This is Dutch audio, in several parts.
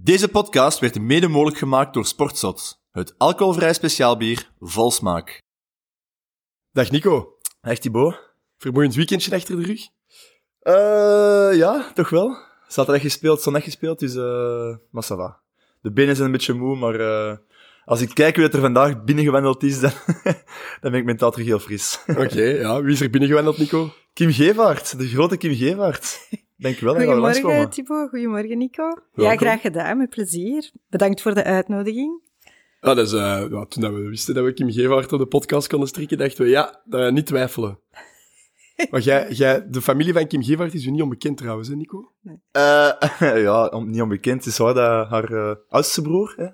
Deze podcast werd mede mogelijk gemaakt door Sportzot, het alcoholvrij speciaalbier vol smaak. Dag Nico. Dag Thibaut. Vermoeiend weekendje achter de rug? Ja, toch wel. Zaterdag gespeeld, zondag gespeeld, dus maar ça va. De benen zijn een beetje moe, maar als ik kijk wie er vandaag binnengewandeld is, dan, dan ben ik mentaal terug heel fris. Oké, ja. Wie is er binnengewandeld, Nico? Kim Gevaert, de grote Kim Gevaert. Denk wel dat je al langskomen. Goedemorgen, Thibaut. Goedemorgen, Nico. Welkom. Ja, graag gedaan, met plezier. Bedankt voor de uitnodiging. Ja, dat is, toen we wisten dat we Kim Gevaert op de podcast konden strikken, dachten we, niet twijfelen. Maar de familie van Kim Gevaert is u niet onbekend trouwens, hè, Nico? Nee. Niet onbekend. Het is waar dat haar oudste broer, hè,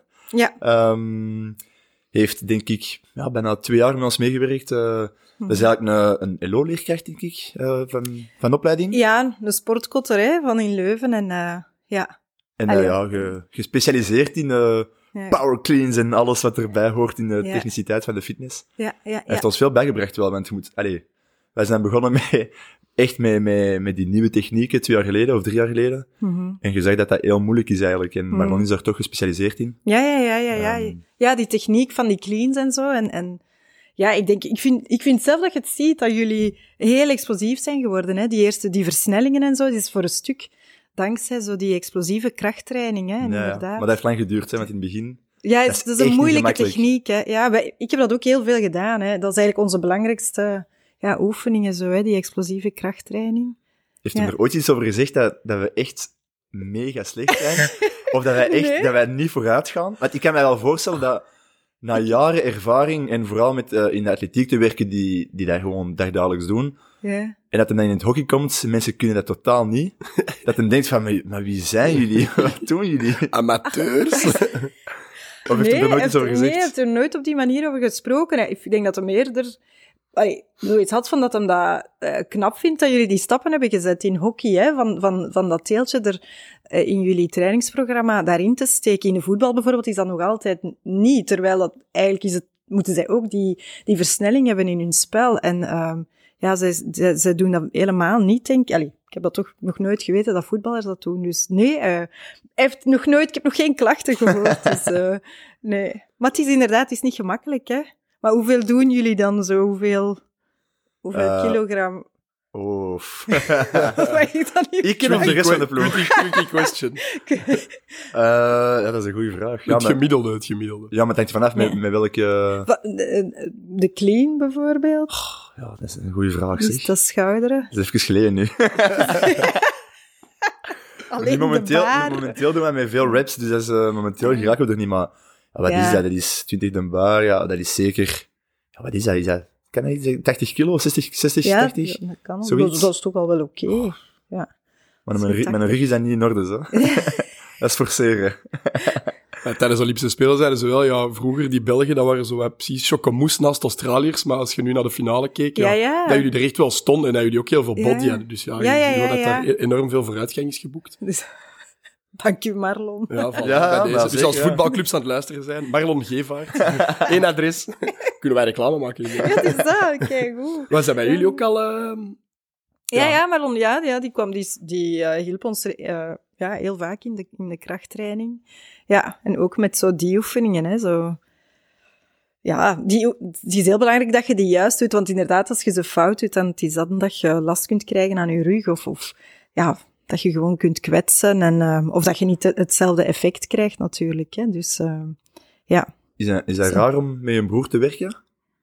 heeft, denk ik, bijna 2 jaar met ons meegewerkt. Dat is eigenlijk een LO-leerkracht, denk ik, van opleiding. Ja, een sportkotter, hè, van in Leuven. En gespecialiseerd in power cleans en alles wat erbij hoort in de techniciteit van de fitness. Hij heeft ons veel bijgebracht wel, want wij zijn begonnen met die nieuwe technieken 2 jaar geleden of 3 jaar geleden. Mm-hmm. En je zegt dat dat heel moeilijk is eigenlijk. En Marlon is daar toch gespecialiseerd in. Ja, die techniek van die cleans en zo. En ja, ik vind zelf dat je het ziet, dat jullie heel explosief zijn geworden, hè. Die versnellingen en zo, dat is voor een stuk dankzij zo die explosieve krachttraining, hè. Inderdaad. Maar dat heeft lang geduurd, hè, want in het begin... Ja, dat is een moeilijke techniek, hè. Ja, ik heb dat ook heel veel gedaan, hè. Dat is eigenlijk onze belangrijkste oefeningen, zo, hè, die explosieve krachttraining. Heeft u er ooit iets over gezegd dat we echt mega slecht zijn? Of dat wij echt dat wij niet vooruit gaan? Want ik kan me wel voorstellen dat na jaren ervaring en vooral met in de atletiek te werken die dat gewoon dagdagelijks doen, en dat hij dan in het hockey komt, mensen kunnen dat totaal niet, dat hij denkt van, maar wie zijn jullie? Wat doen jullie? Amateurs? Of heeft hij er nooit iets over gezegd? Nee, hij heeft er nooit op die manier over gesproken. Ik denk dat hij eerder zoiets had van dat hem dat knap vindt dat jullie die stappen hebben gezet in hockey, hè, van dat deeltje er in jullie trainingsprogramma daarin te steken. In de voetbal bijvoorbeeld is dat nog altijd niet, terwijl dat eigenlijk moeten zij ook die versnelling hebben in hun spel. En zij doen dat helemaal niet, denk ik. Ik heb dat toch nog nooit geweten dat voetballers dat doen. Dus nee, ik heb nog geen klachten gehoord. Dus nee. Maar het is inderdaad, het is niet gemakkelijk, hè. Maar hoeveel doen jullie dan zo? Hoeveel kilogram? Ik ken nog de rest van de ploeg. Tricky question. Dat is een goede vraag. Het gemiddelde. Ja, maar het hangt vanaf met welke... De clean, bijvoorbeeld? Ja, dat is een goede vraag, dus zeg. dat schouderen? Dat is even geleden nu. Alleen momenteel doen wij met veel reps, dus dat is, momenteel geraken we er niet, maar... Wat is dat? Dat is 20 de bar, ja, dat is zeker... Ja, wat is dat? Is dat kan dat iets 80 kilo? 60, 80? Ja, dat kan. Dat is toch al wel oké. Oh. Ja. Maar mijn rug is dan niet in orde, zo. Dat is forceren. Tijdens de Olympische Spelen zeiden ze wel, vroeger die Belgen, dat waren zo precies chocomousse naast Australiërs, maar als je nu naar de finale keek, dat jullie er echt wel stonden en dat jullie ook heel veel body hadden. Dus dat daar enorm veel vooruitgang is geboekt. Dus, dank u, Marlon. Ja, dus als voetbalclubs aan het luisteren zijn, Marlon Gevaert, 1 adres. Kunnen wij reclame maken? Ja, het is dat. Oké, goed. Was dat bij jullie ook al... Marlon, die kwam, die hielp ons heel vaak in de krachttraining. Ja, en ook met zo die oefeningen, hè, zo. Ja, die is heel belangrijk dat je die juist doet, want inderdaad, als je ze fout doet, dan is dat dat je last kunt krijgen aan je rug, of dat je gewoon kunt kwetsen, en of dat je niet hetzelfde effect krijgt, natuurlijk, hè. Dus, ja. Is dat raar om met een broer te werken?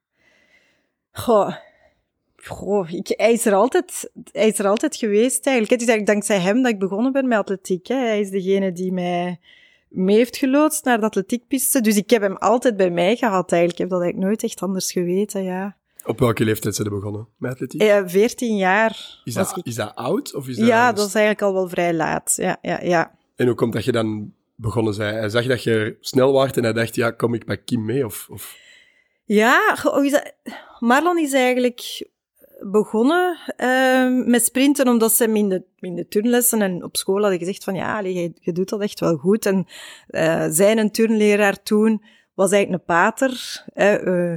Hij is er altijd geweest, eigenlijk. Het is eigenlijk dankzij hem dat ik begonnen ben met atletiek, hè. Hij is degene die mij mee heeft geloodst naar de atletiekpiste. Dus ik heb hem altijd bij mij gehad, eigenlijk. Ik heb dat eigenlijk nooit echt anders geweten, ja. Op welke leeftijd zijn ze begonnen met atletiek? 14 jaar. Is dat oud? Of is dat dat is eigenlijk al wel vrij laat. Ja. En hoe komt dat je dan begonnen zei? Hij zag dat je snel waart en hij dacht, kom ik bij Kim mee? Of? Ja, Marlon is eigenlijk begonnen met sprinten, omdat ze hem in de turnlessen en op school hadden gezegd van, je doet dat echt wel goed. En zijn turnleraar toen was eigenlijk een pater,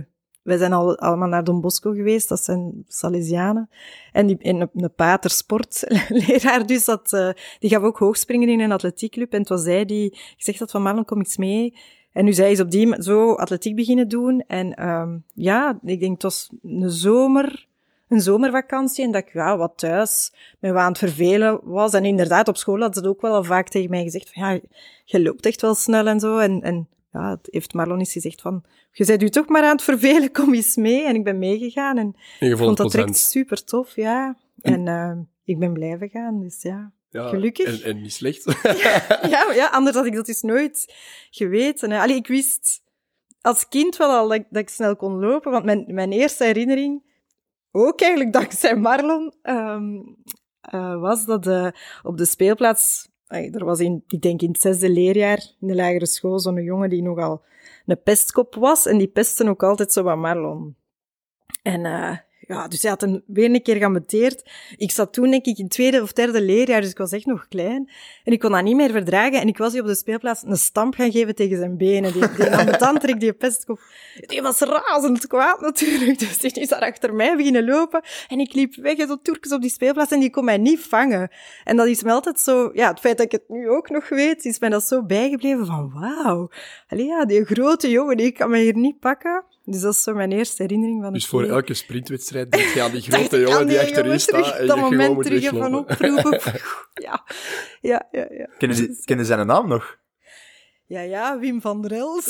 wij zijn allemaal naar Don Bosco geweest, dat zijn Salesianen. En een pater sportleraar dus, die gaf ook hoogspringen in een atletiekclub. En het was zij die gezegd had van Marlon, kom eens mee. En nu zij is op die zo atletiek beginnen doen. En ik denk het was een zomervakantie en dat ik wat thuis me aan het vervelen was. En inderdaad, op school had ze het ook wel al vaak tegen mij gezegd van je loopt echt wel snel en zo. En het heeft Marlon eens gezegd van, je bent u toch maar aan het vervelen, kom eens mee. En ik ben meegegaan en ik vond dat direct super tof, ja. En ik ben blijven gaan, dus ja. Ja, gelukkig. En niet slecht. ja, anders had ik dat dus nooit geweten. Allee, ik wist als kind wel al dat ik snel kon lopen, want mijn eerste herinnering, ook eigenlijk dankzij Marlon, was dat op de speelplaats, er was ik denk in het 6e leerjaar in de lagere school zo'n jongen die nogal een pestkop was, en die pestte ook altijd zo wat Marlon. En dus hij had hem weer een keer geambeteerd. Ik zat toen, denk ik, in 2e of 3e leerjaar, dus ik was echt nog klein. En ik kon dat niet meer verdragen. En ik was hier op de speelplaats een stamp gaan geven tegen zijn benen. Die ambetant, die pestkop, die was razend kwaad natuurlijk. Dus die is daar achter mij beginnen lopen. En ik liep weg, zo Turks op die speelplaats, en die kon mij niet vangen. En dat is me altijd zo, het feit dat ik het nu ook nog weet, is mij dat zo bijgebleven van, wauw. Allee, die grote jongen, die kan mij hier niet pakken. Dus dat is zo mijn eerste herinnering van het Dus voor elke sprintwedstrijd denk je aan die grote jongen die achter u staat en je dat moment moet terug van oproepen. Ja. Kennen zijn naam nog? Ja, Wim van der Elst.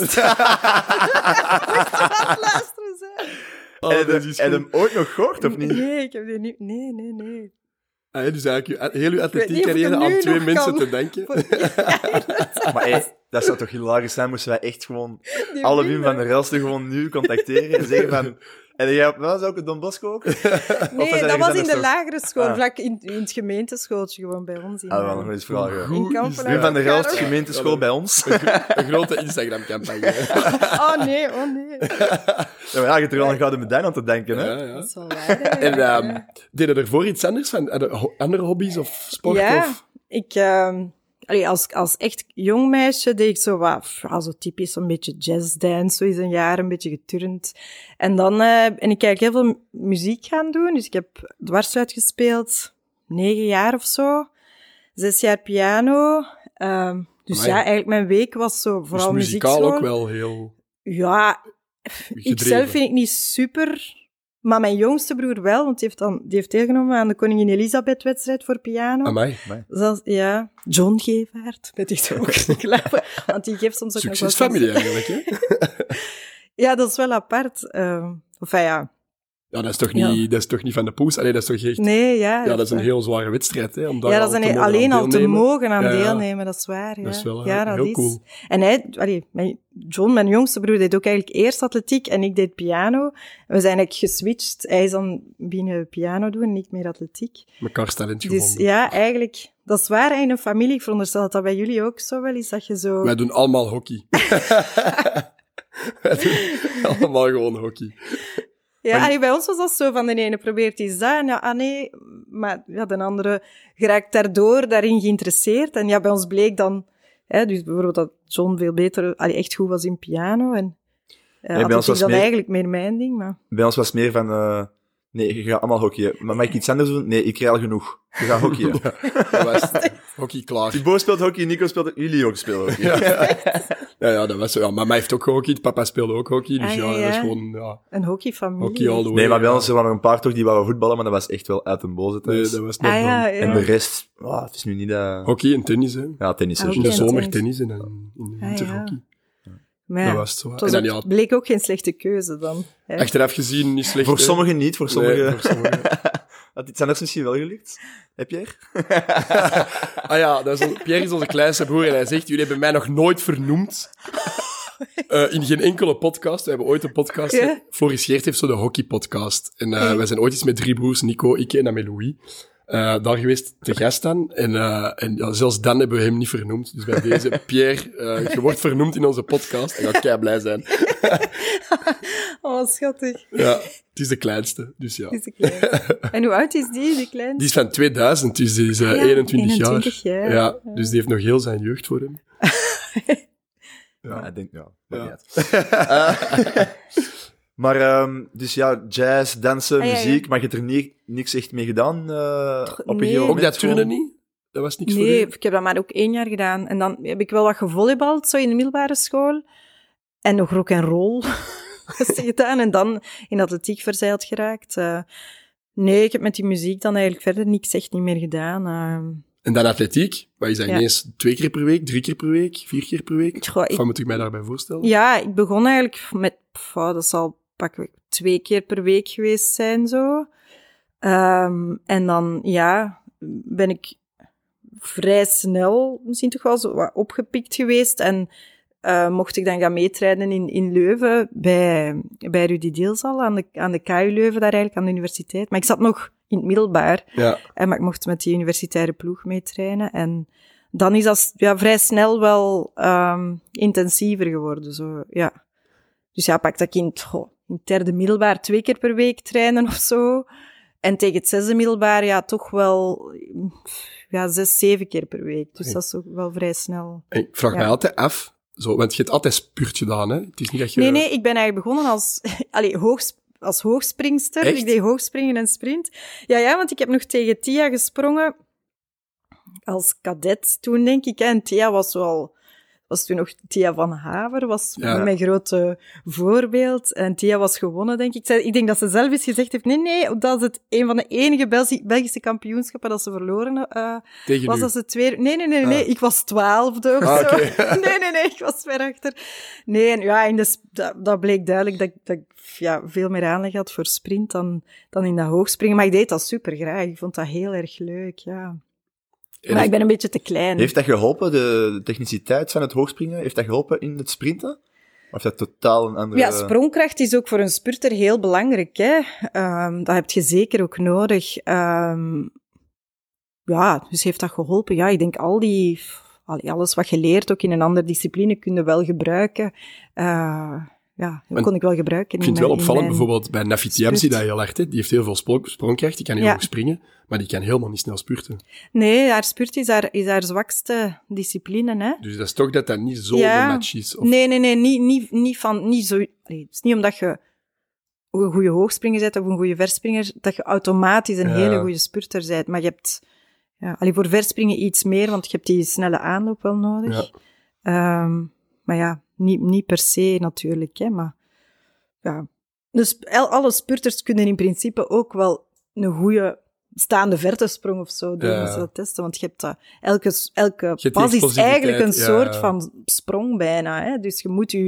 Luisteren zijn. En hem ooit nog gehoord, of niet? Nee, ik heb die niet... Nee. Dus eigenlijk heel uw atletiekcarrière aan 2 mensen te denken. Maar dat zou toch hilarisch zijn, moesten wij echt gewoon alle Wim van der Elst gewoon nu contacteren en zeggen van... En jij was ook een Don Bosco ook? Nee, dat was in de lagere school, vlak in het gemeenteschooltje, gewoon bij ons. We gaan nog eens vragen. Wim van der Elst, gemeenteschool bij ons. Een grote Instagram-campagne. Oh nee. Ja, maar je hebt er wel een gouden medaille aan te denken, hè? Ja. Dat is wel waar. En deed je ervoor iets anders van? Andere hobby's of sport? Ja, ik... als echt jong meisje deed ik zo wat, zo typisch een beetje jazzdance, zo eens een jaar een beetje geturnd. En dan ben ik eigenlijk heel veel muziek gaan doen. Dus ik heb dwarsfluit gespeeld, 9 jaar of zo. 6 jaar piano. Dus eigenlijk mijn week was zo vooral dus muzikaal muziekschool. Ook wel heel... Ja, ikzelf vind ik niet super... Maar mijn jongste broer wel, want die heeft deelgenomen aan de Koningin Elisabeth-wedstrijd voor piano. Amai. Ja, John Gevaert, weet ik zo ook niet klappen. Want die geeft soms ook nog wel... Succesfamilie eigenlijk, hè? Ja, dat is wel apart. Ja, dat is toch niet van de poes? Allee, dat is toch echt... Nee, ja. Ja, dat is een heel zware wedstrijd, hè? Om daar dat is alleen al te mogen aan deelnemen, dat is waar. Ja. Dat is wel heel cool. En John, mijn jongste broer, deed ook eigenlijk eerst atletiek en ik deed piano. En we zijn eigenlijk geswitcht. Hij is dan binnen piano doen en niet meer atletiek. Mekaars talent gevonden. Dus ja, eigenlijk... Dat is waar in een familie. Ik veronderstel dat bij jullie ook zo wel is, dat je zo... Wij doen allemaal hockey. Wij doen allemaal gewoon hockey. Ja, bij ons was dat zo, van de ene probeert iets dat, en maar de andere geraakt daarin geïnteresseerd. En ja, bij ons bleek dan, dus bijvoorbeeld dat John veel beter, echt goed was in piano. En bij ons was dat eigenlijk meer mijn ding, maar... Bij ons was het meer van, nee, je gaat allemaal hockeyen. Maar mag ik iets anders doen? Nee, ik krijg al genoeg. Je gaat hockeyen. Dat was hockey klaar. Thibaut speelt hockey, Nico speelt hockey, jullie ook spelen hockey. Ja, dat was zo. Ja, maar mij heeft ook gehockeyd, papa speelde ook hockey, dus dat is gewoon... Ja, een hockeyfamilie. Hockey all the way. Nee, maar bij ons waren er een paar toch die wouden voetballen, maar dat was echt wel uit een boze thuis. Nee, dat was net En de rest, het is nu niet dat... Hockey en tennis, hè. Ja, tennis. In de zomer tennis en in de winter hockey. Maar dat was het zo. En dan, bleek ook geen slechte keuze dan. Achteraf gezien niet slecht. Voor sommigen niet, voor sommigen... Nee, voor sommigen. Had iets anders misschien wel gelukt? Heb jij Pierre is onze kleinste broer en hij zegt, jullie hebben mij nog nooit vernoemd. In geen enkele podcast. We hebben ooit een podcast. Yeah. Floris Geert heeft zo de hockeypodcast. En wij zijn ooit eens met 3 broers, Nico, ik en Amélie, daar geweest te gast dan. En zelfs dan hebben we hem niet vernoemd. Dus bij deze, Pierre, je wordt vernoemd in onze podcast. Ik ga kei blij zijn. Oh, schattig. Ja, het is de kleinste. Dus ja. Het is de kleinste. En hoe oud is die kleinste? Die is van 2000, dus die is 21 jaar. Ja, dus die heeft nog heel zijn jeugd voor hem. Ja, ik denk, Maar, dus ja, jazz, dansen, muziek, maar je hebt er niks echt mee gedaan op een gegeven moment? Ook dat turnen niet? Dat was niks voor u? Nee, ik heb dat maar ook 1 jaar gedaan. En dan heb ik wel wat gevolleybald, zo in de middelbare school. En nog rock'n'roll gedaan. En dan in atletiek verzeild geraakt. Nee, ik heb met die muziek dan eigenlijk verder niks echt niet meer gedaan. En dan atletiek? Wat is dat ineens 2 keer per week, 3 keer per week, 4 keer per week? Wat moet ik mij daarbij voorstellen? Ja, ik begon eigenlijk met... dat zal pakweg 2 keer per week geweest zijn, zo. En dan, ben ik vrij snel misschien toch wel zo wat opgepikt geweest. En mocht ik dan gaan meetrainen in Leuven, bij Rudy Deelzal, aan de KU Leuven, daar eigenlijk, aan de universiteit. Maar ik zat nog in het middelbaar. Ja. Maar ik mocht met die universitaire ploeg meetrainen. En dan is dat vrij snel wel intensiever geworden. Zo, ja. Dus ja, pak dat in het 3e middelbaar 2 keer per week trainen of zo. En tegen het 6e middelbaar, toch wel 6, 7 keer per week. Dus dat is ook wel vrij snel. Ik vraag mij altijd af, want je hebt altijd spurt gedaan, hè? Het is niet dat je... Nee, ik ben eigenlijk begonnen als hoogspringster. Echt? Ik deed hoogspringen en sprint. Ja, want ik heb nog tegen Tia gesprongen als cadet toen, denk ik. En Tia was toen nog Tia van Haver, was mijn grote voorbeeld. En Tia was gewonnen, denk ik. Ik denk dat ze zelf eens gezegd heeft, nee, dat is het een van de enige Belgische kampioenschappen dat ze verloren tegen was. u? Dat ze 2... Nee, ik was 12e of zo. Okay. Nee, ik was ver achter. Nee, en dat bleek duidelijk dat ik veel meer aanleg had voor sprint dan in dat hoogspringen. Maar ik deed dat super graag. Ik vond dat heel erg leuk, ja. Maar ik ben een beetje te klein. Heeft dat geholpen, de techniciteit van het hoogspringen? Heeft dat geholpen in het sprinten? Of is dat totaal een andere... Ja, sprongkracht is ook voor een spurter heel belangrijk, hè. Dat heb je zeker ook nodig. Dus heeft dat geholpen? Ja, ik denk alles wat je leert, ook in een andere discipline, kun je wel gebruiken. Dat kon ik wel gebruiken. Ik vind het wel opvallend, bijvoorbeeld bij Nafitiamsi, dat heel hard, hè. Die heeft heel veel sprongkracht, die kan heel hoog springen, maar die kan helemaal niet snel spurten. Nee, haar spurt is haar zwakste discipline, hè. Dus dat is toch dat niet zo een match is? Of... Nee, niet zo... Het is niet omdat je een goede hoogspringer bent of een goede verspringer, dat je automatisch een hele goede spurter bent. Maar je hebt... voor verspringen iets meer, want je hebt die snelle aanloop wel nodig. Ja. Maar niet per se natuurlijk, hè, maar ja. Dus alle spurters kunnen in principe ook wel een goede staande vertesprong of zo doen, als ze dat testen, want je hebt dat, elke pas is eigenlijk een soort van sprong bijna, hè, dus je moet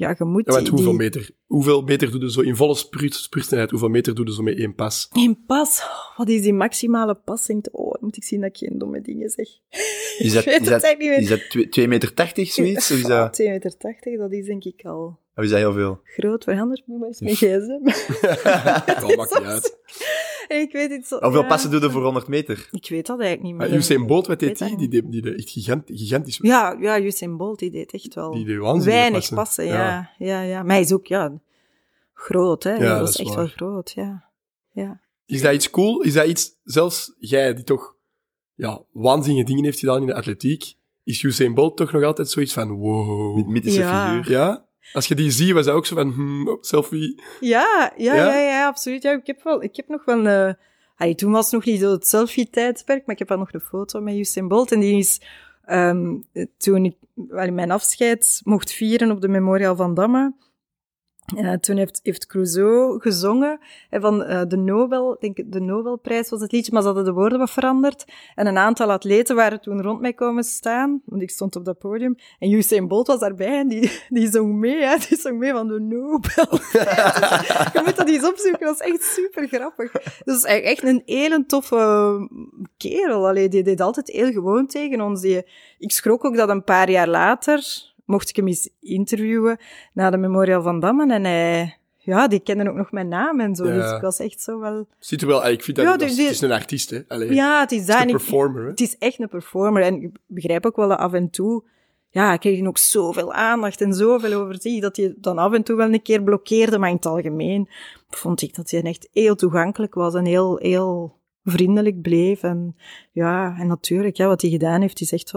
hoeveel meter doe je zo in volle spurtensnelheid, hoeveel meter doe je zo met 1 pas? 1 pas? Wat is die maximale pas? Moet ik zien dat ik geen domme dingen zeg. Is dat 2,80 meter, zoiets? Of is dat... 2,80 meter, dat is denk ik al... Of is dat heel veel? Groot, voor anders moet maar eens mijn gsm. Dat maakt niet uit. Ik weet het zo. Hoeveel passen doe je voor 100 meter? Ik weet dat eigenlijk niet meer. Usain Bolt, wat deed die? Die deed echt gigantisch. Ja, Usain Bolt, die deed echt wel weinig passen. Ja. Maar hij is ook, groot, hè. Ja, dat is echt wel groot, ja. Is dat iets cool? Is dat iets, zelfs jij die toch, waanzinnige dingen heeft gedaan in de atletiek, is Usain Bolt toch nog altijd zoiets van, wow. Mythische figuur. Ja? Als je die ziet, was dat ook zo van, selfie. Ja, absoluut. Ja, ik heb nog wel toen was het nog niet zo het selfie-tijdperk, maar ik heb wel nog een foto met Usain Bolt. En die is, toen ik mijn afscheid mocht vieren op de Memorial van Damme, toen heeft Clouseau gezongen van de Nobelprijs was het liedje, maar ze hadden de woorden wat veranderd. En een aantal atleten waren toen rond mij komen staan, want ik stond op dat podium. En Usain Bolt was daarbij en die zong mee, hè. Die zong mee van de Nobelprijs. Je moet dat eens opzoeken, dat is echt super grappig. Dat is echt een hele toffe kerel. Allee, die deed altijd heel gewoon tegen ons. Ik schrok ook dat een paar jaar later... mocht ik hem eens interviewen na de Memorial van Damme. En hij, die kende ook nog mijn naam en zo. Ja. Dus ik was echt zo wel... Ziet er wel... Ik vind dat... het is een artiest, hè. Allee, het is dat. Een performer, hè. Het is echt een performer. En ik begrijp ook wel dat af en toe... kreeg hij ook zoveel aandacht en zoveel over zich, dat hij dan af en toe wel een keer blokkeerde. Maar in het algemeen vond ik dat hij echt heel toegankelijk was en heel, heel vriendelijk bleef. En en natuurlijk, wat hij gedaan heeft, is echt wel...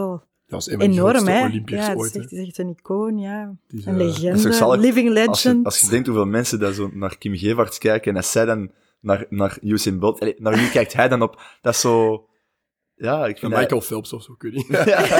Dat is een van de grootste Olympiërs ooit. Ja, dat is echt een icoon, ja. Een legende, living legend. Als je denkt hoeveel mensen dat zo naar Kim Gevaerts kijken en als zij dan naar Usain Bolt... Naar wie kijkt hij dan op? Dat is zo... Ja, ik vind Michael Phelps of zo, kun je niet.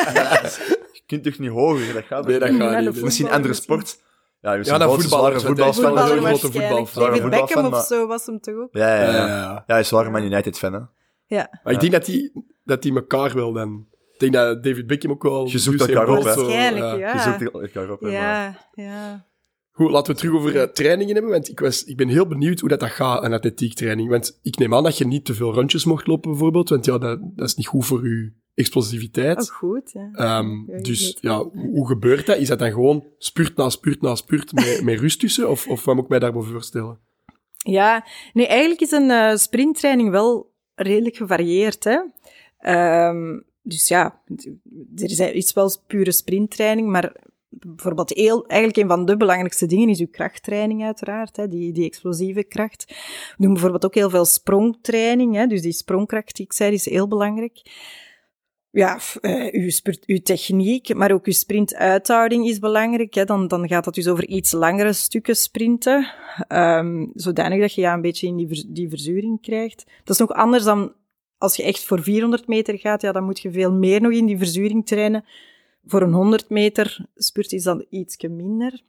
Je kunt toch niet hoger? Dat gaat niet. Misschien een andere sport. Ja, voetballer. Voetballer waarschijnlijk. David Beckham of zo was hem toch ook? Ja, hij is waar Man United-fan, hè. Ja. Maar ik denk dat die elkaar wel dan... Ik denk dat David Beckham ook wel... Je zoekt elkaar op, hè. Waarschijnlijk, ja. Je zoekt elkaar op, hè. Ja. Goed, laten we terug over trainingen hebben, want ik ben heel benieuwd hoe dat gaat, een atletiektraining. Want ik neem aan dat je niet te veel rondjes mocht lopen, bijvoorbeeld, want ja, dat is niet goed voor je explosiviteit. Ook goed, ja. Dus ja, hoe gebeurt dat? Is dat dan gewoon spurt na spurt na spurt met rust tussen? Of wat moet ik mij daarbij voorstellen? Ja, nee, eigenlijk is een sprinttraining wel redelijk gevarieerd, hè. Dus ja, er is wel pure sprinttraining, maar bijvoorbeeld eigenlijk een van de belangrijkste dingen is uw krachttraining uiteraard, hè, die explosieve kracht. We doen bijvoorbeeld ook heel veel sprongtraining, hè, dus die sprongkracht die ik zei, is heel belangrijk. Ja, uw techniek, maar ook uw sprintuithouding is belangrijk. Hè. Dan gaat het dus over iets langere stukken sprinten, zodanig dat je een beetje in die verzuring krijgt. Dat is nog anders dan als je echt voor 400 meter gaat, ja, dan moet je veel meer nog in die verzuring trainen. Voor een 100 meter spurt is dat ietsje minder.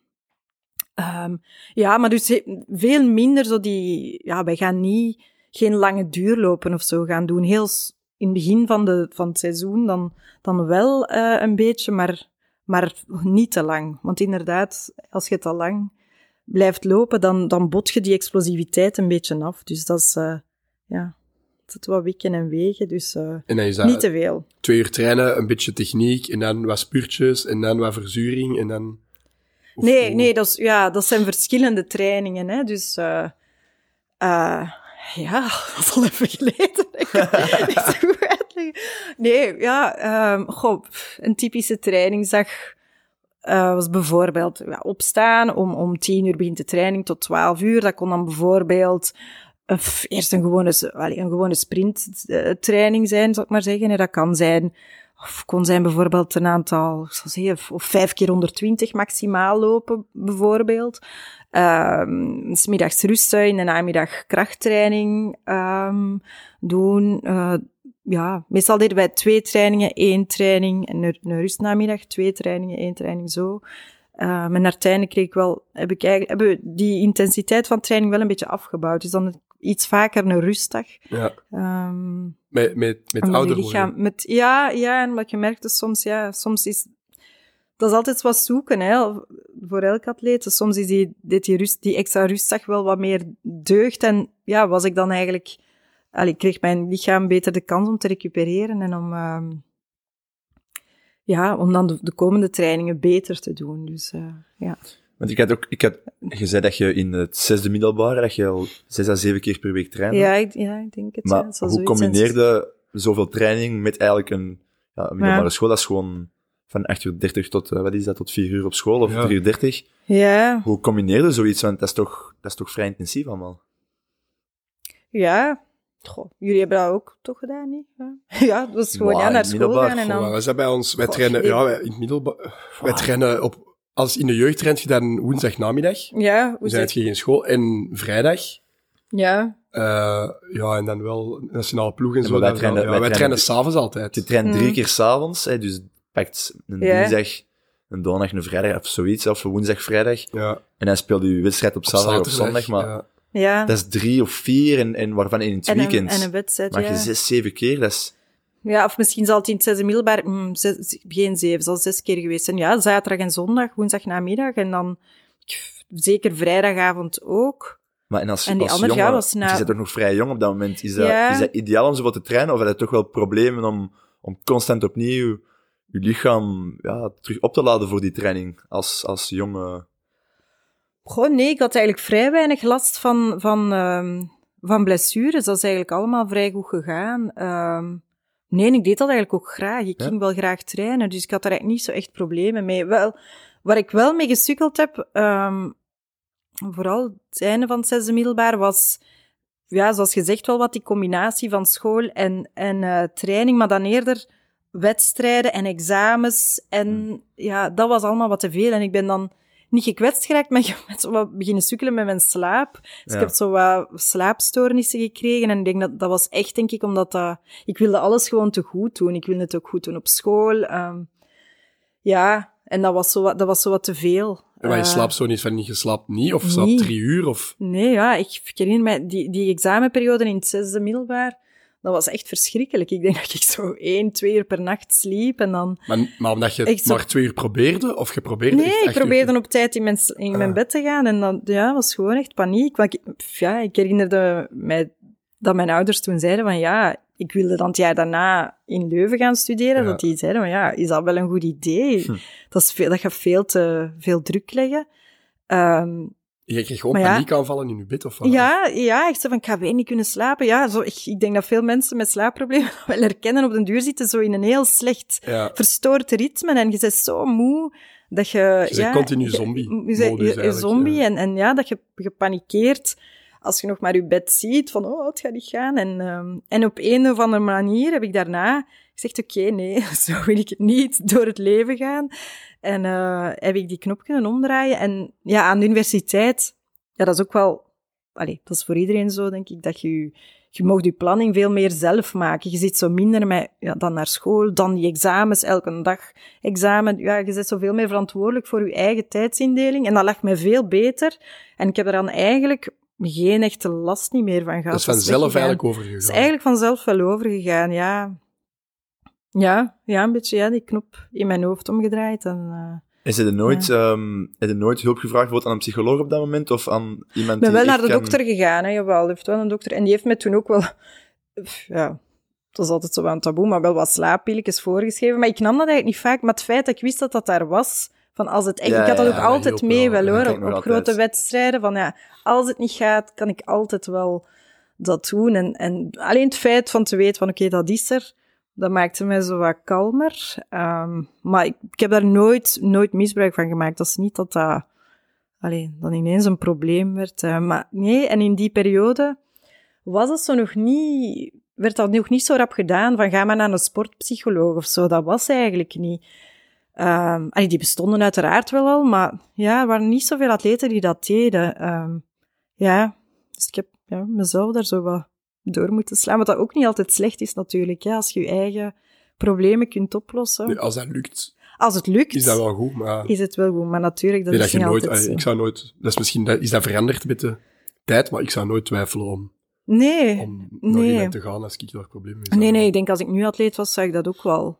Ja, maar dus veel minder zo wij gaan geen lange duurlopen of zo gaan doen. Heel in het begin van het seizoen dan wel een beetje, maar niet te lang. Want inderdaad, als je te lang blijft lopen, dan bot je die explosiviteit een beetje af. Dus dat is, het wat wikken en wegen, dus niet te veel. 2 uur trainen, een beetje techniek, en dan wat spurtjes, en dan wat verzuring, en dan... Nee, dat zijn verschillende trainingen, hè. Dus, dat is al even geleden. Nee, een typische trainingsdag was bijvoorbeeld opstaan, om 10 uur begint de training tot 12 uur. Dat kon dan bijvoorbeeld... eerst een gewone sprinttraining zijn, zal ik maar zeggen. Dat kon zijn bijvoorbeeld een aantal, of 5 keer 120 maximaal lopen, bijvoorbeeld. 's middags rusten, in de namiddag krachttraining doen. Meestal deden wij 2 trainingen, 1 training en een rustnamiddag, 2 trainingen, 1 training, zo. En uiteindelijk hebben we die intensiteit van training wel een beetje afgebouwd. Dus dan iets vaker een rustdag. Ja. Met ouder worden. En omdat je merkt dat soms is... Dat is altijd wat zoeken, hè, voor elke atleet. Dus soms is die extra rustdag wel wat meer deugd. En ja, was ik dan eigenlijk... kreeg mijn lichaam beter de kans om te recupereren en om dan de komende trainingen beter te doen. Dus, ja. Want je zei dat je in het 6e middelbare, dat je al 6 à 7 keer per week trainde. Ja, ik denk het. Maar hoe combineerde zoveel training met eigenlijk een middelbare school? Dat is gewoon van 8:30 tot 4 uur op school, of 3:30. Ja. Hoe combineerde zoiets? Want dat is toch vrij intensief allemaal? Ja. Goh, jullie hebben dat ook toch gedaan, niet? Ja, dat was gewoon naar school gaan en dan... Wij zijn bij ons, wij trainen, in het middelbaar, wij trainen als in de jeugd traint je dan woensdag namiddag. Ja, dan zit je geen school. En vrijdag. Ja. En dan wel nationale ploeg en zo. Wij trainen s'avonds altijd. Je traint 3 keer s'avonds, dus pakt een dinsdag, een donderdag, een vrijdag of zoiets, of een woensdag, vrijdag. Ja. En dan speelde je wedstrijd op zaterdag of zondag, maar... Ja. Dat is 3 of 4, en waarvan in het weekend. En een wedstrijd, maar je 6, 7 keer, dat is... Ja, of misschien zal het in het 6e middelbaar... geen 7, zal 6 keer geweest zijn. Ja, zaterdag en zondag, woensdag namiddag, en dan zeker vrijdagavond ook. Maar als jongen, je bent toch nog vrij jong op dat moment, is dat ideaal om zo te trainen, of heb je toch wel problemen om constant opnieuw je lichaam terug op te laden voor die training, als jonge... Goh, nee, ik had eigenlijk vrij weinig last van blessures. Dat is eigenlijk allemaal vrij goed gegaan. Nee, ik deed dat eigenlijk ook graag. Ik ging wel graag trainen, dus ik had daar eigenlijk niet zo echt problemen mee. Waar ik wel mee gesukkeld heb, vooral het einde van het 6e middelbaar, was, zoals gezegd, wel wat die combinatie van school en training, maar dan eerder wedstrijden en examens. En ja, dat was allemaal wat te veel. En ik ben dan niet gekwetst geraakt, maar ik ben zo wat beginnen sukkelen met mijn slaap. Dus ik heb zo wat slaapstoornissen gekregen. En ik denk dat was echt, denk ik, omdat ik wilde alles gewoon te goed doen. Ik wilde het ook goed doen op school. En dat was zo wat te veel. Maar je slaapstoornis van je slaapt niet? Of slaapt 3 uur? Of... Nee, ja, ik herinner mij, die examenperiode in het 6e middelbaar, dat was echt verschrikkelijk. Ik denk dat ik zo 1-2 uur per nacht sliep en dan... Maar omdat je maar 2 uur probeerde? Of je probeerde Nee, ik probeerde op tijd in mijn bed te gaan en dan was gewoon echt paniek. Want ik herinnerde mij dat mijn ouders toen zeiden van ik wilde dan het jaar daarna in Leuven gaan studeren. Dat die zeiden van is dat wel een goed idee? Dat gaat veel te veel druk leggen. Je kreeg gewoon paniekaanvallen in je bed, of wat? Ja, echt zo van, ik ga weer niet kunnen slapen. Ja, ik denk dat veel mensen met slaapproblemen wel herkennen. Op den duur zitten zo in een heel slecht verstoord ritme. En je bent zo moe dat je... Je bent continu zombie. Je zombie. En dat je gepanikeerd als je nog maar je bed ziet, van, het gaat niet gaan. En op een of andere manier heb ik daarna gezegd, oké, nee, zo wil ik het niet door het leven gaan. En heb ik die knop kunnen omdraaien. En ja, aan de universiteit, dat is ook wel... dat is voor iedereen zo, denk ik, dat je mag je planning veel meer zelf maken. Je zit zo minder met, dan naar school, dan die examens, elke dag examen. Ja, je bent zo veel meer verantwoordelijk voor je eigen tijdsindeling. En dat lag mij veel beter. En ik heb er dan eigenlijk geen echte last niet meer van gehad. Dat is vanzelf eigenlijk overgegaan. Dat is eigenlijk vanzelf wel overgegaan, ja. Ja, een beetje, die knop in mijn hoofd omgedraaid. En heb je nooit hulp gevraagd, bijvoorbeeld aan een psycholoog op dat moment, of aan iemand die... Ik ben wel naar de dokter gegaan, hè, jawel. Er heeft wel een dokter, en die heeft mij toen ook wel... het was altijd zo wel een taboe, maar wel wat slaappilletjes voorgeschreven. Maar ik nam dat eigenlijk niet vaak, maar het feit dat ik wist dat daar was... Van als het echt, ik had dat ook altijd mee wel, hoor, op grote wedstrijden. Van als het niet gaat, kan ik altijd wel dat doen. En alleen het feit van te weten van oké, dat is er, dat maakte mij zo wat kalmer. Maar ik heb daar nooit misbruik van gemaakt. Dat is niet dat dan ineens een probleem werd. Maar nee, en in die periode was het zo werd dat nog niet zo rap gedaan van ga maar naar een sportpsycholoog of zo. Dat was eigenlijk niet. Die bestonden uiteraard wel al, maar er waren niet zoveel atleten die dat deden. Dus ik heb mezelf daar zo wat door moeten slaan. Wat dat ook niet altijd slecht is natuurlijk, als je je eigen problemen kunt oplossen. Nee, als dat lukt. Als het lukt. Is dat wel goed, maar... Is het wel goed, maar natuurlijk, dat is niet altijd zo. Ik zou nooit... Dat is misschien... Is dat veranderd met de tijd, maar ik zou nooit twijfelen om naar iemand te gaan als ik daar problemen mee zou. Nee, ik denk als ik nu atleet was, zou ik dat ook wel...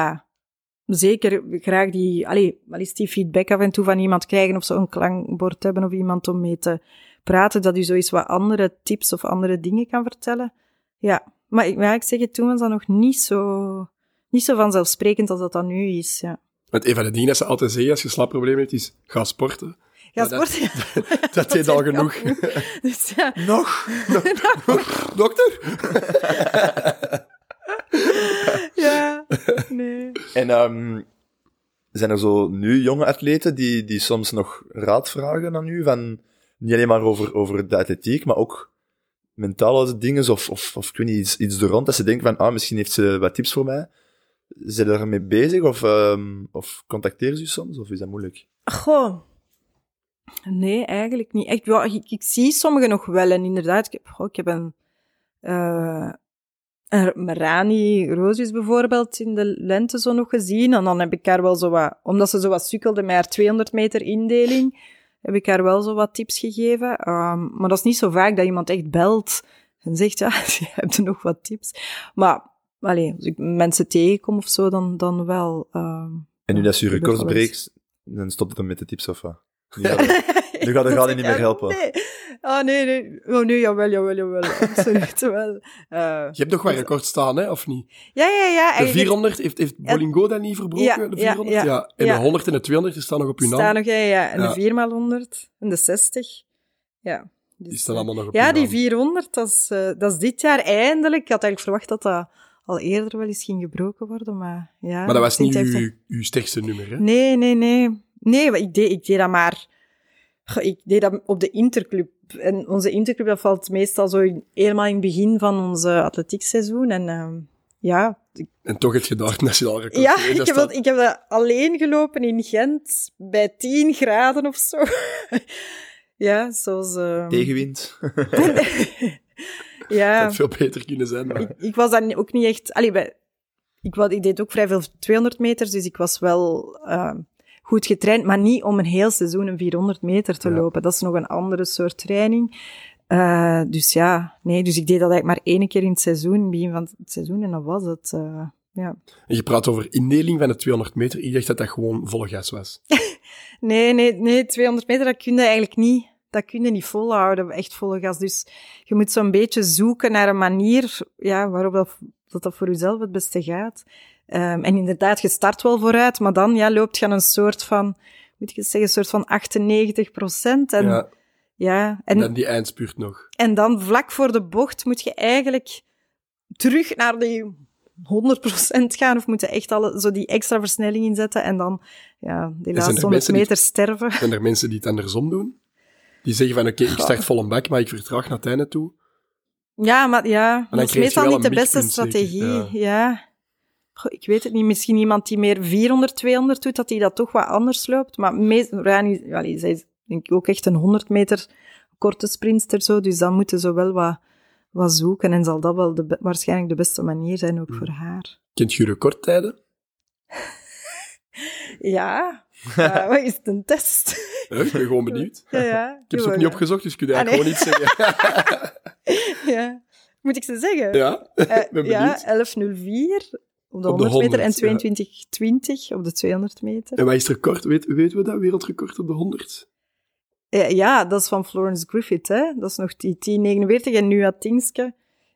Zeker graag die feedback af en toe van iemand krijgen of zo een klankbord hebben of iemand om mee te praten, dat u zoiets wat andere tips of andere dingen kan vertellen. Ja, maar ik zeg het, toen was dat nog niet zo vanzelfsprekend als dat nu is, ja. Want een van de dingen dat ze altijd zeggen als je slaapproblemen hebt, is ga sporten. Sporten, dat deed al genoeg. Dus, ja. Nog? Dokter? Ja, nee. En zijn er zo nu jonge atleten die soms nog raad vragen aan u? Van, niet alleen maar over de atletiek, maar ook mentale dingen of ik weet niet, iets er rond, dat ze denken van, misschien heeft ze wat tips voor mij. Zijn er daarmee bezig of contacteren ze u soms? Of is dat moeilijk? Goh. Nee, eigenlijk niet. Echt, ik zie sommigen nog wel. En inderdaad, ik heb een Rani Roosjes bijvoorbeeld in de lente zo nog gezien. En dan heb ik haar wel zo wat... Omdat ze zo wat sukkelde met haar 200 meter indeling, heb ik haar wel zo wat tips gegeven. Maar dat is niet zo vaak dat iemand echt belt en zegt, je hebt nog wat tips. Maar, als ik mensen tegenkom of zo, dan wel. En nu dat je records breekt, dan stopt het dan met de tips of wat? Nu gaat het niet meer helpen. Nee. Nee. Oh nee, jawel. Absoluut wel. Je hebt nog wat record staan, hè, of niet? Ja. De 400, heeft Bolingo dat niet verbroken? De 400? Ja. En de 100 en de 200 staan nog op uw naam? Staan nog, ja. En de 4x100 en de 60. Ja. Dus, die staan allemaal nog op uw naam. naam. Die 400, dat is dit jaar eindelijk. Ik had eigenlijk verwacht dat dat al eerder wel eens ging gebroken worden, maar ja. Maar dat was niet uw sterkste nummer, hè? Nee. Nee, ik deed dat maar... Ik deed dat op de interclub. En onze interclub, dat valt meestal zo helemaal in het begin van ons atletiekseizoen. En En toch heb je daar het nationaal record. Ja, ik heb dat alleen gelopen in Gent bij 10 graden of zo. Ja, zoals... Tegenwind. Ja. Dat had veel beter kunnen zijn. Maar... Ik was dan ook niet echt... Ik deed ook vrij veel 200 meters, dus ik was wel goed getraind, maar niet om een heel seizoen een 400 meter te lopen. Dat is nog een andere soort training. Dus ik deed dat eigenlijk maar 1 keer in het seizoen, begin van het seizoen, en dat was het. Ja. En je praat over indeling van de 200 meter. Ik dacht dat dat gewoon volle gas was. Nee, 200 meter, dat kun je eigenlijk niet. Dat kun je niet volhouden, echt volle gas. Dus je moet zo'n beetje zoeken naar een manier waarop dat voor jezelf het beste gaat. En inderdaad, je start wel vooruit, maar dan loopt je aan een soort van, moet ik zeggen, een soort van 98%. En dan die eindspurt nog. En dan vlak voor de bocht moet je eigenlijk terug naar die 100% gaan, of moet je echt zo die extra versnelling inzetten en dan die laatste 100 meter sterven. Zijn er mensen die het andersom doen? Die zeggen van, oké, ik start vol een bak, maar ik vertraag naar het einde toe. Ja, maar dat is meestal niet de beste strategie. Ja. Goh, ik weet het niet. Misschien iemand die meer 400, 200 doet, dat hij dat toch wat anders loopt. Maar zij is denk ik ook echt een 100 meter korte sprinter, zo. Dus dan moeten ze wel wat zoeken. En zal dat wel waarschijnlijk de beste manier zijn, ook voor haar. Kent je recordtijden? Ja. Wat is het, een test? Ik ben gewoon benieuwd. Ja. Ik heb ze ook niet opgezocht, dus kun je eigenlijk gewoon niet zeggen. Ja. Moet ik ze zeggen? Ja, ben benieuwd. 11.04 op de 100 meter en 22.20 op de 200 meter. En wat is het record? Weten we dat, wereldrecord op de 100? Ja, dat is van Florence Griffith, hè. Dat is nog die 10.49 en nu had Tingske.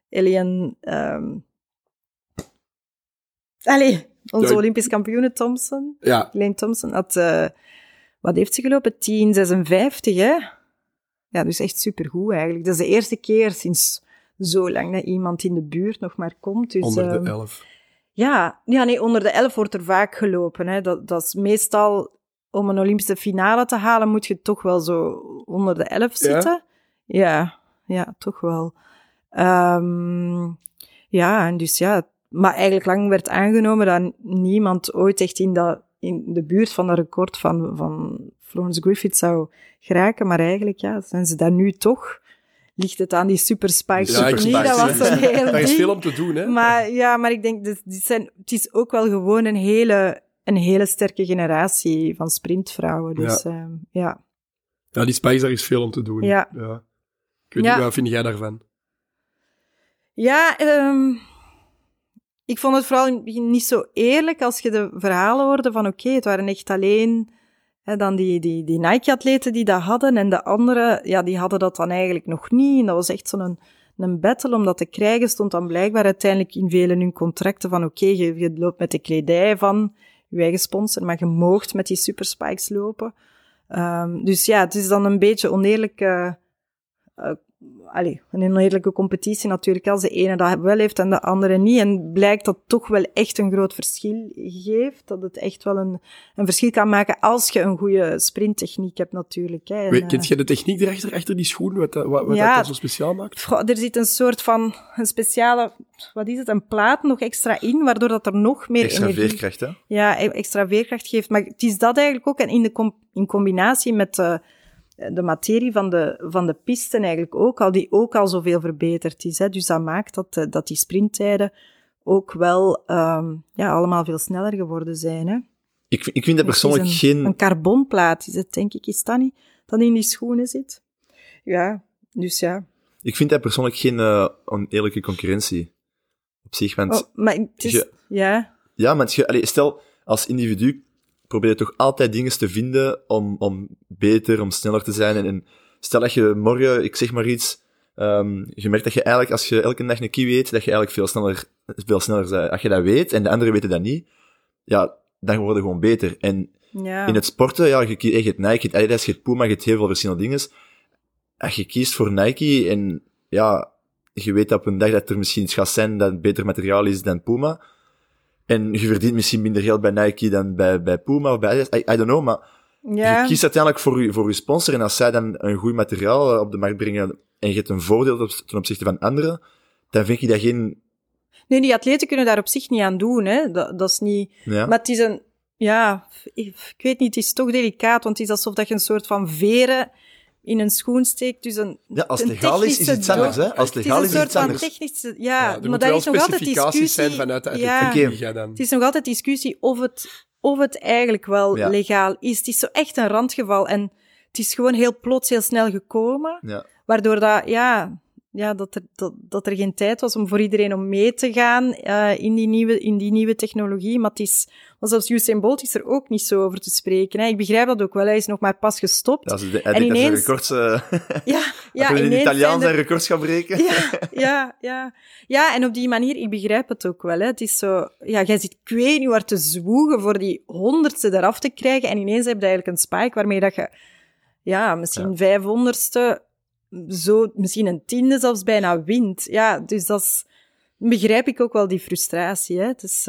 Onze Olympisch kampioene Thompson. Ja. Elaine Thompson had... wat heeft ze gelopen? 10.56, hè? Ja, dus echt supergoed eigenlijk. Dat is de eerste keer sinds zo lang dat iemand in de buurt nog maar komt. Dus, onder de 11. Onder de 11 wordt er vaak gelopen. Hè. Dat is meestal... Om een Olympische finale te halen, moet je toch wel zo onder de 11 zitten. Ja, toch wel. En dus maar eigenlijk lang werd aangenomen dat niemand ooit echt in de buurt van dat record van Florence Griffith zou geraken. Maar eigenlijk, zijn ze daar nu toch. Ligt het aan die superspikes of niet? Dat was een heel Daar is veel om te doen, hè? Maar ik denk, het is ook wel gewoon een hele sterke generatie van sprintvrouwen. Dus, Ja, die spikes, daar is veel om te doen. Ja. Ik weet niet, wat vind jij daarvan? Ja, ik vond het vooral in het begin niet zo eerlijk als je de verhalen hoorde van het waren echt alleen dan die Nike-atleten die dat hadden en de anderen, die hadden dat dan eigenlijk nog niet. En dat was echt zo'n een battle om dat te krijgen, stond dan blijkbaar uiteindelijk in velen hun contracten van je loopt met de kledij van je eigen sponsor, maar je moogt met die superspikes lopen. Dus het is dan een beetje oneerlijke... een oneerlijke competitie natuurlijk, als de ene dat wel heeft en de andere niet. En blijkt dat toch wel echt een groot verschil geeft. Dat het echt wel een verschil kan maken als je een goede sprinttechniek hebt natuurlijk. Hè. Kent je de techniek erachter, achter die schoen, wat dat zo speciaal maakt? Er zit een soort van een speciale, een plaat nog extra in, waardoor dat er nog meer extra energie... veerkracht, hè? Ja, extra veerkracht geeft. Maar het is dat eigenlijk ook. En in combinatie met... de materie van de pisten eigenlijk ook die ook al zoveel verbeterd is. Hè. Dus dat maakt dat die sprinttijden ook wel allemaal veel sneller geworden zijn. Hè. Ik vind dat persoonlijk geen... Een carbonplaat is het, denk ik, is dat niet? Dat in die schoenen zit. Ja, dus ja. Ik vind dat persoonlijk geen oneerlijke concurrentie. Op zich, want... maar het is... Ja, want stel, als individu probeer je toch altijd dingen te vinden om beter, om sneller te zijn. En stel dat je morgen, ik zeg maar iets, je merkt dat je eigenlijk, als je elke dag een kiwi eet, dat je eigenlijk veel sneller bent. Als je dat weet, en de anderen weten dat niet, dan word je gewoon beter. En in het sporten, je hebt Nike, je hebt Adidas, je hebt Puma, je hebt heel veel verschillende dingen. Als je kiest voor Nike, en je weet op een dag dat er misschien iets gaat zijn dat beter materiaal is dan Puma, en je verdient misschien minder geld bij Nike dan bij Puma of bij Adidas. I don't know, maar je kiest uiteindelijk voor je sponsor. En als zij dan een goed materiaal op de markt brengen en je hebt een voordeel ten opzichte van anderen, dan vind ik dat geen Nee, die atleten kunnen daar op zich niet aan doen, hè. Dat is niet... Ja. Maar het is een... Ja, ik weet niet, het is toch delicaat, want het is alsof dat je een soort van veren in een schoen steekt. Dus als het legaal is iets anders, hè? Als het legaal is iets anders. Technische, maar daar is nog altijd discussie. Zijn vanuit de atletiek. Het is nog altijd discussie of het eigenlijk wel legaal is. Het is zo echt een randgeval en het is gewoon heel plots, heel snel gekomen, waardoor dat er geen tijd was om voor iedereen om mee te gaan in die nieuwe technologie. Maar zelfs Usain Bolt is er ook niet zo over te spreken. Hè. Ik begrijp dat ook wel. Hij is nog maar pas gestopt. Ja, hij denkt dat records... dat we in Italiaan zijn records gaan breken. Ja, en op die manier, ik begrijp het ook wel. Hè. Het is zo... Ja, jij zit, ik weet niet waar te zwoegen voor die 100ste eraf te krijgen. En ineens heb je eigenlijk een spike waarmee dat je... Ja, misschien 500ste... Zo, misschien een 10e zelfs bijna wint. Ja, dus begrijp ik ook wel, die frustratie. Hè. Dus,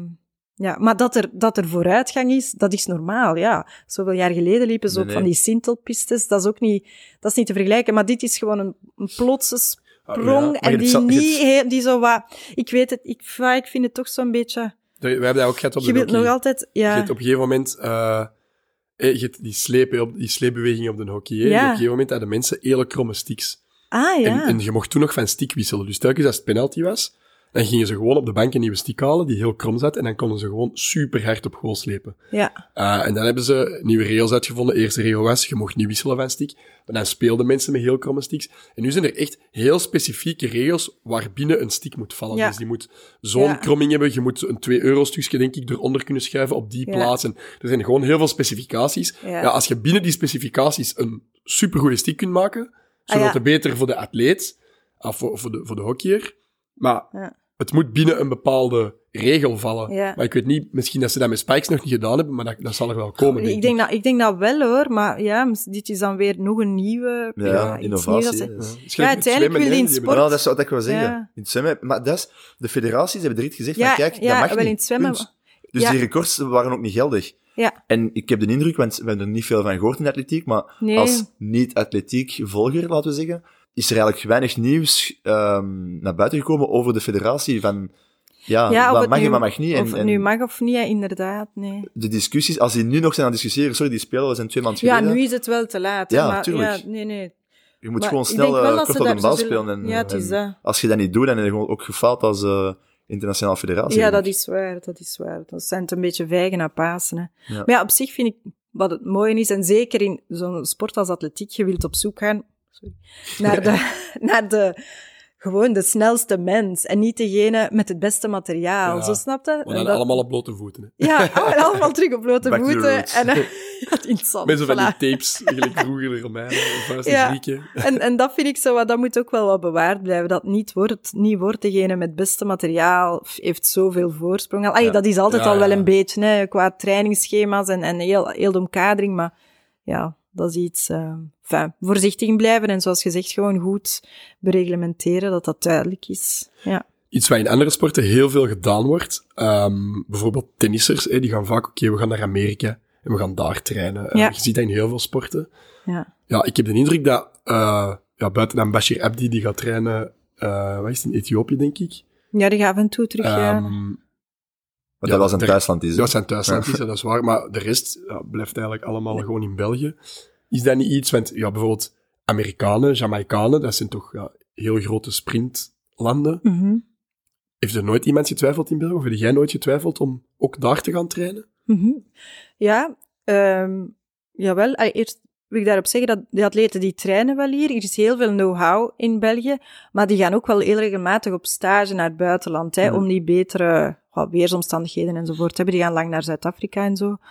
maar dat er vooruitgang is, dat is normaal. Ja. Zoveel jaar geleden liepen ze ook van die sintelpistes. Dat is ook niet te vergelijken. Maar dit is gewoon een plotse sprong. En die zo wat... Ik weet het, ik vind het toch zo'n beetje... We hebben dat ook gehad op de hockey. Je wilt nog altijd... Ja. Je hebt op een gegeven moment... je hebt die sleepbeweging op de hockey. Ja. En op een gegeven moment hadden mensen hele kromme sticks. Ah, ja. En je mocht toen nog van stick wisselen. Dus telkens als het penalty was, dan gingen ze gewoon op de bank een nieuwe stick halen, die heel krom zat, en dan konden ze gewoon super hard op goal slepen. Ja. En dan hebben ze nieuwe regels uitgevonden. De eerste regel was, je mocht niet wisselen van stick. Maar dan speelden mensen met heel kromme sticks. En nu zijn er echt heel specifieke regels waarbinnen een stick moet vallen. Ja. Dus die moet zo'n kromming hebben. Je moet een 2-euro-stukje, denk ik, eronder kunnen schuiven op die plaats. En er zijn gewoon heel veel specificaties. Ja, als je binnen die specificaties een supergoeie stick kunt maken, zodat het beter voor de atleet, voor de hockeyer. Maar het moet binnen een bepaalde regel vallen. Ja. Maar ik weet niet, misschien dat ze dat met spikes nog niet gedaan hebben, maar dat zal er wel komen. Ik denk dat wel, hoor. Maar ja, dit is dan weer nog een nieuwe... innovatie. Uiteindelijk wil je in sport... dat is wat ik wil zeggen. In het zwemmen... Maar de federaties hebben er iets gezegd van, kijk, dat mag niet. In het zwemmen... Dus die records waren ook niet geldig. Ja. En ik heb de indruk, want we hebben er niet veel van gehoord in de atletiek, maar als niet-atletiek volger, laten we zeggen, is er eigenlijk weinig nieuws naar buiten gekomen over de federatie van wat mag en wat mag niet. Of het nu mag of niet, inderdaad, nee. De discussies, als die nu nog zijn aan het discussiëren, sorry, die spelen, we zijn 2 maanden geleden. Ja, nu is het wel te laat. Ja, maar, tuurlijk. Nee. Je moet gewoon snel kort op de bal spelen. En als je dat niet doet, dan heb je gewoon ook gefaald als internationale federatie. Ja, dat is waar. Dat zijn het een beetje vijgen naar Pasen. Hè. Ja. Maar ja, op zich vind ik, wat het mooie is, en zeker in zo'n sport als atletiek, je wilt op zoek gaan naar gewoon de snelste mens. En niet degene met het beste materiaal. Zo, snap je? Maar dan allemaal op blote voeten. Hè. Ja, allemaal terug op blote voeten. En interessant. Met zo van die tapes, gelijk vroeger de Romeinen of de Grieken. En dat vind ik zo, dat moet ook wel wat bewaard blijven. Dat niet wordt degene met het beste materiaal heeft zoveel voorsprong. Dat is altijd al wel een beetje, hè, qua trainingsschema's en heel de omkadering. Maar ja... Dat is iets, voorzichtig blijven en zoals gezegd gewoon goed bereglementeren, dat duidelijk is. Ja. Iets wat in andere sporten heel veel gedaan wordt, bijvoorbeeld tennissers, die gaan vaak, we gaan naar Amerika en we gaan daar trainen. Je ziet dat in heel veel sporten. Ja, ik heb de indruk dat, buiten dan Bashir Abdi, die gaat trainen, wat is het, in Ethiopië, denk ik? Ja, die gaat af en toe terug, Want dat was een thuisland is. Dat was een thuisland is, dat is waar. Maar de rest blijft eigenlijk allemaal gewoon in België. Is dat niet iets, want bijvoorbeeld Amerikanen, Jamaicanen, dat zijn toch heel grote sprintlanden. Mm-hmm. Heeft er nooit iemand getwijfeld in België? Of heb jij nooit getwijfeld om ook daar te gaan trainen? Mm-hmm. Ja, jawel. Eerst wil ik daarop zeggen dat de atleten die trainen wel hier. Er is heel veel know-how in België, maar die gaan ook wel heel regelmatig op stage naar het buitenland, om die betere weersomstandigheden enzovoort te hebben. Die gaan lang naar Zuid-Afrika en zo.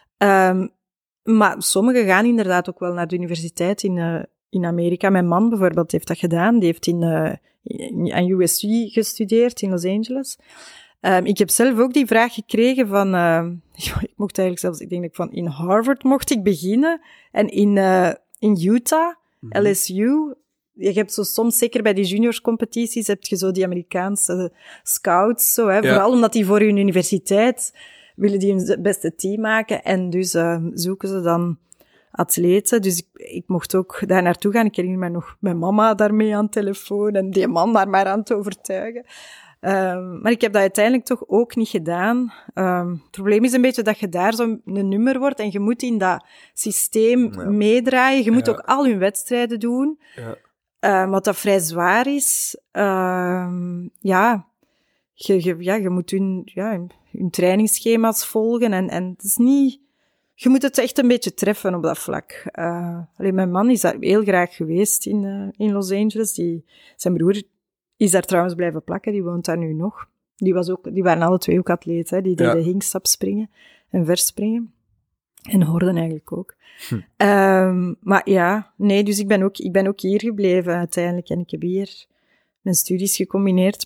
Maar sommigen gaan inderdaad ook wel naar de universiteit in Amerika. Mijn man bijvoorbeeld heeft dat gedaan. Die heeft aan USC gestudeerd in Los Angeles. Ik heb zelf ook die vraag gekregen van... ik mocht eigenlijk zelfs... Ik denk dat ik van in Harvard mocht ik beginnen. En in Utah, LSU... Je hebt zo soms, zeker bij die juniorscompetities, heb je zo die Amerikaanse scouts. Zo, hè, vooral omdat die voor hun universiteit willen die hun beste team maken. En dus zoeken ze dan atleten. Dus ik mocht ook daar naartoe gaan. Ik herinner me nog mijn mama daarmee aan de telefoon en die man daar maar aan te overtuigen. Maar ik heb dat uiteindelijk toch ook niet gedaan. Het probleem is een beetje dat je daar zo'n nummer wordt en je moet in dat systeem meedraaien. Je moet ook al je wedstrijden doen. Wat dat vrij zwaar is. Je moet hun trainingsschema's volgen en het is niet... Je moet het echt een beetje treffen op dat vlak. Mijn man is daar heel graag geweest in Los Angeles. Zijn broer is daar trouwens blijven plakken, die woont daar nu nog. Die waren alle twee ook atleet, hè. Die deden hinkstap springen en verspringen. En horden eigenlijk ook. Dus ik ben ook hier gebleven uiteindelijk. En ik heb hier mijn studies gecombineerd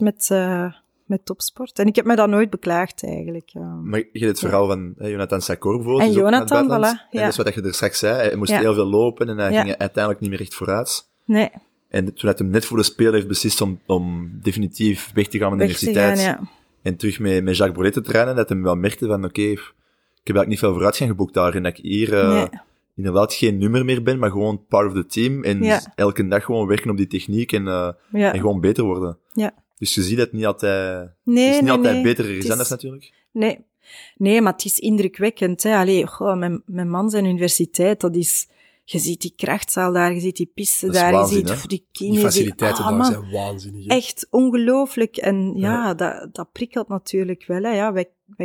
met topsport. En ik heb me dat nooit beklaagd, eigenlijk. Maar je hebt het verhaal van Jonathan Sakor bijvoorbeeld. En Jonathan, voilà. Ja. En dat is wat je er straks zei. Hij moest heel veel lopen en hij ging uiteindelijk niet meer echt vooruit. Nee. En toen hij hem net voor de Spelen heeft beslist om definitief weg te gaan van de universiteit. En terug met Jacques Brollet te trainen, dat hij wel merkte van ik heb eigenlijk niet veel vooruitgang geboekt daar. En dat ik hier inderdaad geen nummer meer ben, maar gewoon part of the team. En elke dag gewoon werken op die techniek en gewoon beter worden. Ja. Dus je ziet dat het niet altijd... het is niet altijd beter is anders natuurlijk. Nee, maar het is indrukwekkend. Hè. Mijn man zijn universiteit, dat is... Je ziet die krachtzaal daar, je ziet die piste daar, waanzin, je ziet die faciliteiten daar zijn waanzinnig. Hè? Echt ongelooflijk. En dat prikkelt natuurlijk wel. Hè. Ja,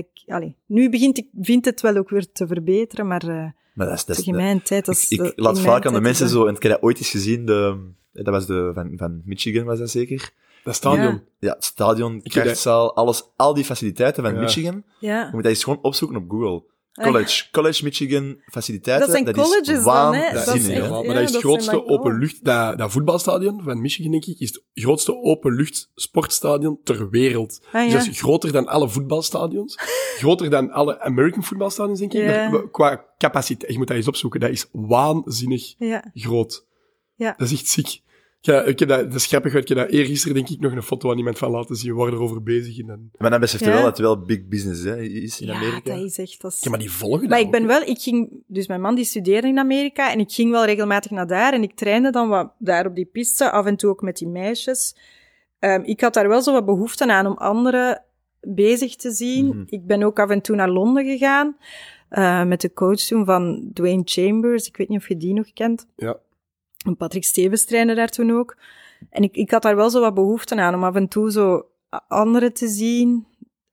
nu vindt het wel ook weer te verbeteren, maar dat is in mijn tijd... Ik laat vaak aan de mensen zo, en ik heb dat ooit eens gezien, dat was van Michigan, was dat zeker? Dat stadion. Ja, het stadion, krachtzaal, al die faciliteiten van Michigan. Ja. Je moet dat eens gewoon opzoeken op Google. College Michigan faciliteiten. Dat zijn colleges dan, hè? Maar dat is het grootste openlucht... Dat voetbalstadion van Michigan, denk ik, is het grootste openlucht sportstadion ter wereld. Dus dat is groter dan alle voetbalstadions. Groter dan alle American voetbalstadions, denk ik. Maar qua capaciteit, je moet dat eens opzoeken. Dat is waanzinnig groot. Ja. Dat is echt ziek. Ik heb dat is grappig, ik heb dat eergisteren denk ik nog een foto aan iemand van laten zien, waar erover bezig in. Maar dan beseft je wel dat het wel big business is in Amerika. Ja, dat is echt... Ja, maar die volgen maar ik ging... Dus mijn man die studeerde in Amerika en ik ging wel regelmatig naar daar en ik trainde dan wat daar op die piste, af en toe ook met die meisjes. Ik had daar wel zo wat behoefte aan om anderen bezig te zien. Mm-hmm. Ik ben ook af en toe naar Londen gegaan, met de coach toen van Dwayne Chambers. Ik weet niet of je die nog kent. Ja. Patrick Stevens trainde daar toen ook. En ik had daar wel zo wat behoefte aan om af en toe zo anderen te zien.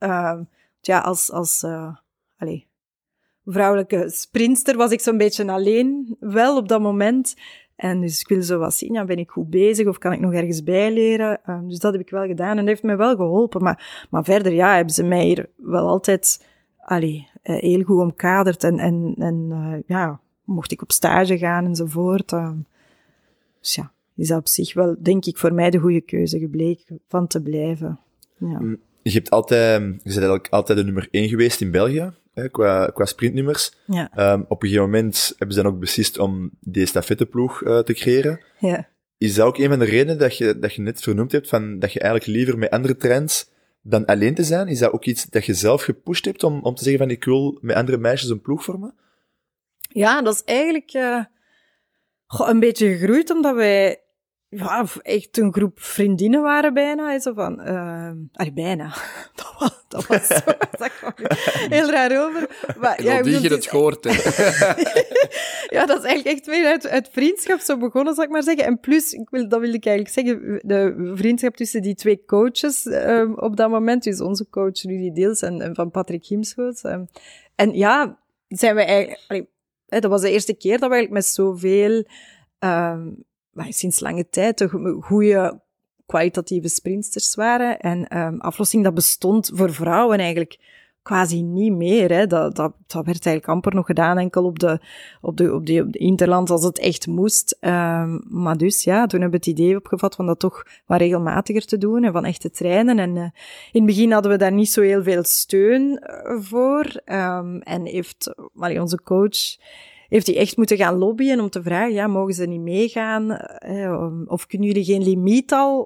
Als vrouwelijke sprinter was ik zo'n beetje alleen wel op dat moment. En dus ik wilde zo wat zien, ben ik goed bezig of kan ik nog ergens bijleren? Dus dat heb ik wel gedaan en dat heeft mij wel geholpen. Maar verder, hebben ze mij hier wel altijd heel goed omkaderd. En mocht ik op stage gaan enzovoort. Dus is dat op zich wel, denk ik, voor mij de goede keuze gebleken van te blijven. Ja. Je bent eigenlijk altijd de nummer 1 geweest in België, qua sprintnummers. Ja. Op een gegeven moment hebben ze dan ook beslist om die estafetteploeg te creëren. Ja. Is dat ook een van de redenen dat je net vernoemd hebt, van dat je eigenlijk liever met andere trains dan alleen te zijn? Is dat ook iets dat je zelf gepusht hebt om te zeggen van ik wil met andere meisjes een ploeg vormen? Ja, dat is eigenlijk... een beetje gegroeid, omdat wij echt een groep vriendinnen waren bijna. Zo van, bijna. Dat was zo. Dat kwam heel raar over. Maar, je het gehoord hebt. Ja, dat is eigenlijk echt weer uit vriendschap zo begonnen, zal ik maar zeggen. En plus, dat wil ik eigenlijk zeggen, de vriendschap tussen die twee coaches op dat moment, dus onze coach Rudy Deels en van Patrick Himschoot. Zijn we eigenlijk... dat was de eerste keer dat we eigenlijk met zoveel, sinds lange tijd, goede kwalitatieve sprinters waren. En aflossing, dat bestond voor vrouwen eigenlijk quasi niet meer. Hè. Dat werd eigenlijk amper nog gedaan, enkel op de interland als het echt moest. Maar dus, toen hebben we het idee opgevat van dat toch wat regelmatiger te doen en van echt te trainen. En in het begin hadden we daar niet zo heel veel steun voor. En heeft onze coach... heeft hij echt moeten gaan lobbyen om te vragen, mogen ze niet meegaan? Of kunnen jullie geen limiet al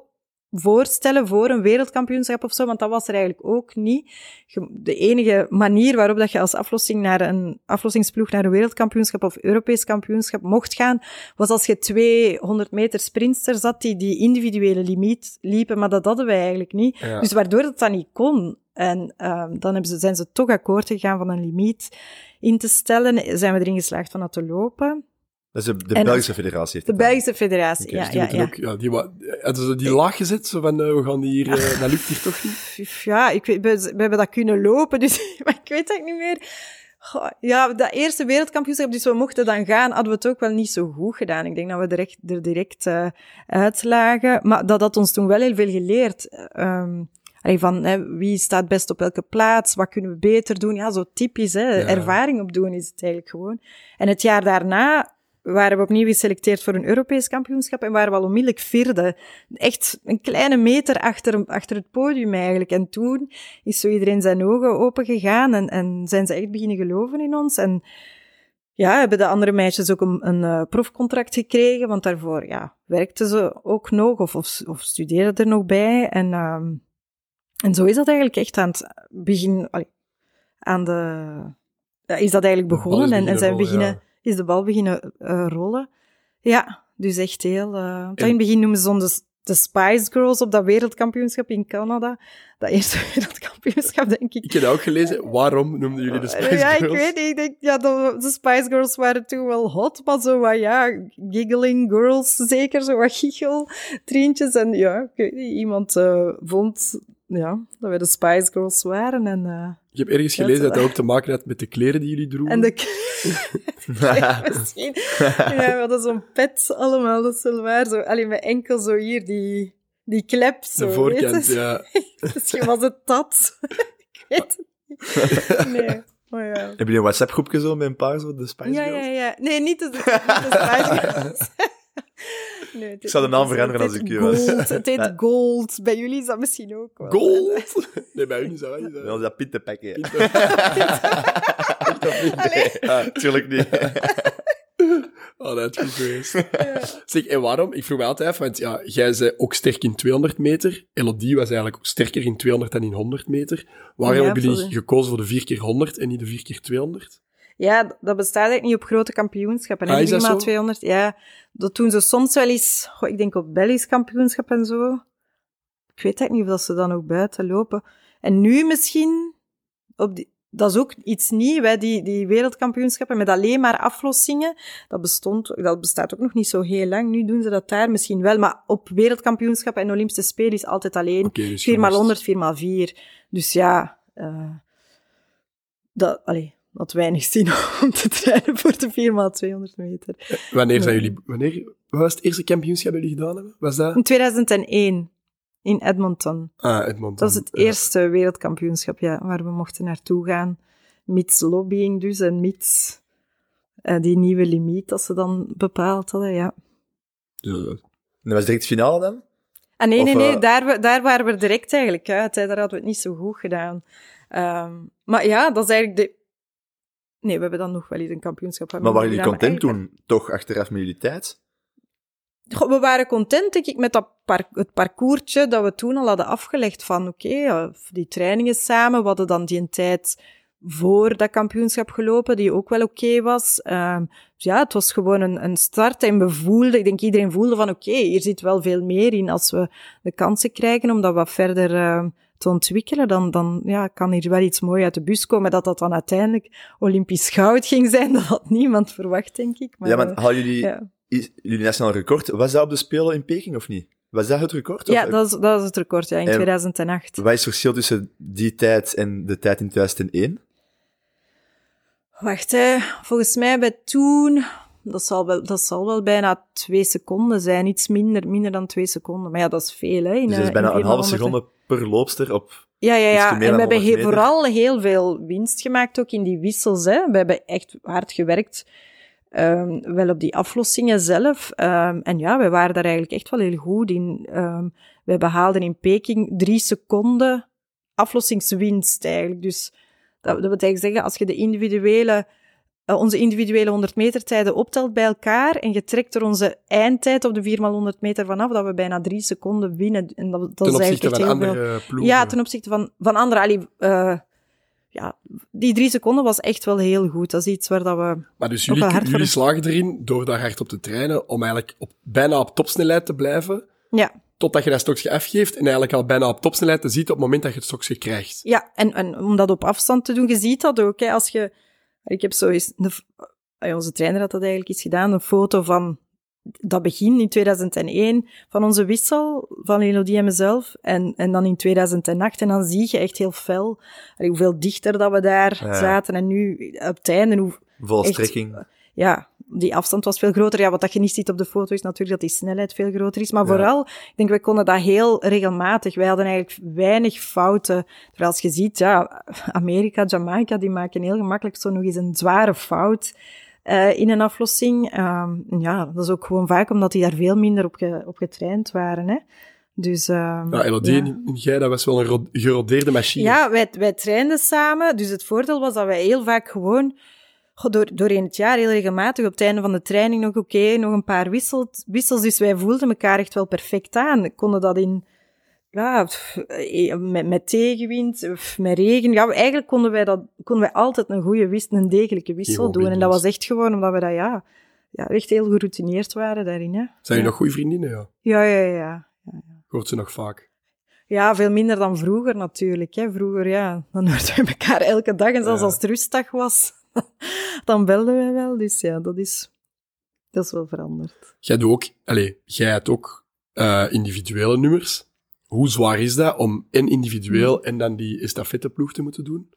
voorstellen voor een wereldkampioenschap of zo, want dat was er eigenlijk ook niet. De enige manier waarop dat je als aflossingsploeg naar een wereldkampioenschap of Europees kampioenschap mocht gaan, was als je 200 meter sprinters zat die individuele limiet liepen, maar dat hadden wij eigenlijk niet. Ja. Dus waardoor dat niet kon. En dan zijn ze toch akkoord gegaan van een limiet in te stellen. Zijn we erin geslaagd van dat te lopen. Dat is de Belgische federatie. De Belgische federatie, die laag gezet, zo van, we gaan hier, dat lukt hier toch niet? Ja, we hebben dat kunnen lopen, dus maar ik weet het niet meer. Goh, ja, dat eerste wereldkampioenschap, dus we mochten dan gaan, hadden we het ook wel niet zo goed gedaan. Ik denk dat we er direct uitlagen. Maar dat had ons toen wel heel veel geleerd. Van wie staat best op welke plaats, wat kunnen we beter doen. Ja, zo typisch, ervaring opdoen is het eigenlijk gewoon. En het jaar daarna waren we opnieuw geselecteerd voor een Europees kampioenschap en waren we al onmiddellijk vierde. Echt een kleine meter achter het podium eigenlijk. En toen is zo iedereen zijn ogen open gegaan en zijn ze echt beginnen geloven in ons. En ja, hebben de andere meisjes ook een profcontract gekregen, want daarvoor werkten ze ook nog of studeerden er nog bij. En zo is dat eigenlijk echt aan het begin, is dat eigenlijk begonnen en zijn we beginnen... is de bal beginnen rollen. Ja, dus echt heel... in het begin noemen ze ons de Spice Girls op dat wereldkampioenschap in Canada. Dat eerste wereldkampioenschap, denk ik. Ik heb dat ook gelezen. Waarom noemden jullie de Spice Girls? Ja, ik weet niet. Ik denk, de Spice Girls waren toen wel hot, maar zo wat, giggling girls zeker, zo wat giecheltrientjes. En ja, ik weet niet, iemand vond... Ja, dat wij de Spice Girls waren. En, ik heb ergens gelezen dat ook te maken had met de kleren die jullie droegen. En de misschien. Ja, we hadden zo'n pet allemaal, dat is wel waar. Zo, alleen met enkel zo hier die klep. Zo, de voorkant, ja. Misschien was het dat. Ik weet het niet. Nee. Oh, ja. Heb je een WhatsApp-groepje zo met een paar zo, de Spice Girls? Ja. Nee, niet de Spice Girls. Nee, ik zou de naam veranderen als ik je was. Het heet Gold. Bij jullie is dat misschien ook wel. Gold? Nee, bij jullie is dat niet. Wel, dat pintenpakken. Nee, tuurlijk niet. Oh, dat is goed geweest. Ja. Zeg, en waarom? Ik vroeg me altijd af, want jij zei ook sterk in 200 meter. Elodie was eigenlijk ook sterker in 200 dan in 100 meter. Waarom hebben jullie gekozen voor de 4x100 en niet de 4x200? Ja, dat bestaat eigenlijk niet op grote kampioenschappen. Is dat zo? 200, ja. Dat doen ze soms wel eens, ik denk op Belgisch kampioenschap en zo. Ik weet eigenlijk niet of dat ze dan ook buiten lopen. En nu misschien, dat is ook iets nieuws, hè, die wereldkampioenschappen met alleen maar aflossingen. Dat bestaat ook nog niet zo heel lang. Nu doen ze dat daar misschien wel. Maar op wereldkampioenschappen en Olympische Spelen is altijd alleen dus 4x100, 4x4. Dus ja, wat weinig zin om te trainen voor de 4x200 meter. Wanneer was het eerste kampioenschap dat jullie gedaan hebben? Was dat? In 2001, in Edmonton. Edmonton. Dat is het eerste wereldkampioenschap, waar we mochten naartoe gaan. Mits lobbying dus, en mits die nieuwe limiet dat ze dan bepaald hadden, ja. En dat was direct finale dan? Nee, daar waren we direct eigenlijk uit. Daar hadden we het niet zo goed gedaan. Maar ja, dat is eigenlijk Nee, we hebben dan nog wel eens een kampioenschap. Maar waren jullie content toen, toch, achteraf met jullie tijd? We waren content, denk ik, met het parcoursje dat we toen al hadden afgelegd van, die trainingen samen. We hadden dan die tijd voor dat kampioenschap gelopen, die ook wel oké was. Het was gewoon een start en we voelden, ik denk iedereen voelde van, hier zit wel veel meer in als we de kansen krijgen om dat wat verder te ontwikkelen, dan kan hier wel iets moois uit de bus komen. Dat dan uiteindelijk Olympisch goud ging zijn, dat had niemand verwacht, denk ik. Maar, hadden jullie nationaal record, was dat op de Spelen in Peking of niet? Was dat het record? Ja, dat was het record, in 2008. Wat is het verschil tussen die tijd en de tijd in 2001? Wacht, volgens mij bij toen... Dat zal wel bijna 2 seconden zijn. Iets minder dan 2 seconden. Maar ja, dat is veel, hè. Dus dat is bijna een halve seconde per loopster op... Ja. En we hebben vooral heel veel winst gemaakt, ook in die wissels, hè. We hebben echt hard gewerkt, wel op die aflossingen zelf. En ja, we waren daar eigenlijk echt wel heel goed in. We behaalden in Peking 3 seconden aflossingswinst, eigenlijk. Dus dat wil eigenlijk zeggen, als je de individuele onze individuele 100 meter tijden optelt bij elkaar en je trekt er onze eindtijd op de 4x100 meter vanaf, dat we bijna 3 seconden winnen. En dat ten opzichte van andere ploegen? Ja, ten opzichte van andere. Die 3 seconden was echt wel heel goed. Dat is iets waar dat we... Maar dus jullie slagen erin, door daar hard op te trainen, om eigenlijk bijna op topsnelheid te blijven, totdat je dat stokje afgeeft en eigenlijk al bijna op topsnelheid te ziet op het moment dat je het stokje krijgt. Ja, en om dat op afstand te doen, je ziet dat ook. Hè, als je... Ik heb zo eens... Onze trainer had dat eigenlijk eens gedaan, een foto van dat begin in 2001 van onze wissel, van Elodie en mezelf, en dan in 2008. En dan zie je echt heel fel hoeveel dichter dat we daar zaten. En nu, op het einde... Vol strekking. Die afstand was veel groter. Ja, wat dat je niet ziet op de foto is natuurlijk dat die snelheid veel groter is. Maar vooral, ik denk, wij konden dat heel regelmatig. Wij hadden eigenlijk weinig fouten. Terwijl als je ziet, Amerika, Jamaica, die maken heel gemakkelijk zo nog eens een zware fout in een aflossing. Dat is ook gewoon vaak omdat die daar veel minder op getraind waren, hè. Dus, Elodie en jij, dat was wel een gerodeerde machine. Ja, wij trainden samen. Dus het voordeel was dat wij heel vaak gewoon... doorheen het jaar heel regelmatig, op het einde van de training nog nog een paar wissels. Dus wij voelden elkaar echt wel perfect aan. Konden dat met tegenwind, of met regen. Ja, eigenlijk konden wij altijd een degelijke wissel doen. En dat was echt gewoon omdat we dat, echt heel geroutineerd waren daarin. Hè. Zijn jullie nog goede vriendinnen? Ja. Hoort ze nog vaak? Ja, veel minder dan vroeger natuurlijk. Hè. Vroeger, dan hoorden we elkaar elke dag. En zelfs als het rustdag was... Dan belden wij wel, dus dat is wel veranderd. Jij hebt ook individuele nummers. Hoe zwaar is dat om individueel en dan die estafetteploeg te moeten doen?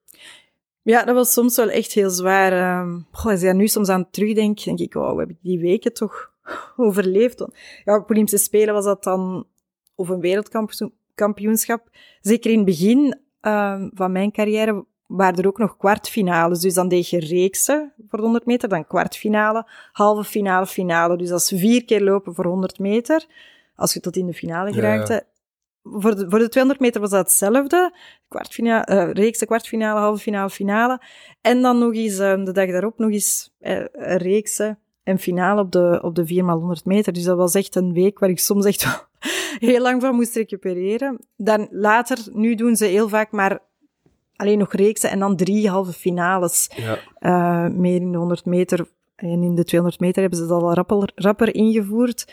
Ja, dat was soms wel echt heel zwaar. Als je nu soms aan terugdenk, denk ik, we hebben die weken toch overleefd. Ja, op Olympische Spelen was dat dan, of een wereldkampioenschap. Zeker in het begin van mijn carrière waren er ook nog kwartfinales. Dus dan deed je reeksen voor de 100 meter, dan kwartfinale, halve finale, finale. Dus dat is 4 keer lopen voor 100 meter, als je tot in de finale geraakte. Voor de 200 meter was dat hetzelfde. Reeksen, kwartfinale, halve finale, finale. En dan nog eens, de dag daarop, nog eens reeksen en finale op de 4x100 meter. Dus dat was echt een week waar ik soms echt heel lang van moest recupereren. Dan later, nu doen ze heel vaak maar alleen nog reeksen en dan 3 halve finales. Meer in de 100 meter. En in de 200 meter hebben ze dat al rapper ingevoerd.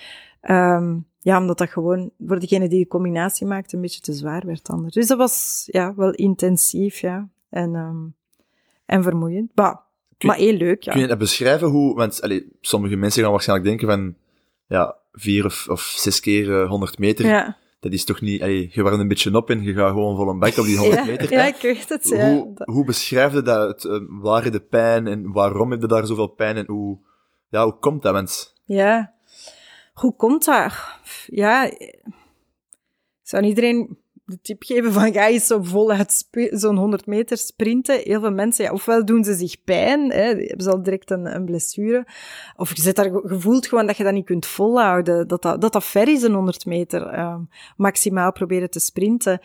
Omdat dat gewoon voor degene die de combinatie maakte een beetje te zwaar werd anders. Dus dat was wel intensief, en vermoeiend. Maar heel leuk, Kun je dat beschrijven hoe... Want sommige mensen gaan waarschijnlijk denken van 4 of 6 keer 100 meter. Ja. Dat is toch niet... je warmt een beetje op en je gaat gewoon vol een bak op die 100 meter. Ja, ik weet het. Hoe beschrijf je dat? Waar is de pijn en waarom heb je daar zoveel pijn? En hoe komt dat? Want... Ja, hoe komt dat? Ja, ik zou iedereen de tip geven van ga eens zo voluit zo'n 100 meter sprinten. Heel veel mensen, ofwel doen ze zich pijn, hebben ze al direct een blessure, of je voelt gewoon dat je dat niet kunt volhouden, dat ver is een 100 meter, maximaal proberen te sprinten.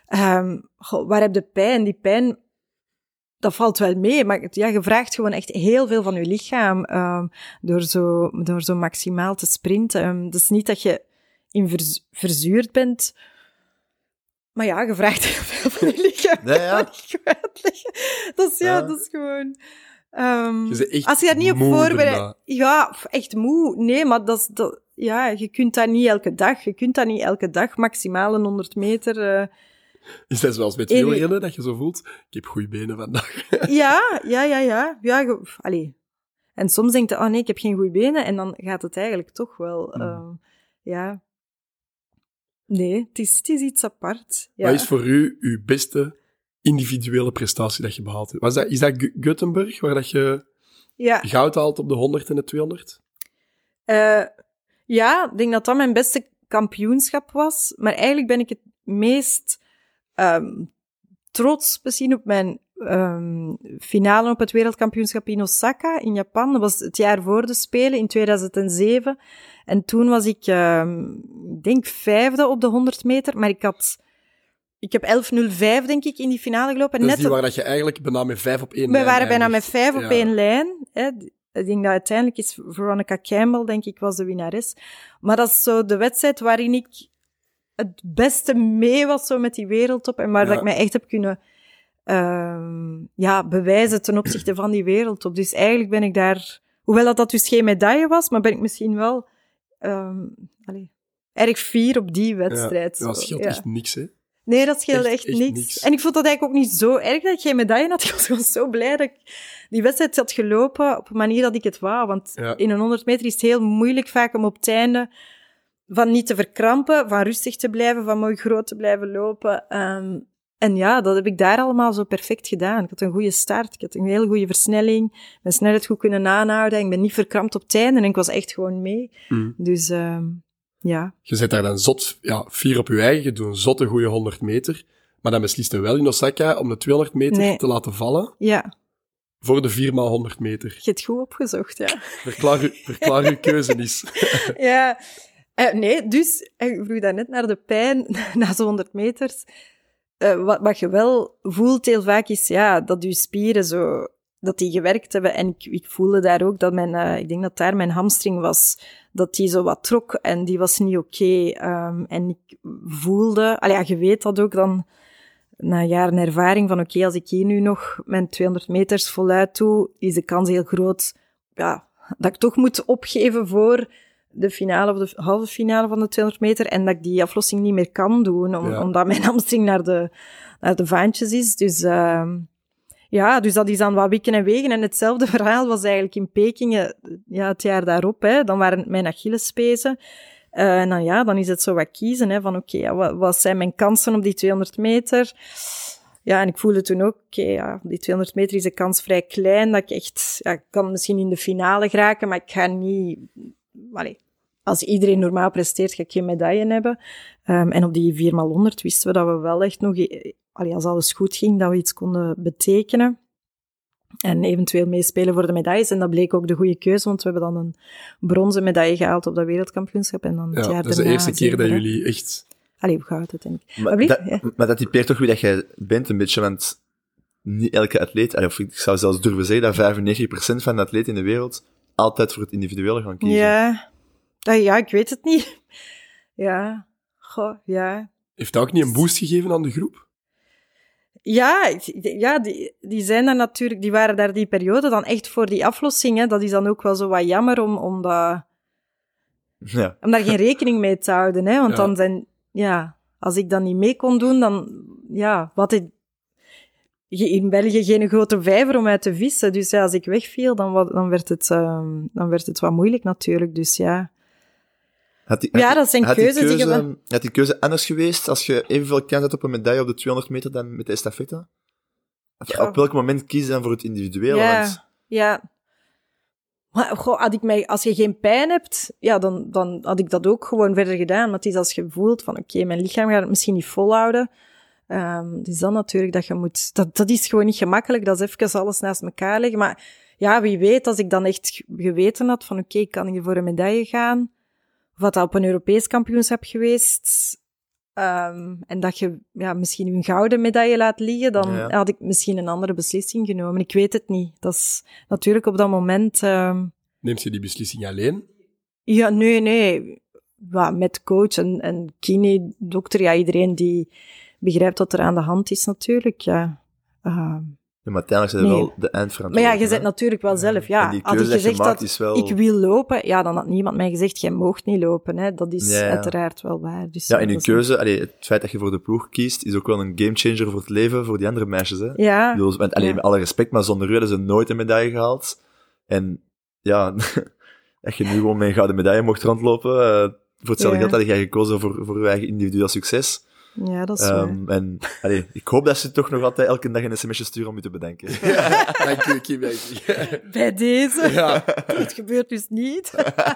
Waar heb je pijn? Die pijn, dat valt wel mee, maar je vraagt gewoon echt heel veel van je lichaam door zo maximaal te sprinten. Het is niet dat je verzuurd bent, maar je vraagt heel veel van je lichaam. Ja. Dat kan ik uitleggen. Dat is gewoon... als je dat niet op voorbereidt... Ja, echt moe. Nee, maar je kunt dat niet elke dag. Je kunt dat niet elke dag, maximaal een 100 meter... Is dat zoals met wielrennen, dat je zo voelt? Ik heb goede benen vandaag. Ja. En soms denk je, nee, ik heb geen goede benen. En dan gaat het eigenlijk toch wel... Nee, het is iets apart. Ja. Wat is voor u uw beste individuele prestatie dat je behaald hebt? Is dat Gothenburg, waar dat je goud haalt op de 100 en de 200? Ik denk dat dat mijn beste kampioenschap was. Maar eigenlijk ben ik het meest trots misschien op mijn finale op het wereldkampioenschap in Osaka, in Japan. Dat was het jaar voor de Spelen, in 2007. En toen was ik, ik denk 5e op de 100 meter, maar ik had Ik heb 11.05, denk ik, in die finale gelopen. Dat is die waar dat je eigenlijk bijna met 5 op 1 lijn... We waren bijna met 5 op 1 lijn. Hè. Ik denk dat uiteindelijk is Veronica Campbell, denk ik, was de winnares. Maar dat is zo de wedstrijd waarin ik het beste mee was zo met die wereldtop. En waar dat ik mij echt heb kunnen bewijzen ten opzichte van die wereldtop. Dus eigenlijk ben ik daar... Hoewel dat dus geen medaille was, maar ben ik misschien wel erg fier op die wedstrijd. Ja, dat scheelt echt niks, hè? Nee, dat scheelde echt niks. En ik vond dat eigenlijk ook niet zo erg dat ik geen medaille had. Ik was gewoon zo blij dat ik die wedstrijd had gelopen op een manier dat ik het wou. Want in een 100 meter is het heel moeilijk vaak om op het einde van niet te verkrampen, van rustig te blijven, van mooi groot te blijven lopen. En ja, dat heb ik daar allemaal zo perfect gedaan. Ik had een goede start, ik had een hele goede versnelling, ik ben snelheid goed kunnen aanhouden, ik ben niet verkrampt op het einde en ik was echt gewoon mee. Dus... ja. Je zit daar dan zot, fier op je eigen, je doet een zotte goede 100 meter, maar dan beslist je wel in Osaka om de 200 meter te laten vallen. Ja. Voor de 4x100 meter. Je hebt het goed opgezocht, ja. Verklaar uw keuze eens. Ja. Nee, dus, ik vroeg daarnet naar de pijn na zo'n 100 meters. Wat je wel voelt heel vaak is, dat je spieren zo... dat die gewerkt hebben. En ik voelde daar ook dat ik denk dat daar mijn hamstring was, dat die zo wat trok en die was niet oké. En ik voelde, je weet dat ook dan, na jaren ervaring, van als ik hier nu nog mijn 200 meters voluit doe, is de kans heel groot, dat ik toch moet opgeven voor de finale of de halve finale van de 200 meter en dat ik die aflossing niet meer kan doen, omdat mijn hamstring naar de vaantjes is. Dus... dus dat is dan wat wikken en wegen. En hetzelfde verhaal was eigenlijk in Peking, het jaar daarop. Hè. Dan waren het mijn Achillespezen. En dan is het zo wat kiezen, hè, van wat zijn mijn kansen op die 200 meter? Ja, en ik voelde toen ook, die 200 meter is de kans vrij klein, dat ik echt, ik kan misschien in de finale geraken, maar ik ga niet... als iedereen normaal presteert, ga ik geen medaille hebben. En op die 4x100 wisten we dat we wel echt nog... als alles goed ging, dat we iets konden betekenen. En eventueel meespelen voor de medailles. En dat bleek ook de goede keuze, want we hebben dan een bronzen medaille gehaald op dat wereldkampioenschap. En dan het jaar dat is de eerste keer dat jullie echt... hoe gaat het, denk ik. Maar dat typeert toch wie dat jij bent, een beetje, want niet elke atleet, of ik zou zelfs durven zeggen dat 95% van de atleten in de wereld altijd voor het individuele gaan kiezen. Ja, ik weet het niet. Ja. Heeft dat ook niet een boost gegeven aan de groep? Ja, die zijn dan natuurlijk, die waren daar die periode dan echt voor die aflossing, hè. Dat is dan ook wel zo wat jammer om daar geen rekening mee te houden, hè. Want dan zijn, als ik dat niet mee kon doen, dan, in België geen grote vijver om uit te vissen. Dus als ik wegviel, dan werd het wat moeilijk natuurlijk, dus ja. Dat zijn keuzes. Had die keuze anders geweest als je evenveel kans had op een medaille op de 200 meter dan met de estafette? Op welk moment kies je dan voor het individuele? Ja. Maar als je geen pijn hebt, dan had ik dat ook gewoon verder gedaan. Maar het is als je voelt van, mijn lichaam gaat het misschien niet volhouden. Het is dan natuurlijk dat je moet... Dat is gewoon niet gemakkelijk, dat is even alles naast elkaar leggen. Maar wie weet, als ik dan echt geweten had van, kan ik voor een medaille gaan... Of dat op een Europees kampioenschap geweest, en dat je misschien een gouden medaille laat liggen, dan had ik misschien een andere beslissing genomen. Ik weet het niet. Dat is natuurlijk op dat moment... Neemt je die beslissing alleen? Ja, nee. Met coach en kine, dokter, iedereen die begrijpt wat er aan de hand is natuurlijk, maar uiteindelijk zijn wel de eindverantwoordelijke. Maar je zit natuurlijk wel zelf, En die keuze had ik gezegd dat is wel... ik wil lopen, dan had niemand mij gezegd, jij moogt niet lopen, hè. Dat is uiteraard wel waar. Dus en die keuze, het feit dat je voor de ploeg kiest, is ook wel een gamechanger voor het leven, voor die andere meisjes, hè. Ja. Met alle respect, maar zonder u hadden ze nooit een medaille gehaald. En dat je nu gewoon met een gouden medaille mocht rondlopen, voor hetzelfde geld had jij gekozen voor je eigen individueel succes. Ja, dat is waar. En ik hoop dat ze toch nog altijd elke dag een sms'je sturen om je te bedenken. Dank u, Kim. Bij deze. Ja. Het gebeurt dus niet.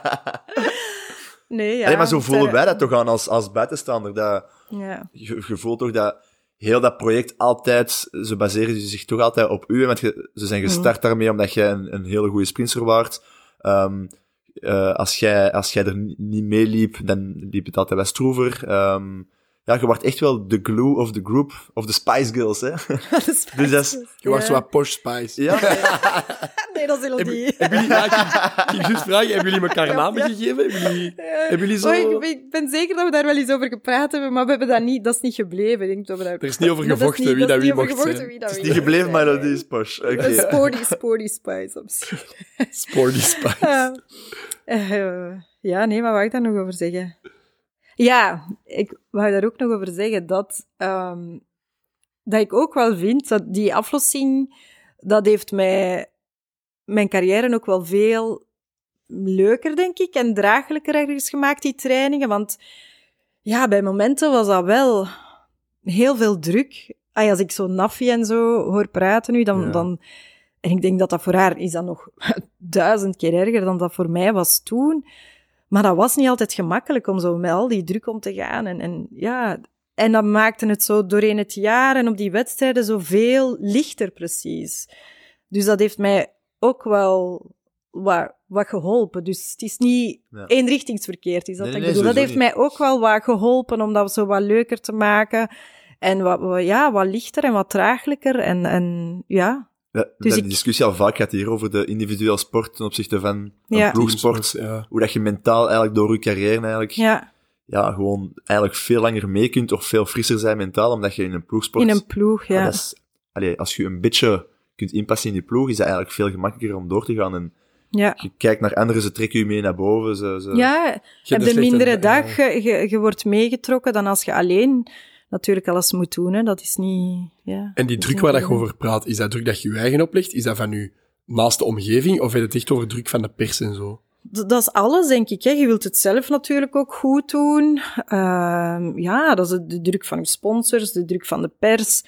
Nee, maar zo voelen wij dat toch aan als buitenstaander. Dat, je voelt toch dat heel dat project altijd, ze baseren zich toch altijd op u. Want ze zijn gestart daarmee omdat jij een hele goede sprinter waart. Als jij er niet mee liep, dan liep het altijd wat stroever. Ja, je wordt echt wel de glue of the group, of the Spice Girls, hè. Dus dat is... Je wordt zo wat Posh Spice. Ja. Nee, dat is Elodie. Ik ging juist vragen, hebben jullie elkaar namen gegeven? Hebben jullie zo... Ik ben zeker dat we daar wel eens over gepraat hebben, maar we hebben dat niet... Dat is niet gebleven. Ik denk dat we daar... Er is niet over gevochten wie dat wie mocht zijn. Het is niet gebleven, maar dat is Posh. Okay. Sporty Spice, misschien. Sporty Spice. Ja, nee, maar wat wou ik daar nog over zeggen? Ja, ik wou daar ook nog over zeggen dat ik ook wel vind dat die aflossing, dat heeft mijn carrière ook wel veel leuker, denk ik, en draaglijker ergens gemaakt, die trainingen. Want ja, bij momenten was dat wel heel veel druk. Als ik zo Nafi en zo hoor praten nu, dan... En ik denk dat voor haar is dat nog 1000 keer erger dan dat voor mij was toen. Maar dat was niet altijd gemakkelijk om zo met al die druk om te gaan. En dat maakte het zo doorheen het jaar en op die wedstrijden zo veel lichter precies. Dus dat heeft mij ook wel wat geholpen. Dus het is niet eenrichtingsverkeerd, is dat ik bedoel. Dat heeft mij ook wel wat geholpen om dat zo wat leuker te maken. En wat lichter en wat draaglijker. En ja... Ja, dus die discussie al vaak gaat hier over de individuele sport ten opzichte van ploegsport. Ja. Hoe dat je mentaal eigenlijk door je carrière eigenlijk gewoon eigenlijk veel langer mee kunt of veel frisser zijn mentaal, omdat je in een ploegsport... In een ploeg, ja. Als je een beetje kunt inpassen in die ploeg, is dat eigenlijk veel gemakkelijker om door te gaan. En je kijkt naar anderen, ze trekken je mee naar boven. Ja, je hebt een mindere dag, je wordt meegetrokken dan als je alleen... natuurlijk alles moet doen, hè. Dat is niet... Ja, en die druk waar je over praat, is dat druk dat je je eigen oplegt? Is dat van je naaste omgeving? Of heb je het echt over druk van de pers en zo? Dat is alles, denk ik. Hè. Je wilt het zelf natuurlijk ook goed doen. Dat is de druk van je sponsors, de druk van de pers.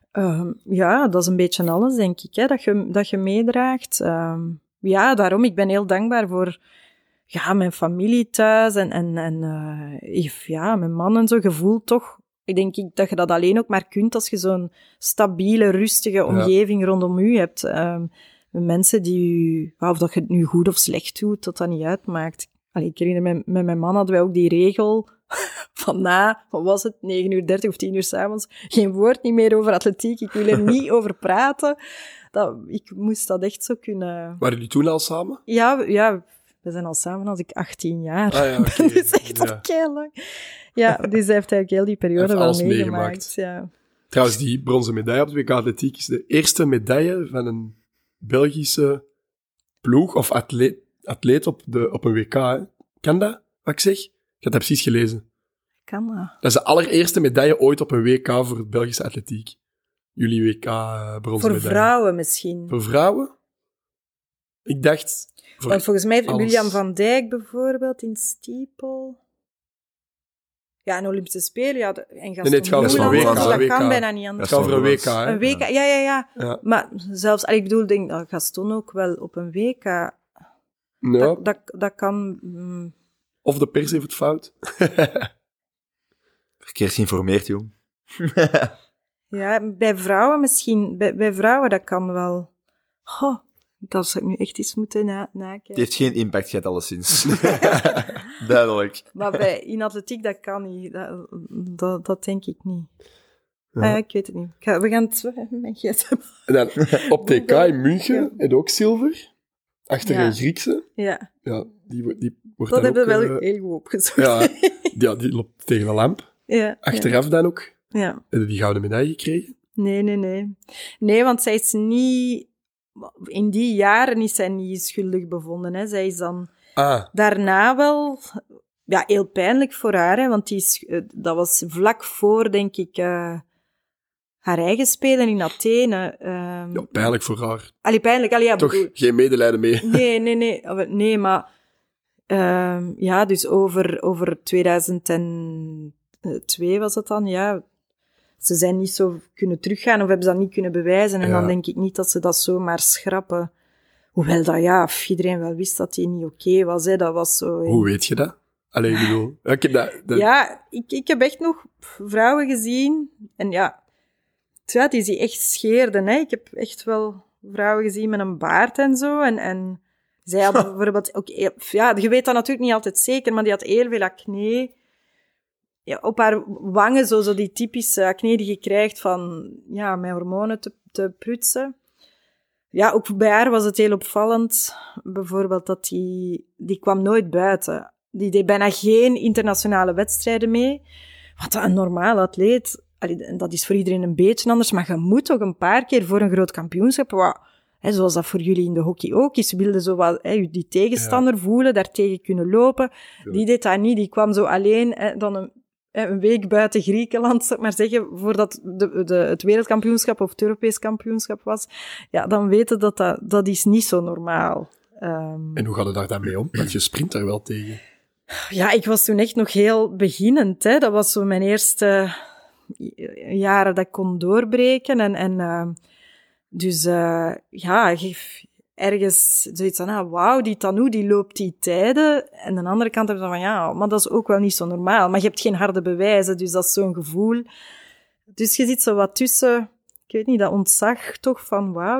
Dat is een beetje alles, denk ik, hè, dat je meedraagt. Daarom, ik ben heel dankbaar voor... mijn familie thuis en mijn man en zo. Je voelt toch... Ik denk dat je dat alleen ook maar kunt als je zo'n stabiele, rustige omgeving rondom je hebt. Mensen die of dat je het nu goed of slecht doet, dat niet uitmaakt. Ik herinner me, met mijn man hadden wij ook die regel van wat was het, 9:30 of 10:00 s'avonds, geen woord niet meer over atletiek, ik wil er niet over praten. Ik moest dat echt zo kunnen... Waren jullie toen al samen? Ja, we zijn al samen als ik 18 jaar. Okay. Dat is echt al keilang. Ja, dus hij heeft eigenlijk heel die periode wel meegemaakt. Ja. Trouwens, die bronzen medaille op de WK Atletiek is de eerste medaille van een Belgische ploeg of atleet op een WK. Hè. Kan dat, wat ik zeg? Ik heb dat precies gelezen. Kan dat? Dat is de allereerste medaille ooit op een WK voor het Belgische atletiek. Jullie WK bronzen medaille. Voor vrouwen misschien. Voor vrouwen? Ik dacht... Want volgens mij heeft William van Dijk bijvoorbeeld in Steeple... Ja, een Olympische Spelen, en het gaat voor een WK. Dat kan bijna niet anders. Het gaat voor een WK, hè? Een WK, ja. Maar zelfs, ik bedoel, denk Gaston ook wel op een WK. Ja. Dat kan... Of de pers heeft het fout. Verkeerd geïnformeerd, jong. Ja, bij vrouwen misschien. Bij vrouwen, dat kan wel. Dat zou ik nu echt eens moeten nakijken. Het heeft geen impact gehad, alleszins. Duidelijk. Maar in atletiek, dat kan niet. Dat denk ik niet. Ja. Ik weet het niet. We gaan het mijn gsm. En dan, op TK in München en ook zilver. Achter een Griekse. Ja. Ja, die wordt dat hebben we ook, wel heel goed opgezocht. Ja, die loopt tegen een lamp. Ja. Achteraf dan ook. Ja. Heb je die gouden medaille gekregen? Nee. Nee, want zij is niet... In die jaren is zij niet schuldig bevonden. Hè. Zij is dan daarna wel... Ja, heel pijnlijk voor haar, hè, want dat was vlak voor, denk ik, haar eigen spelen in Athene. Ja, pijnlijk voor haar. Pijnlijk. Toch geen medelijden mee? Nee, maar... dus over 2002 was het dan, ja... Ze zijn niet zo kunnen teruggaan of hebben ze dat niet kunnen bewijzen. En dan denk ik niet dat ze dat zomaar schrappen. Hoewel dat, iedereen wel wist dat die niet oké was. Hè. Dat was zo... Hoe weet je dat? Allee, ik bedoel... Ja, ik heb echt nog vrouwen gezien. En die echt scheerden. Hè. Ik heb echt wel vrouwen gezien met een baard en zo. En zij hadden bijvoorbeeld... je weet dat natuurlijk niet altijd zeker, maar die had heel veel acne. op haar wangen zo die typische acne die je krijgt van met hormonen te prutsen. Ja, ook bij haar was het heel opvallend. Bijvoorbeeld dat die kwam nooit buiten. Die deed bijna geen internationale wedstrijden mee. Wat een normaal atleet, dat is voor iedereen een beetje anders, maar je moet toch een paar keer voor een groot kampioenschap, zoals dat voor jullie in de hockey ook is, wilde zo wat die tegenstander voelen, daartegen kunnen lopen. Ja. Die deed dat niet, die kwam zo alleen dan een week buiten Griekenland, zeg maar zeggen, voordat het wereldkampioenschap of het Europees kampioenschap was. Ja, dan weten dat is niet zo normaal. En hoe gaat het daar dan mee om? Want je sprint daar wel tegen. Ja, ik was toen echt nog heel beginnend. Hè. Dat was zo mijn eerste jaren dat ik kon doorbreken. Dus ergens zoiets van, wauw, die Tanou, die loopt die tijden. En aan de andere kant heb je van, maar dat is ook wel niet zo normaal. Maar je hebt geen harde bewijzen, dus dat is zo'n gevoel. Dus je zit zo wat tussen, ik weet niet, dat ontzag toch van, wauw,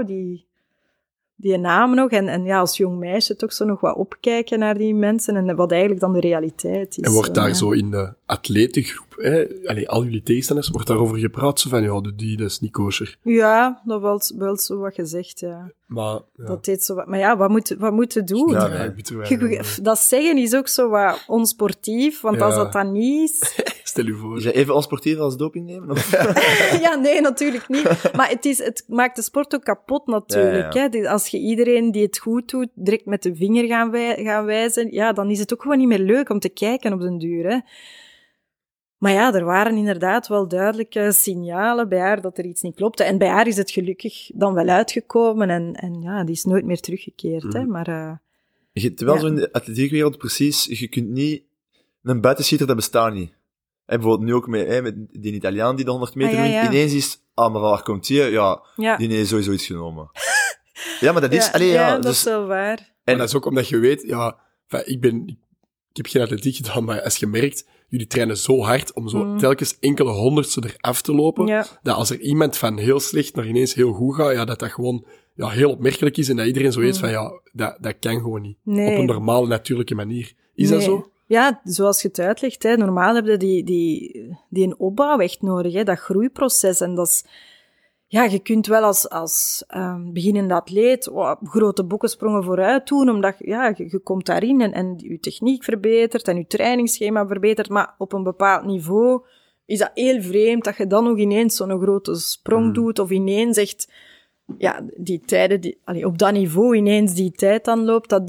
die naam nog. En als jong meisje toch zo nog wat opkijken naar die mensen en wat eigenlijk dan de realiteit is. En wordt daar zo in de atletengroep, al jullie tegenstanders, wordt daarover gepraat? Zo van, dat is niet kosher. Ja, dat wel zo wat gezegd, ja. Maar, dat deed zo wat. Maar wat moeten doen? Ja, dat zeggen is ook zo wat onsportief, want als dat dan niet is... Stel je voor. Is jij even onsportief als doping nemen? Of? Ja, nee, natuurlijk niet. Maar het maakt de sport ook kapot, natuurlijk. Ja. Hè? Als je iedereen die het goed doet, direct met de vinger gaan wijzen, dan is het ook gewoon niet meer leuk om te kijken op den duur. Hè? Maar ja, er waren inderdaad wel duidelijke signalen bij haar dat er iets niet klopte. En bij haar is het gelukkig dan wel uitgekomen en die is nooit meer teruggekeerd. Hè? Maar, je hebt wel zo in de atletiekwereld precies, je kunt niet... Een buitenschieter, dat bestaat niet. En bijvoorbeeld nu ook met die Italiaan die de 100 meter wint, ineens is, maar waar komt die? Die heeft sowieso iets genomen. Ja, maar dat is... dat is wel waar. En dat is ook omdat je weet, ik heb geen atletiek gedaan, maar als je merkt, jullie trainen zo hard om zo telkens enkele honderdste eraf te lopen, dat als er iemand van heel slecht naar ineens heel goed gaat, dat gewoon heel opmerkelijk is en dat iedereen zo weet van, dat kan gewoon niet. Nee. Op een normale, natuurlijke manier. Is dat zo? Ja, zoals je het uitlegt, hè, normaal heb je die een opbouw echt nodig, hè, dat groeiproces. En dat is... Ja, je kunt wel als beginnende atleet grote bokkensprongen vooruit doen, omdat je komt daarin en je techniek verbetert en je trainingsschema verbetert, maar op een bepaald niveau is dat heel vreemd dat je dan nog ineens zo'n grote sprong doet, of ineens echt, die tijden, op dat niveau ineens die tijd dan loopt, dat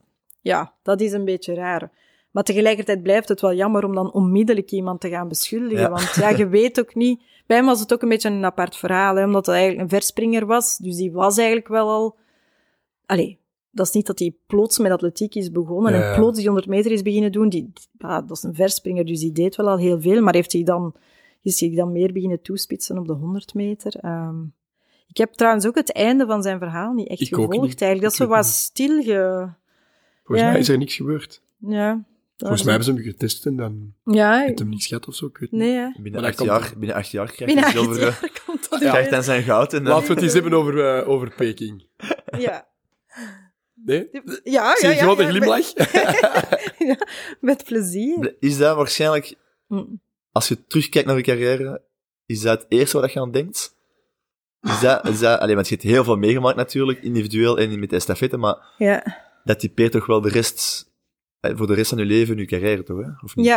is een beetje raar. Maar tegelijkertijd blijft het wel jammer om dan onmiddellijk iemand te gaan beschuldigen. Ja. Want je weet ook niet... Bij hem was het ook een beetje een apart verhaal, hè, omdat hij eigenlijk een verspringer was. Dus die was eigenlijk wel al... dat is niet dat hij plots met atletiek is begonnen en plots die 100 meter is beginnen doen. Dat is een verspringer, dus die deed wel al heel veel. Maar is hij dan meer beginnen toespitsen op de 100 meter. Ik heb trouwens ook het einde van zijn verhaal niet echt gevolgd. Eigenlijk. Dat is zo wat stil. Volgens mij is er niks gebeurd. Ja. Volgens mij hebben ze hem getest en dan heeft hem niks gehad of zo. Ik weet niet. Nee, binnen 8 jaar krijgt hij dan zijn goud. En dan... Laten we het eens hebben over Peking. Ja. Nee? Ja. Zie je een grote glimlach? Ja, met plezier. Is dat waarschijnlijk, als je terugkijkt naar je carrière, is dat het eerste wat je aan denkt? Is dat want je hebt heel veel meegemaakt natuurlijk, individueel en met de estafette, maar dat typeert toch wel voor de rest van je leven, je carrière toch, hè? Of niet?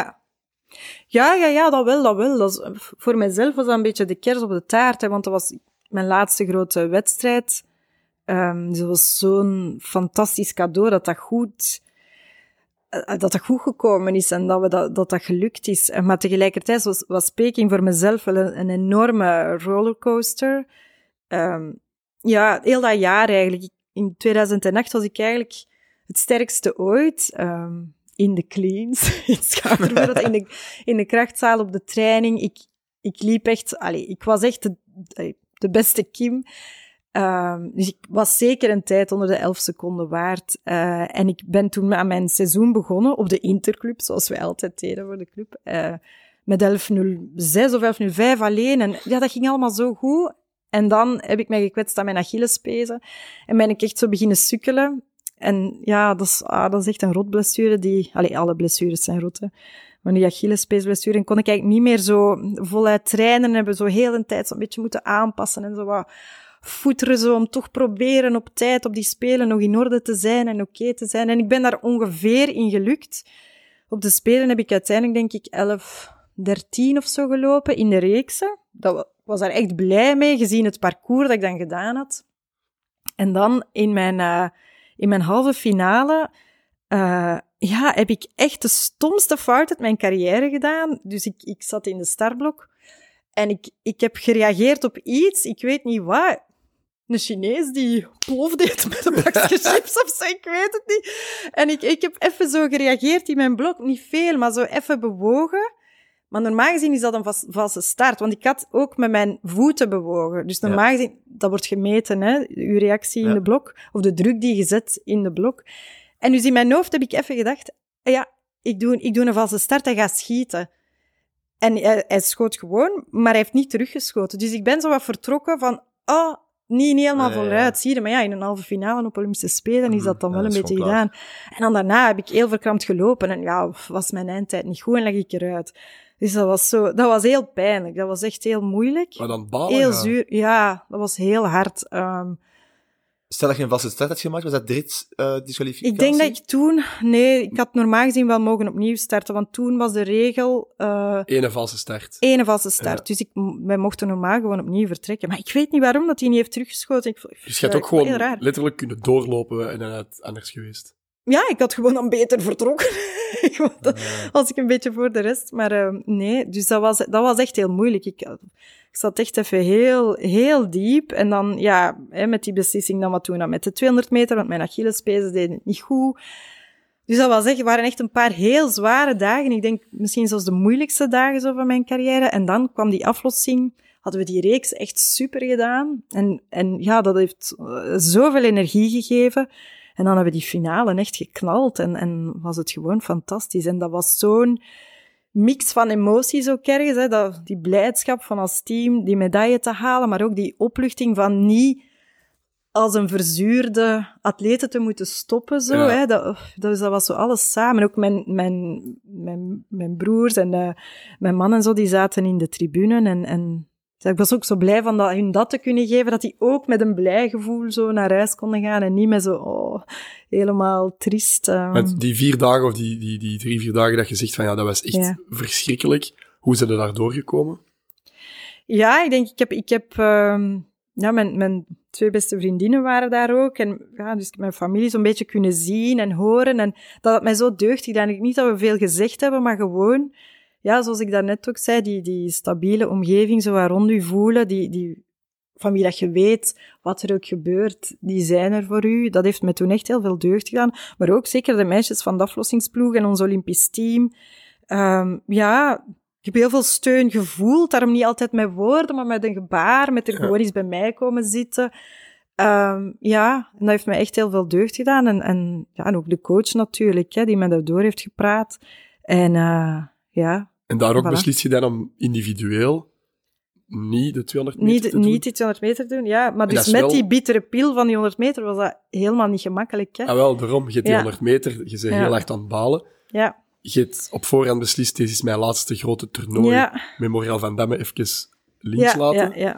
Ja, dat wel. Dat is, voor mijzelf was dat een beetje de kers op de taart, hè, want dat was mijn laatste grote wedstrijd. Dus dat was zo'n fantastisch cadeau dat goed gekomen is en dat gelukt is. Maar tegelijkertijd was Peking voor mezelf wel een enorme rollercoaster. Heel dat jaar eigenlijk. In 2008 was ik eigenlijk het sterkste ooit. In de cleans, in de krachtzaal op de training. Ik liep echt... ik was echt de beste Kim. Dus ik was zeker een tijd onder de 11 seconden waard. En ik ben toen aan mijn seizoen begonnen op de interclub, zoals wij altijd deden voor de club. Met 11.06 of 11.05 alleen. En dat ging allemaal zo goed. En dan heb ik mij gekwetst aan mijn Achillespezen. En ben ik echt zo beginnen sukkelen. En ja, dat is echt een rotblessure alle blessures zijn rot, hè. Maar die Achillespeesblessure, en kon ik eigenlijk niet meer zo voluit trainen en hebben zo heel een tijd zo'n beetje moeten aanpassen en zo wat voeteren zo om toch proberen op tijd op die Spelen nog in orde te zijn en oké te zijn. En ik ben daar ongeveer in gelukt. Op de Spelen heb ik uiteindelijk, denk ik, 11:13 of zo gelopen in de reeksen. Ik was daar echt blij mee, gezien het parcours dat ik dan gedaan had. En dan in mijn halve finale heb ik echt de stomste fout uit mijn carrière gedaan. Dus ik zat in de startblok en ik heb gereageerd op iets, ik weet niet wat. Een Chinees die plof deed met een pakje chips of zo, ik weet het niet. En ik heb even zo gereageerd in mijn blok, niet veel, maar zo even bewogen. Maar normaal gezien is dat een valse start, want ik had ook met mijn voeten bewogen. Dus normaal gezien, dat wordt gemeten, hè, uw reactie in de blok, of de druk die je zet in de blok. En dus in mijn hoofd heb ik even gedacht, ik doe een valse start, hij gaat schieten. En hij schoot gewoon, maar hij heeft niet teruggeschoten. Dus ik ben zo wat vertrokken van, niet helemaal voluit, zie je. Maar ja, in een halve finale op Olympische Spelen is dat dan wel een beetje gedaan. En dan daarna heb ik heel verkrampt gelopen en was mijn eindtijd niet goed en leg ik eruit. Dus dat was heel pijnlijk. Dat was echt heel moeilijk. Maar dan balen, heel zuur. Ja, dat was heel hard. Stel dat je een vaste start had gemaakt, was dat direct disqualificatie? Ik denk dat ik toen... Nee, ik had normaal gezien wel mogen opnieuw starten, want toen was de regel... Ene valse start. Ene valse start. Ja. Dus wij mochten normaal gewoon opnieuw vertrekken. Maar ik weet niet waarom dat hij niet heeft teruggeschoten. Dus je had ook gewoon letterlijk kunnen doorlopen en dan had het anders geweest. Ja, ik had gewoon dan beter vertrokken. Als ik een beetje voor de rest. Maar nee, dus dat was echt heel moeilijk. Ik zat echt even heel, heel diep. En dan, met die beslissing dan wat doen met de 200 meter, want mijn Achillespees deed het niet goed. Dus waren echt een paar heel zware dagen. Ik denk misschien zelfs de moeilijkste dagen zo van mijn carrière. En dan kwam die aflossing. Hadden we die reeks echt super gedaan. En dat heeft zoveel energie gegeven. En dan hebben we die finale echt geknald en was het gewoon fantastisch. En dat was zo'n mix van emoties ook ergens, hè, die blijdschap van als team die medaille te halen, maar ook die opluchting van niet als een verzuurde atlete te moeten stoppen. Zo, hè. Dat was zo alles samen. Ook mijn broers en mijn man en zo, die zaten in de tribune en ik was ook zo blij van hun dat te kunnen geven, dat die ook met een blij gevoel zo naar huis konden gaan en niet met zo helemaal triest. Met die 4 dagen, of die 3-4 dagen dat je zegt van dat was echt verschrikkelijk. Hoe zijn er daar doorgekomen? Ja, ik denk, ik heb mijn 2 beste vriendinnen waren daar ook. En dus ik heb mijn familie zo'n beetje kunnen zien en horen. En dat had mij zo deugd gedaan. Ik niet dat we veel gezegd hebben, maar gewoon... Ja, zoals ik daarnet ook zei, die stabiele omgeving, zo waar rond u voelen, die van wie dat je weet wat er ook gebeurt, die zijn er voor u. Dat heeft me toen echt heel veel deugd gedaan. Maar ook zeker de meisjes van de aflossingsploeg en ons Olympisch team. Ik heb heel veel steun gevoeld, daarom niet altijd met woorden, maar met een gebaar, met er gewoon eens bij mij komen zitten. En dat heeft mij echt heel veel deugd gedaan. En ook de coach natuurlijk, die mij daardoor heeft gepraat. En daar ook beslist je dan om individueel niet de 200 meter te doen? Niet die 200 meter doen, ja. Maar dus met die bittere pil van die 100 meter was dat helemaal niet gemakkelijk, hè. Ah, wel, daarom. Je hebt die 100 meter, je bent heel hard aan het balen. Ja. Je hebt op voorhand beslist, deze is mijn laatste grote toernooi. Memorial van Damme even links laten.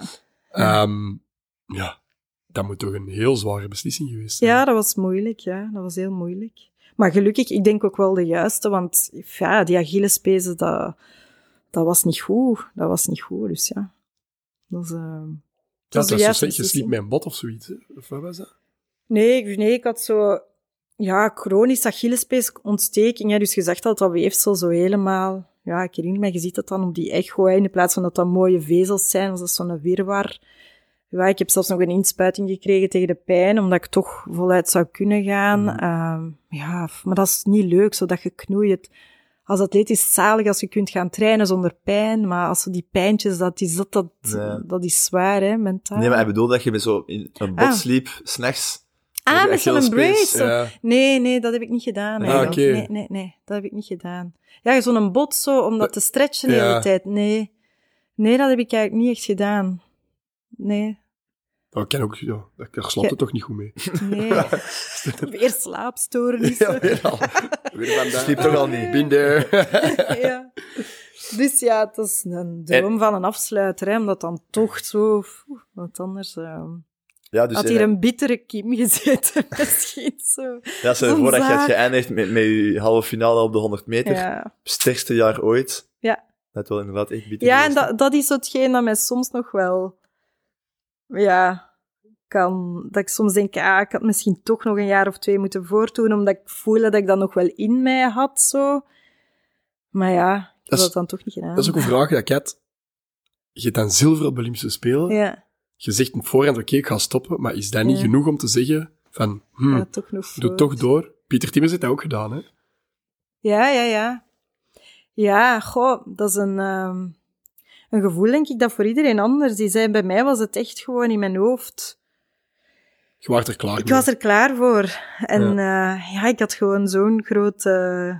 Dat moet toch een heel zware beslissing geweest zijn? Ja, dat was moeilijk, dat was heel moeilijk. Maar gelukkig, ik denk ook wel de juiste, want die Achillespezen, dat was niet goed. Dat was niet goed, dus ja. Dat was de juiste beslissing. Je sliep met een bot of zoiets, of wat was dat? Nee, ik had zo... chronische Achillespeesontsteking, dus je zegt dat weefsel zo helemaal... Ja, ik herinner me, je ziet dat dan op die echo, in plaats van dat dat mooie vezels zijn, was dat zo'n wirwar. Ja, ik heb zelfs nog een inspuiting gekregen tegen de pijn, omdat ik toch voluit zou kunnen gaan. Maar dat is niet leuk, zo dat geknoeid. Als atleet is het zalig als je kunt gaan trainen zonder pijn, maar als die pijntjes, dat is zwaar, hè, mentaal. Nee, maar ik bedoel dat je met zo in een bot sliep, 's nachts. Met zo'n brace? Ja. Nee, dat heb ik niet gedaan. Okay. Nee, dat heb ik niet gedaan. Ja, zo'n bot zo, om dat te stretchen de hele tijd. Nee, dat heb ik eigenlijk niet echt gedaan. Nee. Maar daar slaapt het toch niet goed mee. Nee. Weer slaapstoornissen. Weer sliep toch al niet. Binder. Ja. Dus ja, het is een droom van een afsluiter, hè, omdat dan toch zo... Want anders... Ja, dus had hier een bittere Kim gezeten, misschien zo. Ja, stel je voor dat je het geëindigd met je halve finale op de 100 meter. Ja. Sterkste jaar ooit. Ja. Dat wel inderdaad echt bitter. Ja, en dat is hetgeen dat mij soms nog wel... Ja, dat ik soms denk, ik had misschien toch nog een jaar of 2 moeten voortdoen, omdat ik voel dat ik dat nog wel in mij had, zo. Maar ja, ik heb dat dan toch niet gedaan. Dat is ook een vraag dat ik had. Je hebt dan zilver op de Olympische Spelen. Ja. Je zegt op voorhand, oké, ik ga stoppen, maar is dat niet genoeg om te zeggen van, toch nog doe toch door? Pieter Timmers heeft dat ook gedaan, hè? Ja. Ja, dat is een gevoel, denk ik, dat voor iedereen anders is. Bij mij was het echt gewoon in mijn hoofd. Je was er klaar mee. Ik was er klaar voor. En ik had gewoon zo'n grote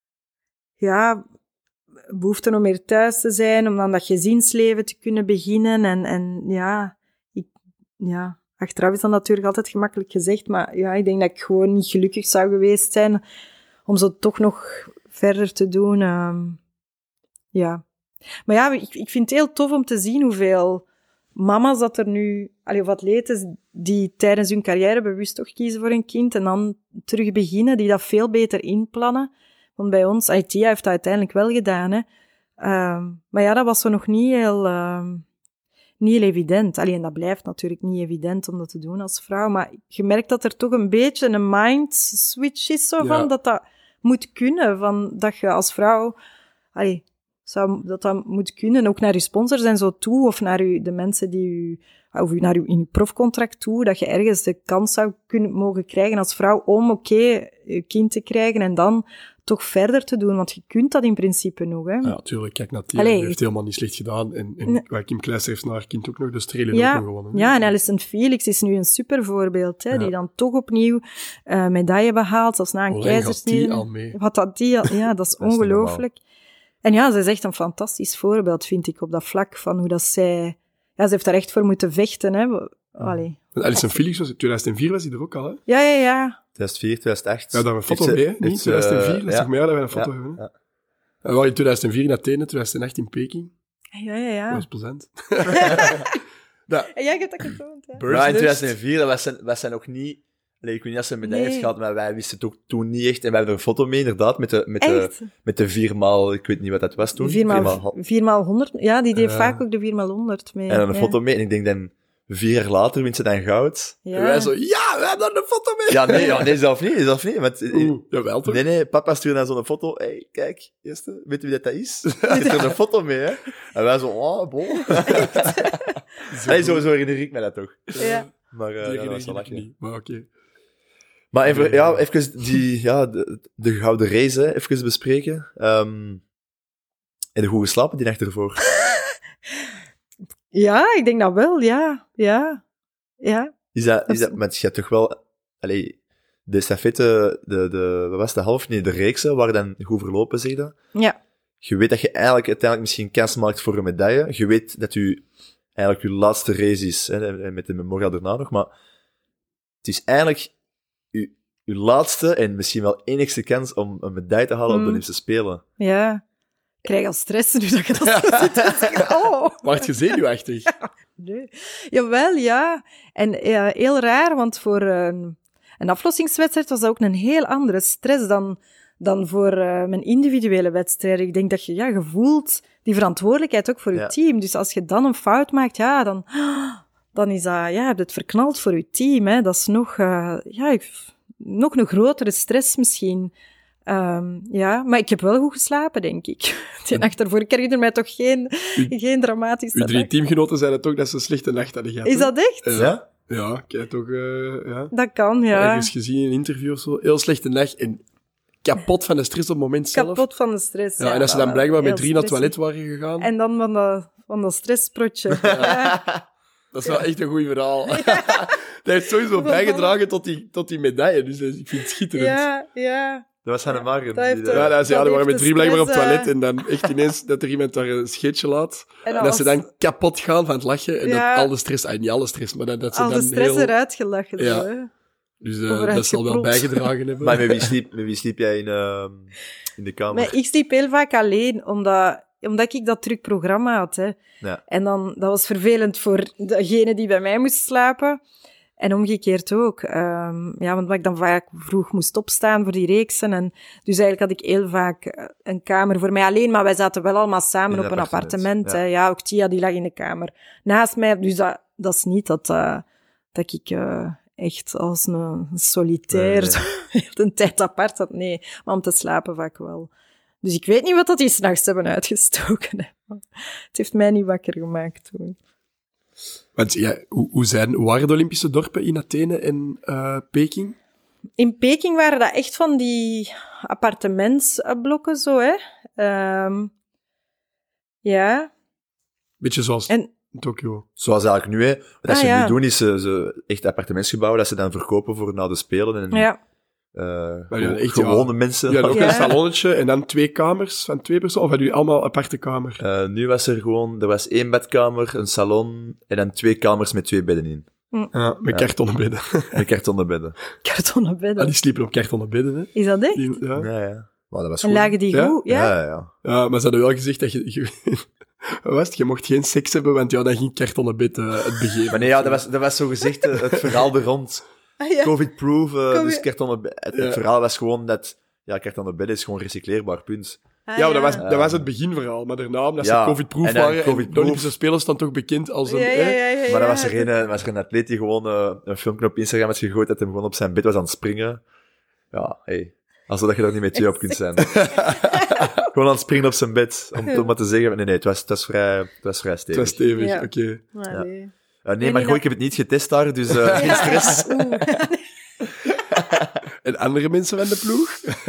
behoefte om meer thuis te zijn, om dan dat gezinsleven te kunnen beginnen. Achteraf is dat natuurlijk altijd gemakkelijk gezegd, maar ja, ik denk dat ik gewoon niet gelukkig zou geweest zijn om zo toch nog verder te doen. Maar ja, ik vind het heel tof om te zien hoeveel mama's dat er nu, of atleten die tijdens hun carrière bewust toch kiezen voor een kind en dan terug beginnen, die dat veel beter inplannen. Want bij ons, Tia heeft dat uiteindelijk wel gedaan, hè. Maar ja, dat was zo nog niet heel evident. En dat blijft natuurlijk niet evident om dat te doen als vrouw, maar je merkt dat er toch een beetje een mind switch is, zo van dat moet kunnen, van dat je als vrouw, dat moet kunnen, ook naar je sponsors en zo toe, of naar de mensen die naar in je profcontract toe, dat je ergens de kans zou mogen krijgen als vrouw om je kind te krijgen en dan toch verder te doen, want je kunt dat in principe nog, hè. Ja, tuurlijk. Kijk, Natia heeft helemaal niet slecht gedaan. En Kim Kleister heeft naar haar kind ook nog de strelen ook nog gewonnen. Ja, en Alison Felix is nu een super voorbeeld, hè, die dan toch opnieuw medaille behaalt, zelfs na een keizersnede. Wat had die al? Ja, dat is ongelooflijk. En ja, zij is echt een fantastisch voorbeeld, vind ik, op dat vlak van hoe dat zij... Ja, ze heeft daar echt voor moeten vechten, hè. Alison Felix, 2004 was hij er ook al, hè? Ja. 2004, 2008. Ja, daar hebben we een foto mee, niet? 2004, dat is toch meer dat we een foto hebben, hè? Ja. We waren in 2004 in Athene, 2008 in Peking. Ja. Dat was plezant. En jij hebt dat getoond, hè? Ja, in 2004, wij zijn nog niet... Ik weet niet of ze medailles gehad, maar wij wisten het ook toen niet echt. En wij hebben er een foto mee, inderdaad, met de 4x... Ik weet niet wat dat was toen. 4x100. Ja, die deed vaak ook de 4x100 mee. En dan een foto mee. En ik denk dan, 4 jaar later wint ze dan goud. Ja. En wij zo, we hebben daar een foto mee! Nee, zelf niet. Want, jawel toch? Nee, papa stuurde dan zo'n foto. Hey, kijk, eerste, weet je wie dat is? Zit er een foto mee, hè? En wij zo, bon. Zo herinner ik me dat toch. Ja. Maar dat was wel lachen. Niet, maar oké. Maar even de gouden race, hè, even bespreken. Heb je goed geslapen die nacht ervoor? Ja, ik denk dat wel, ja. Is dat, maar je hebt toch wel, de stafette, wat was de half? Nee, de reeksen, waar dan goed verlopen, zeg dat? Ja. Je weet dat je uiteindelijk misschien kans maakt voor een medaille. Je weet dat eigenlijk je laatste race is, hè, met de Memorial daarna nog, maar het is eigenlijk uw laatste en misschien wel enigste kans om een medaille te halen op de Olympische Spelen. Ja. Ik krijg al stress nu dat je dat zo zit te zeggen. Wacht je zenuwachtig? Ja, nee. Jawel, ja. En heel raar, want voor een aflossingswedstrijd was dat ook een heel andere stress dan voor mijn individuele wedstrijden. Ik denk dat je voelt die verantwoordelijkheid ook voor je team. Dus als je dan een fout maakt, dan is dat, heb je het verknald voor je team. Hè. Dat is nog een grotere stress misschien. Maar ik heb wel goed geslapen, denk ik. Die nacht ervoor, ik herinner mij toch geen dramatische Uw 3 nacht. teamgenoten zeiden toch dat ze een slechte nacht hadden gehad. Is dat echt? Ja? Ja, ik heb toch... Dat kan, ja. Ergens gezien in een interview of zo. Heel slechte nacht en kapot van de stress op het moment zelf. Kapot van de stress, ja. En als ze dan blijkbaar met 3 naar het toilet waren gegaan... En dan van dat stressprotje. Ja. Dat is wel echt een goed verhaal. Dat heeft sowieso bijgedragen tot die medaille, dus ik vind het schitterend. Ja. Dat was Hannemar. Die waren met 3 blijkbaar op het toilet en dan echt ineens dat er iemand daar een scheetje laat. En dat ze dan kapot gaan van het lachen en dat al de stress... niet alle stress, maar dat ze al dan de stress heel... eruit gelachen. Ja. Zo, hè. Dus dat zal wel bijgedragen hebben. Maar met wie sliep jij in de kamer? Maar ik sliep heel vaak alleen, omdat ik dat druk programma had. Hè. Ja. En dan, dat was vervelend voor degene die bij mij moest slapen. En omgekeerd ook. Want ik dan vaak vroeg moest opstaan voor die reeksen. En dus eigenlijk had ik heel vaak een kamer voor mij alleen, maar wij zaten wel allemaal samen op een appartement. Ja. Ja. Ook Tia, die lag in de kamer naast mij. Dus dat is niet dat ik echt als een solitair een tijd apart had. Nee, maar om te slapen vaak wel. Dus ik weet niet wat die 's nachts hebben uitgestoken. Hè. Het heeft mij niet wakker gemaakt toen. Want ja, hoe waren de Olympische dorpen in Athene en Peking? In Peking waren dat echt van die appartementsblokken zo, hè. Ja. Beetje zoals in Tokio. Zoals eigenlijk nu, hè. Wat ze nu doen, is ze echt appartementsgebouwen dat ze dan verkopen voor na de Spelen. En, echt gewone mensen. Ja, ook een salonnetje en dan 2 kamers van 2 personen. Of hadden jullie allemaal een aparte kamer? Nu was er 1 bedkamer, een salon en dan 2 kamers met 2 bedden in. Ja, met kartonnen bedden. Met kartonnen bedden. Kartonnen bedden? Die sliepen op kartonnen bedden, hè. Is dat echt? Ja. Maar dat was en goed. lagen die goed? Ja. Ja, maar ze hadden wel gezegd dat je wat was het? Je mocht geen seks hebben, want dan ging kartonnen bed het begeven. Maar nee, dat was zo gezegd het verhaal er rond. COVID-proof, dus kartonnen bed. Het verhaal was gewoon dat kartonnen bed is gewoon recycleerbaar, punt. Maar dat was het beginverhaal. Maar daarna, omdat ze COVID-proof waren, en de Olympische Spelen staan toch bekend als een... Maar dan was er een atleet die gewoon een filmpje op Instagram had gegooid dat hij gewoon op zijn bed was aan het springen. Ja, alsof dat je daar niet met 2 op kunt zijn. Gewoon aan het springen op zijn bed, om maar te zeggen... Nee, het was vrij stevig. Het was stevig, oké. Nee, maar goed, ik heb het niet getest daar, dus geen stress. En andere mensen van de ploeg?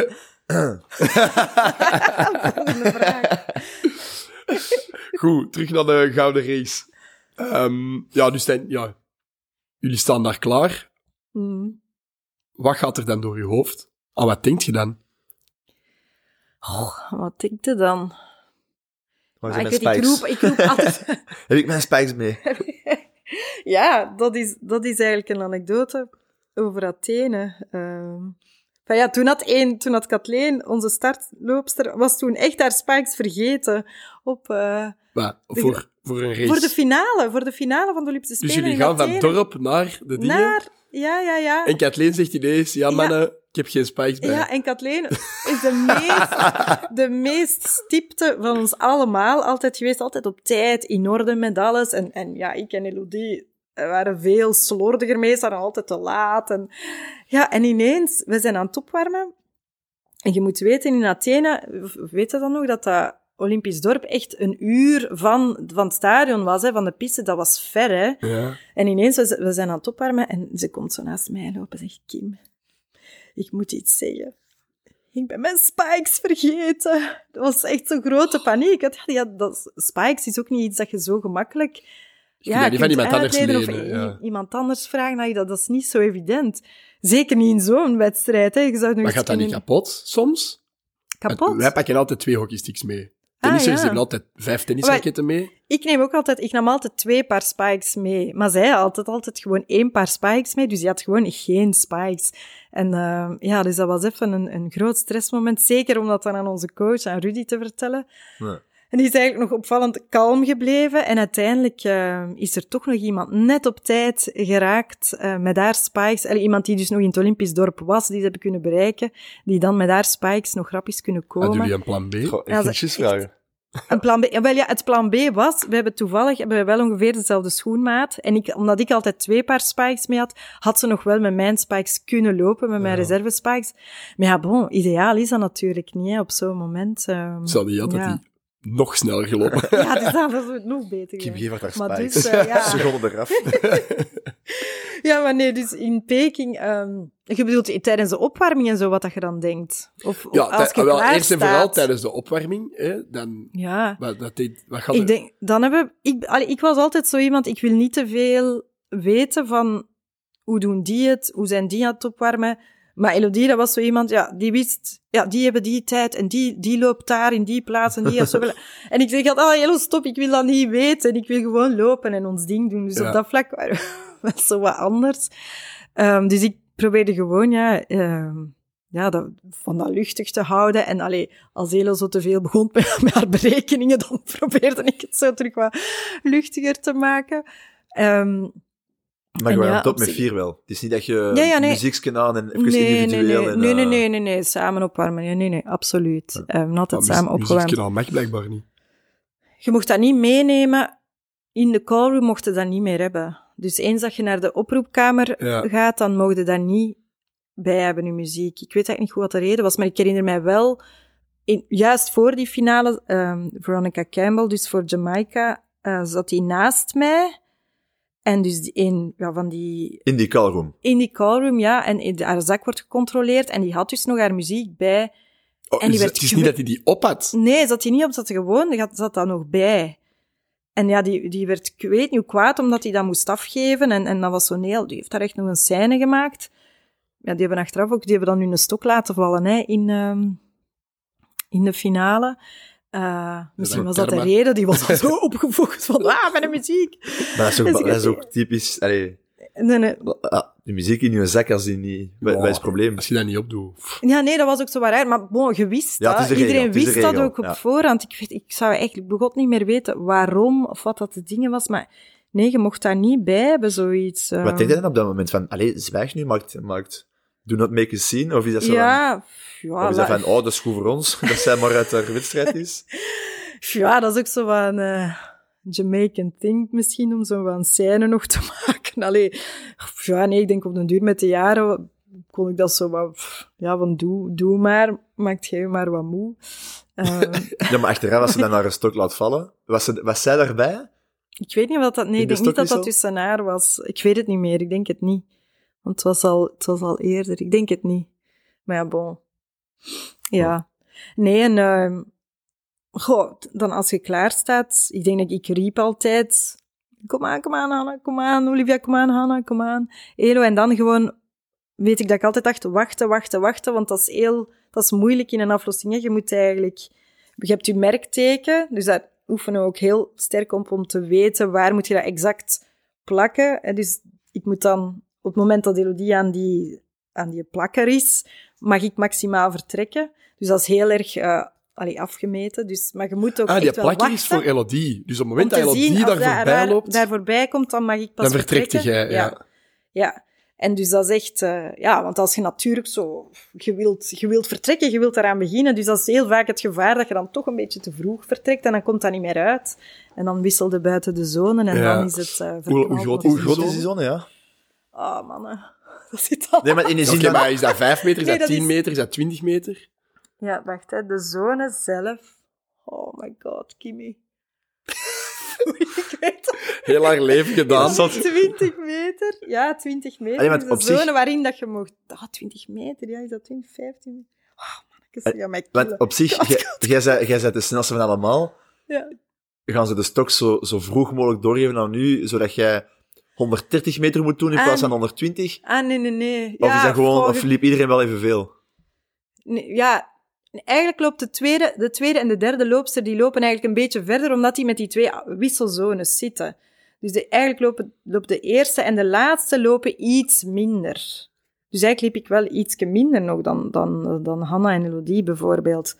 Volgende vraag. Goed, terug naar de gouden race. Jullie staan daar klaar. Wat gaat er dan door je hoofd? Wat denk je dan? Wat denk je dan? Ik roep altijd... Heb ik mijn spikes mee? Ja, dat is eigenlijk een anekdote over Athene. Toen had Kathleen, onze startloopster, was toen echt haar spikes vergeten op... voor een race? Voor de finale van de Olympische Spelen. Dus jullie gaan van dorp naar de dingen? Ja. En Kathleen zegt ineens, mannen, ik heb geen spikes bij. Ja, en Kathleen is de meest stipte van ons allemaal. Altijd geweest, altijd op tijd, in orde met alles. En ik en Elodie waren veel slordiger mee, waren altijd te laat. En ineens, we zijn aan het opwarmen. En je moet weten, in Athene, weet je dan nog, dat Olympisch dorp echt 1 uur van het stadion was, hè, van de piste. Dat was ver, hè. Ja. En ineens, we zijn aan het opwarmen en ze komt zo naast mij lopen en zegt, Kim, ik moet iets zeggen. Ik ben mijn spikes vergeten. Dat was echt zo'n grote paniek. Spikes is ook niet iets dat je zo gemakkelijk... Ja, die van iemand anders lenen. Of iemand anders vragen. Dat is niet zo evident. Zeker niet in zo'n wedstrijd. Hè. Je zou maar gaat dat niet kapot, soms? Kapot? Wij pakken altijd 2 hockeysticks mee. Tennissers hebben altijd 5 tennisraketten mee. Ik nam altijd 2 paar spikes mee. Maar zij had altijd gewoon 1 paar spikes mee. Dus die had gewoon geen spikes. En dus dat was even een groot stressmoment. Zeker om dat dan aan onze coach, aan Rudy, te vertellen. Ja. En die is eigenlijk nog opvallend kalm gebleven. En uiteindelijk is er toch nog iemand net op tijd geraakt met haar spikes. Iemand die dus nog in het Olympisch dorp was, die ze hebben kunnen bereiken. Die dan met haar spikes nog rap is kunnen komen. Hadden jullie een plan B? Eventjes vragen. Een plan B? Het plan B was, hebben we wel ongeveer dezelfde schoenmaat. En omdat ik altijd 2 paar spikes mee had ze nog wel met mijn spikes kunnen lopen, met mijn reserve spikes. Maar ideaal is dat natuurlijk niet, hè, op zo'n moment. Zal die altijd nog sneller gelopen. Ja, dus dat was nog beter. Kim geeft haar maar spikes. Dus, ze gonnen eraf. Ja, maar nee, dus in Peking... je bedoelt tijdens de opwarming en zo, wat dat je dan denkt? Of als je klaar eerst en staat. vooral tijdens de opwarming. Hè, dan, ja. Wat gaat ik was altijd zo iemand, ik wil niet te veel weten van hoe doen die het, hoe zijn die aan het opwarmen. Maar Elodie, dat was zo iemand, die wist, die hebben die tijd en die loopt daar in die plaats en die heeft zoveel... En ik zeg altijd, Elo, stop, ik wil dat niet weten. En ik wil gewoon lopen en ons ding doen. Dus op dat vlak was het zo wat anders. Dus ik probeerde gewoon, van dat luchtig te houden. En als Elo zo te veel begon met haar berekeningen, dan probeerde ik het zo terug wat luchtiger te maken. Maar je waren top met 4 wel. Het is niet dat je muziekje aan en even individueel... Nee, samen opwarmen. Nee, absoluut. Altijd samen opgewarmd. Muziekje aan mag blijkbaar niet. Je mocht dat niet meenemen. In de callroom mocht je dat niet meer hebben. Dus eens dat je naar de oproepkamer gaat, dan mocht je dat niet bij hebben, je muziek. Ik weet eigenlijk niet goed wat de reden was, maar ik herinner mij wel... juist voor die finale, Veronica Campbell, dus voor Jamaica, zat hij naast mij... En dus van die... In die callroom? In die callroom, ja. En haar zak wordt gecontroleerd. En die had dus nog haar muziek bij. En het is niet dat hij die op had? Nee, zat hij niet op. Zat daar nog bij. En die werd, ik weet niet hoe kwaad, omdat hij dat moest afgeven. En dat was zo heel... Die heeft daar echt nog een scène gemaakt. Ja, die hebben achteraf ook... Die hebben dan nu een stok laten vallen, hè, in de finale. Misschien was dat de reden, die was al zo opgevoegd van, met de muziek. Maar dat is ook typisch, nee. De muziek in je zak, als die niet, wat is het probleem? Als je dat niet opdoet. Ja, nee, dat was ook zo wat raar, maar bon, je wist dat. Iedereen wist dat ook op voorhand. Ik zou eigenlijk begot niet meer weten waarom, of wat dat de dingen was, maar nee, je mocht daar niet bij hebben, zoiets. Wat deed je dan op dat moment van, zwijg nu, maakt do not make a scene, of is dat zo of is dat van, dat is goed voor ons, dat zij maar uit haar wedstrijd is? Ja, dat is ook zo van Jamaican thing misschien, om zo van scène nog te maken. Ik denk op den duur met de jaren kon ik dat zo wat, van doe maar, maakt jij maar wat moe. Ja, maar achteraf, als ze dan naar een stok laat vallen, was zij daarbij? Ik weet niet wat dat, nee, ik denk niet dat dat tussen haar was. Ik weet het niet meer, ik denk het niet. Want het was al eerder, ik denk het niet. Maar ja, bon. Ja. Nee, en... dan als je klaar staat... Ik denk dat ik riep altijd... Kom aan, Hanna, kom aan. Olivia, kom aan, Hanna, kom aan. Elo, en dan gewoon... Weet ik dat ik altijd dacht, wachten. Want dat is moeilijk in een aflossing. Hè. Je moet eigenlijk... Je hebt je merkteken. Dus daar oefenen we ook heel sterk op om te weten waar moet je dat exact plakken. En dus ik moet dan... Op het moment dat Elodie aan die plakker is, mag ik maximaal vertrekken. Dus dat is heel erg afgemeten. Dus, maar je moet ook echt wel wachten. Die plakker is voor Elodie. Dus op het moment dat Elodie daar voorbij loopt... daar voorbij komt, dan mag ik pas vertrekken. Dan vertrekt jij, ja. En dus dat is echt... want als je natuurlijk zo... Je wilt vertrekken, je wilt eraan beginnen. Dus dat is heel vaak het gevaar dat je dan toch een beetje te vroeg vertrekt en dan komt dat niet meer uit. En dan wisselde buiten de zone en dan is het Hoe groot is die zone, ja? Oh, mannen. Dat zit al... Nee, maar in de zin maar is dat 5 meter, is dat 10 meter, is dat 20 meter? Ja, wacht, hè. De zone zelf... Oh my god, Kimi. Ik weet het. Heel lang leven gedaan. 20 meter. Ja, 20 meter. Allee, de zone waarin dat je mocht... 20 meter, ja, is dat 20, 15 meter? Oh, mannetjes, want op zich, jij bent de snelste van allemaal. Ja. Gaan ze de stok zo vroeg mogelijk doorgeven aan u, zodat jij 130 meter moet doen in plaats van 120? Nee. Of is dat gewoon, of liep iedereen wel evenveel? Nee, ja, eigenlijk loopt de tweede en de derde loopster, die lopen eigenlijk een beetje verder, omdat die met die 2 wisselzones zitten. Dus eigenlijk loopt de eerste en de laatste lopen iets minder. Dus eigenlijk liep ik wel iets minder nog dan Hanna en Elodie bijvoorbeeld.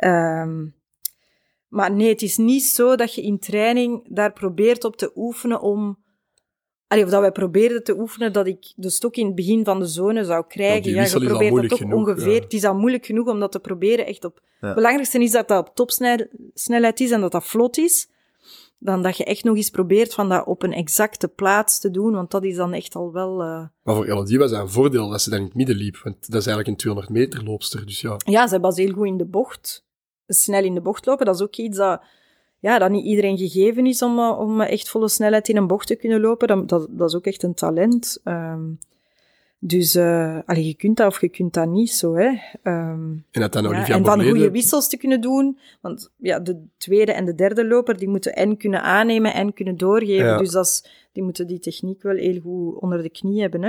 Maar nee, het is niet zo dat je in training daar probeert op te oefenen om... of dat wij probeerden te oefenen dat ik de stok in het begin van de zone zou krijgen. Ja, je probeert dat toch genoeg, ongeveer. Ja. Het is al moeilijk genoeg om dat te proberen echt op... Ja. Het belangrijkste is dat op topsnelheid is en dat vlot is. Dan dat je echt nog eens probeert van dat op een exacte plaats te doen, want dat is dan echt al wel... Maar voor Elodie was dat een voordeel dat ze dan in het midden liep, want dat is eigenlijk een 200 meter loopster, dus ja. Ja, ze was heel goed in de bocht. Snel in de bocht lopen, dat is ook iets dat niet iedereen gegeven is om echt volle snelheid in een bocht te kunnen lopen. Dat is ook echt een talent. Dus je kunt dat of je kunt dat niet zo. Hè. En dat dan Olivia en van goede wissels te kunnen doen. Want de tweede en de derde loper, die moeten en kunnen aannemen en kunnen doorgeven. Ja. Dus die moeten die techniek wel heel goed onder de knie hebben. Hè.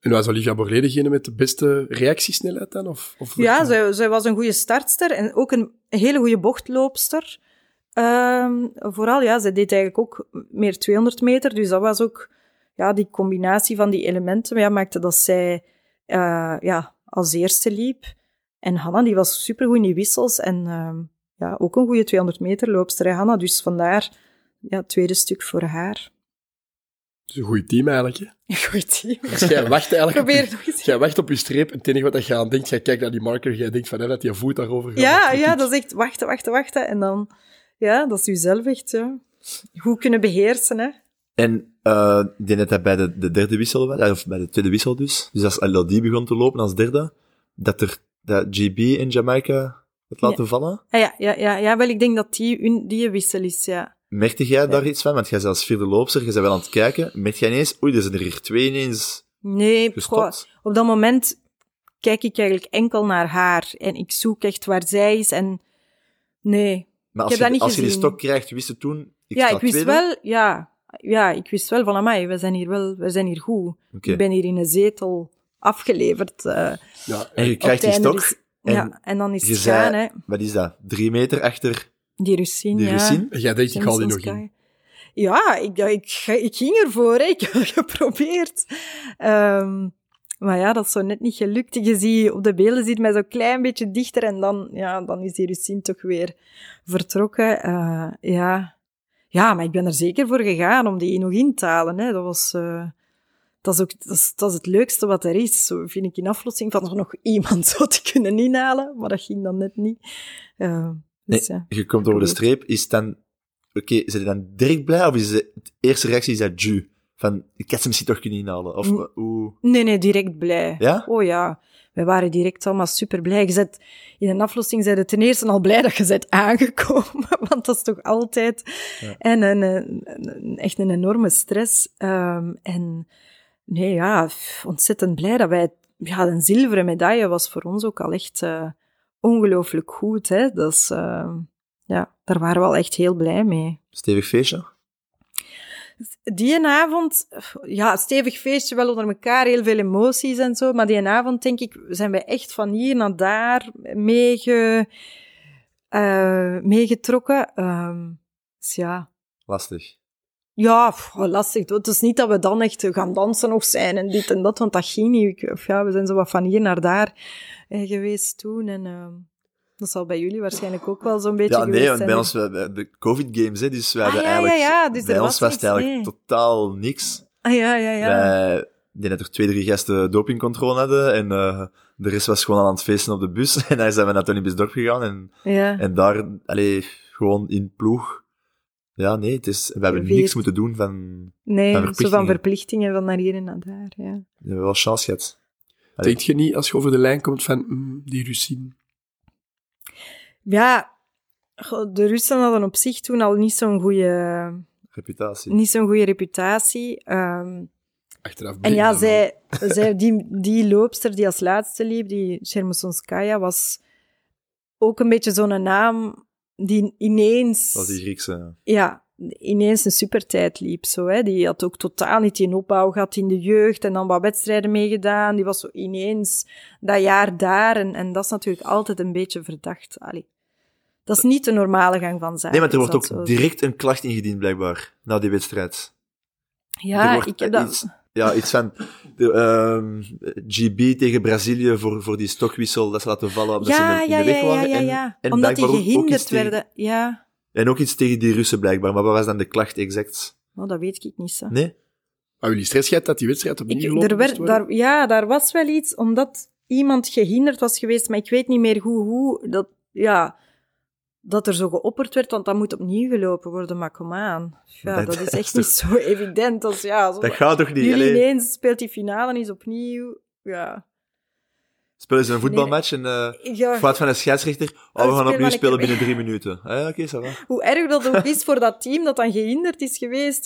En was Olivia Borlée degene met de beste reactiesnelheid dan? Of ja, zij was een goede startster en ook een hele goede bochtloopster. Vooral, ja, zij deed eigenlijk ook meer 200 meter, dus dat was ook die combinatie van die elementen maakte dat zij als eerste liep. En Hanna, die was supergoed in die wissels en ook een goede 200 meter loopster, hè, Hanna. Dus vandaar, tweede stuk voor haar. Het is een goed team eigenlijk, hè? Een goed team. Dus jij wacht op je streep en het enige wat je aan denkt, jij kijkt naar die marker, jij denkt van dat je voet daarover gaat. Ja, dat is echt wachten. En dan, dat is jezelf echt goed kunnen beheersen, hè. En ik denk dat bij de derde wissel, of bij de tweede wissel dus als Elodie begon te lopen als derde, dat GB in Jamaica het laten vallen? Ja, wel, ik denk dat die wissel is, ja. Merkte jij daar iets van? Want jij als vierde loopster, je bent wel aan het kijken. Merk jij ineens, er zijn er hier 2 ineens gestopt? Op dat moment kijk ik eigenlijk enkel naar haar. En ik zoek echt waar zij is. En nee, maar ik heb dat niet als gezien. Je die stok krijgt, wist je toen... Ik wist wel van, amai, we zijn hier goed. Okay. Ik ben hier in een zetel afgeleverd. En je krijgt die stok. En dan is het gaan, hè. Wat is dat? 3 meter achter... Die Russin, Jij denkt, ik haal die nog in. Ja, ik ging ervoor, hè. Ik heb het geprobeerd. Maar ja, dat is zo net niet gelukt. Je ziet op de beelden zit mij zo'n klein beetje dichter en dan is die Russin toch weer vertrokken. Maar ik ben er zeker voor gegaan om die nog in te halen, hè. Dat is het leukste wat er is. Zo vind ik in aflossing van er nog iemand zou te kunnen inhalen, maar dat ging dan net niet. Dus, je komt over de streep, is dan... Oké, is je dan direct blij, of is de eerste reactie dat ju? Van, ik had ze misschien toch kunnen inhalen, of hoe? Nee, direct blij. Ja? Oh ja, wij waren direct allemaal super blij. In een aflossing zijn je ten eerste al blij dat je bent aangekomen, want dat is toch altijd... Ja. En echt een enorme stress. Ontzettend blij dat wij... Ja, een zilveren medaille was voor ons ook al echt... ongelooflijk goed, hè. Dat is, daar waren we al echt heel blij mee. Stevig feestje? Die avond, stevig feestje, wel onder elkaar, heel veel emoties en zo, maar die avond, denk ik, zijn wij echt van hier naar daar meegetrokken. Dus ja. Lastig. Ja, lastig. Het is niet dat we dan echt gaan dansen nog zijn en dit en dat, want dat ging niet. We zijn zo wat van hier naar daar geweest toen. En dat zal bij jullie waarschijnlijk ook wel zo'n beetje geweest zijn. Ja, nee, want bij ons, de COVID-games, hè, dus we hadden eigenlijk... Dus bij ons was het eigenlijk totaal niks. Ja. Die net toch 2-3 gasten dopingcontrole hadden en de rest was gewoon aan het feesten op de bus. En dan zijn we naar het Olympisch Dorp gegaan en daar, gewoon in ploeg... Ja, nee, we hebben niks moeten doen van verplichtingen van naar hier en naar daar, ja. We hebben wel chance gehad. Denk je niet, als je over de lijn komt, van die Russin? Ja, de Russen hadden op zich toen al niet zo'n goede... reputatie. Achteraf en ja, zij die loopster die als laatste liep, die Chermosonskaya, was ook een beetje zo'n naam... die ineens... Dat was die Griekse. Ja, ineens een supertijd liep. Zo, hè. Die had ook totaal niet die opbouw gehad in de jeugd en dan wat wedstrijden meegedaan. Die was zo ineens dat jaar daar en dat is natuurlijk altijd een beetje verdacht. Allee. Dat is niet de normale gang van zaken. Nee, maar er wordt ook direct een klacht ingediend, blijkbaar, na die wedstrijd. Ja, ik heb dat... Iets van GB tegen Brazilië voor die stokwissel, dat ze laten vallen omdat ze in de weg waren. En omdat die gehinderd werden, ja. En ook iets tegen die Russen, blijkbaar. Maar wat was dan de klacht exact? Oh, dat weet ik niet, zo. Nee? Maar jullie stress gehad dat die wedstrijd opnieuw gelopen moest worden? Daar was wel iets, omdat iemand gehinderd was geweest, maar ik weet niet meer hoe dat er zo geopperd werd, want dat moet opnieuw gelopen worden, maar kom aan. Ja, dat is echt niet zo evident. Dat gaat toch niet? Jullie ineens speelt die finale eens opnieuw. Ja. Spelen ze een voetbalmatch en fout van een scheidsrechter. We gaan opnieuw spelen binnen 3 minuten. Oké, ça va. Hoe erg dat ook is voor dat team dat dan gehinderd is geweest,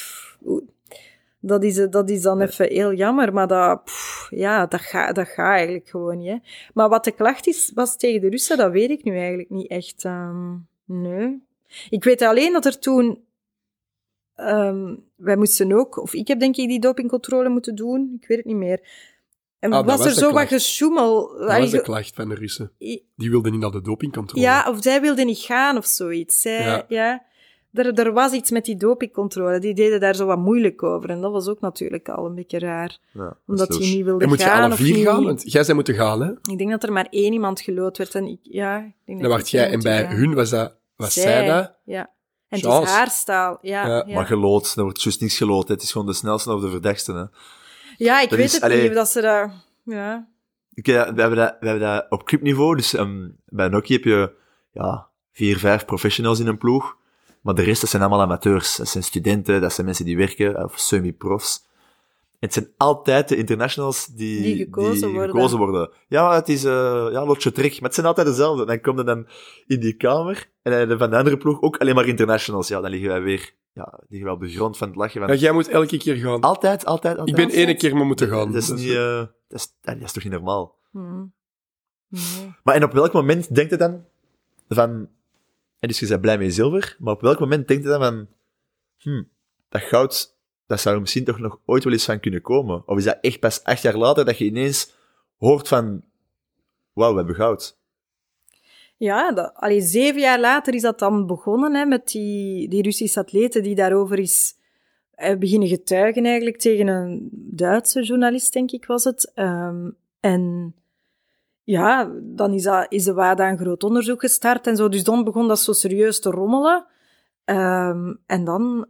dat is dan even heel jammer, maar dat gaat eigenlijk gewoon niet. Hè. Maar wat de klacht was tegen de Russen, dat weet ik nu eigenlijk niet echt. Nee. Ik weet alleen dat er toen wij moesten ook... Of ik heb denk ik die dopingcontrole moeten doen. Ik weet het niet meer. En dat was er zo wat gesjoemel... Dat was de klacht van de Russen. Die wilden niet naar de dopingcontrole. Ja, of zij wilden niet gaan of zoiets. Er was iets met die dopingcontrole. Die deden daar zo wat moeilijk over. En dat was ook natuurlijk al een beetje raar. Ja, omdat die niet wilden gaan. En moet je alle 4 gaan? Want jij zou moeten gaan, hè? Ik denk dat er maar 1 iemand gelood werd. En ik denk dan wacht jij. En bij hun was zij dat? Ja. En het is haar staal. Ja. Maar gelood, er wordt juist niks gelood. Het is gewoon de snelste of de verdachtste. Hè. Ja, ik weet het niet of dat ze dat... Ja. We hebben dat op clubniveau. Dus bij Nokia heb je 4, 5 professionals in een ploeg. Maar de rest, dat zijn allemaal amateurs. Dat zijn studenten, dat zijn mensen die werken, of semi-profs. Het zijn altijd de internationals die gekozen worden. Ja, het is lotje trek, maar het zijn altijd dezelfde. Dan kom je dan in die kamer, en van de andere ploeg ook alleen maar internationals. Ja, dan liggen wij weer op de grond van het lachen. Ja, jij moet elke keer gaan. Altijd. Ik ben 1 keer maar moeten gaan. Dat is niet... dat is toch niet normaal? Nee. Maar en op welk moment denkt je dan van... En dus je bent blij met zilver, maar op welk moment denkt je dan van... dat goud, dat zou er misschien toch nog ooit wel eens van kunnen komen? Of is dat echt pas 8 jaar later dat je ineens hoort van... Wauw, we hebben goud. Ja, 7 jaar later is dat dan begonnen, hè, met die Russische atleten die daarover is beginnen getuigen eigenlijk tegen een Duitse journalist, denk ik, was het. En ja, dan is de WADA een groot onderzoek gestart en zo. Dus dan begon dat zo serieus te rommelen. En dan,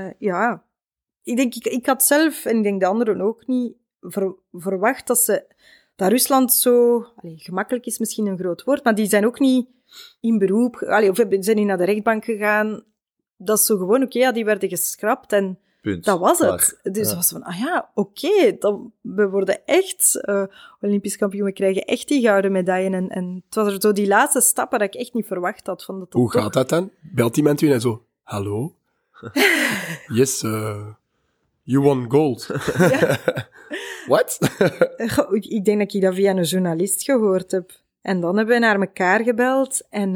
ik had zelf, en ik denk de anderen ook niet, verwacht dat Rusland zo... gemakkelijk is misschien een groot woord, maar die zijn ook niet in beroep... of zijn niet naar de rechtbank gegaan. Dat is zo gewoon, die werden geschrapt en punt. Dat was het. Dus het was van, we worden echt Olympisch kampioen, we krijgen echt die gouden medaille. En het was er zo die laatste stappen dat ik echt niet verwacht had. Hoe gaat dat dan? Belt iemand u en zo, hallo? Yes, you won gold. What? Ik denk dat ik dat via een journalist gehoord heb. En dan hebben we naar elkaar gebeld. En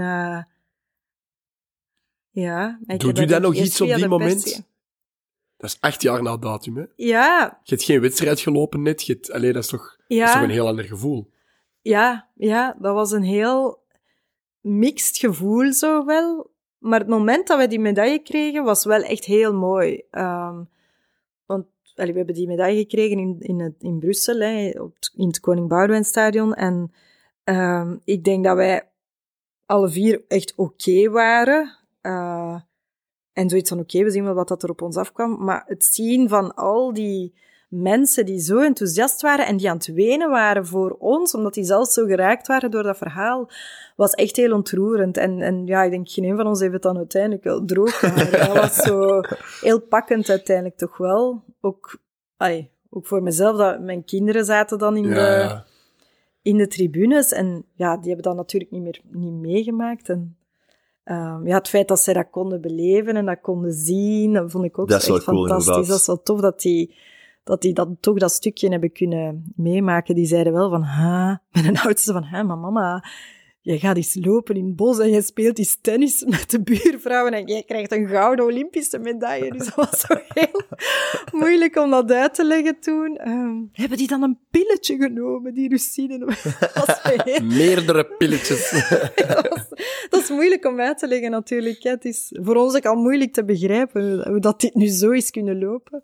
doet u dan nog iets op die moment? Dat is 8 jaar na datum, hè? Ja. Je hebt geen wedstrijd gelopen net. Dat is toch een heel ander gevoel? Ja, dat was een heel mixed gevoel zo wel. Maar het moment dat we die medaille kregen, was wel echt heel mooi. Want we hebben die medaille gekregen in Brussel, in het Koning Boudewijnstadion. En ik denk dat wij alle 4 echt oké waren. En zoiets van, we zien wel wat dat er op ons afkwam. Maar het zien van al die mensen die zo enthousiast waren en die aan het wenen waren voor ons, omdat die zelfs zo geraakt waren door dat verhaal, was echt heel ontroerend. En ik denk, geen een van ons heeft het dan uiteindelijk wel droog gehouden. Dat was zo heel pakkend uiteindelijk toch wel. Ook voor mezelf, dat mijn kinderen zaten dan in de tribunes. En die hebben dat natuurlijk niet meegemaakt. En het feit dat zij dat konden beleven en dat konden zien, dat vond ik ook echt cool, fantastisch. Inderdaad. Dat is wel tof dat die toch dat stukje hebben kunnen meemaken. Die zeiden wel van, mijn oudste van, maar mama, jij gaat eens lopen in het bos en jij speelt eens tennis met de buurvrouwen en jij krijgt een gouden Olympische medaille. Dus dat was zo heel moeilijk om dat uit te leggen toen. Hebben die dan een pilletje genomen, die Russinen? Meerdere pilletjes. Dat is moeilijk om uit te leggen natuurlijk. Hè. Het is voor ons ook al moeilijk te begrijpen hoe dat dit nu zo is kunnen lopen.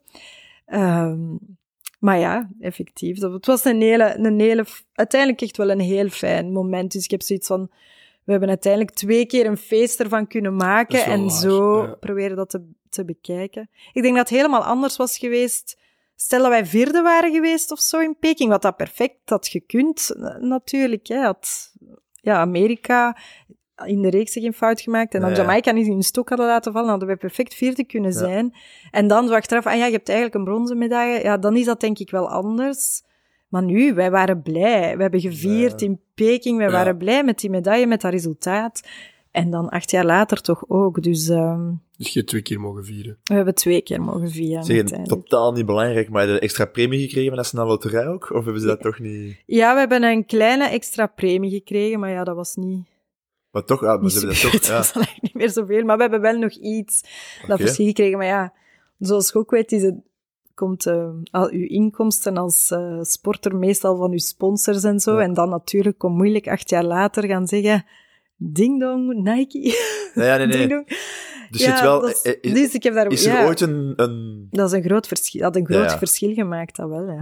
Maar ja, effectief. Het was een hele, uiteindelijk echt wel een heel fijn moment. Dus ik heb zoiets van, we hebben uiteindelijk 2 keer een feest ervan kunnen maken en zo proberen dat te bekijken. Ik denk dat het helemaal anders was geweest. Stel dat wij 4e waren geweest of zo in Peking, wat dat perfect had gekund, natuurlijk. Hè. Amerika in de reeks geen fout gemaakt. En dan Jamaica niet in een stok hadden laten vallen, hadden wij perfect 4e kunnen zijn. En dan zo achteraf, je hebt eigenlijk een bronzen medaille. Ja, dan is dat denk ik wel anders. Maar nu, wij waren blij. We hebben gevierd in Peking. Wij waren blij met die medaille, met dat resultaat. En dan 8 jaar later toch ook. Dus je hebt 2 keer mogen vieren. We hebben 2 keer mogen vieren. Zeg, totaal niet belangrijk, maar heb je extra premie gekregen van de Nationale Loterij ook? Of hebben ze dat toch niet... Ja, we hebben een kleine extra premie gekregen, maar dat was niet... Maar toch, maar ze hebben dat toch... Dat was eigenlijk niet meer zoveel, maar we hebben wel nog iets dat verschil gekregen. Maar zoals je ook weet, komt uw inkomsten als sporter meestal van uw sponsors en zo. Ja. En dan natuurlijk komt moeilijk 8 jaar later gaan zeggen... Ding dong, Nike. Nee. Ding dong. Dus, het wel, dus ik heb daar... Is er ooit een... Dat is een groot verschil. Dat had een groot verschil gemaakt, dat wel,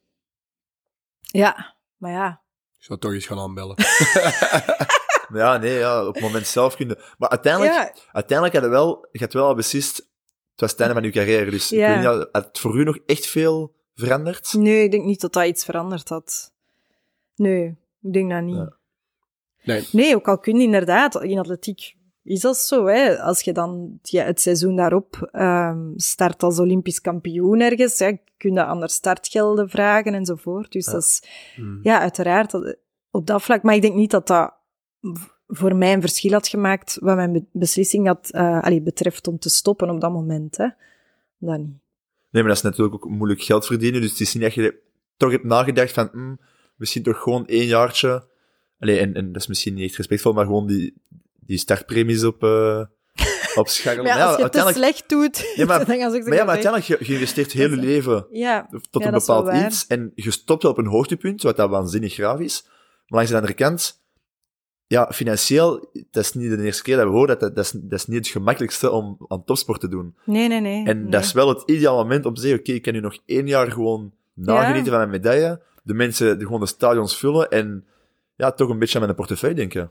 Ja, maar ja... Ik zou toch eens gaan aanbellen. Op het moment zelf kun je... Maar uiteindelijk had je het wel al beslist... Het was het einde van je carrière, dus ik weet niet, had het voor u nog echt veel veranderd? Nee, ik denk niet dat iets veranderd had. Nee, ik denk dat niet. Ja. Nee, ook al kun je inderdaad, in atletiek is dat zo, hè. Als je dan het seizoen daarop start als Olympisch kampioen ergens, kun je ander startgelden vragen enzovoort. Dus dat is, uiteraard, op dat vlak. Maar ik denk niet dat dat voor mij een verschil had gemaakt wat mijn beslissing betreft om te stoppen op dat moment, hè. Dat niet. Nee, maar dat is natuurlijk ook moeilijk geld verdienen, dus het is niet dat je toch hebt nagedacht van, misschien toch gewoon 1 jaartje... en dat is misschien niet echt respectvol, maar gewoon die startpremies op scharrelen. Maar als je het te slecht doet, dan gaan ze ook zeggen... Maar uiteindelijk, je investeert heel je leven tot een bepaald iets, en je stopt wel op een hoogtepunt, wat dat waanzinnig graaf is. Maar langs de andere kant, financieel, dat is niet de eerste keer dat we horen, dat is niet het gemakkelijkste om aan topsport te doen. Nee. En dat is wel het ideale moment om te zeggen, oké, ik kan nu nog 1 jaar gewoon nagenieten van mijn medaille, de mensen gewoon de stadions vullen, en toch een beetje aan mijn portefeuille denken.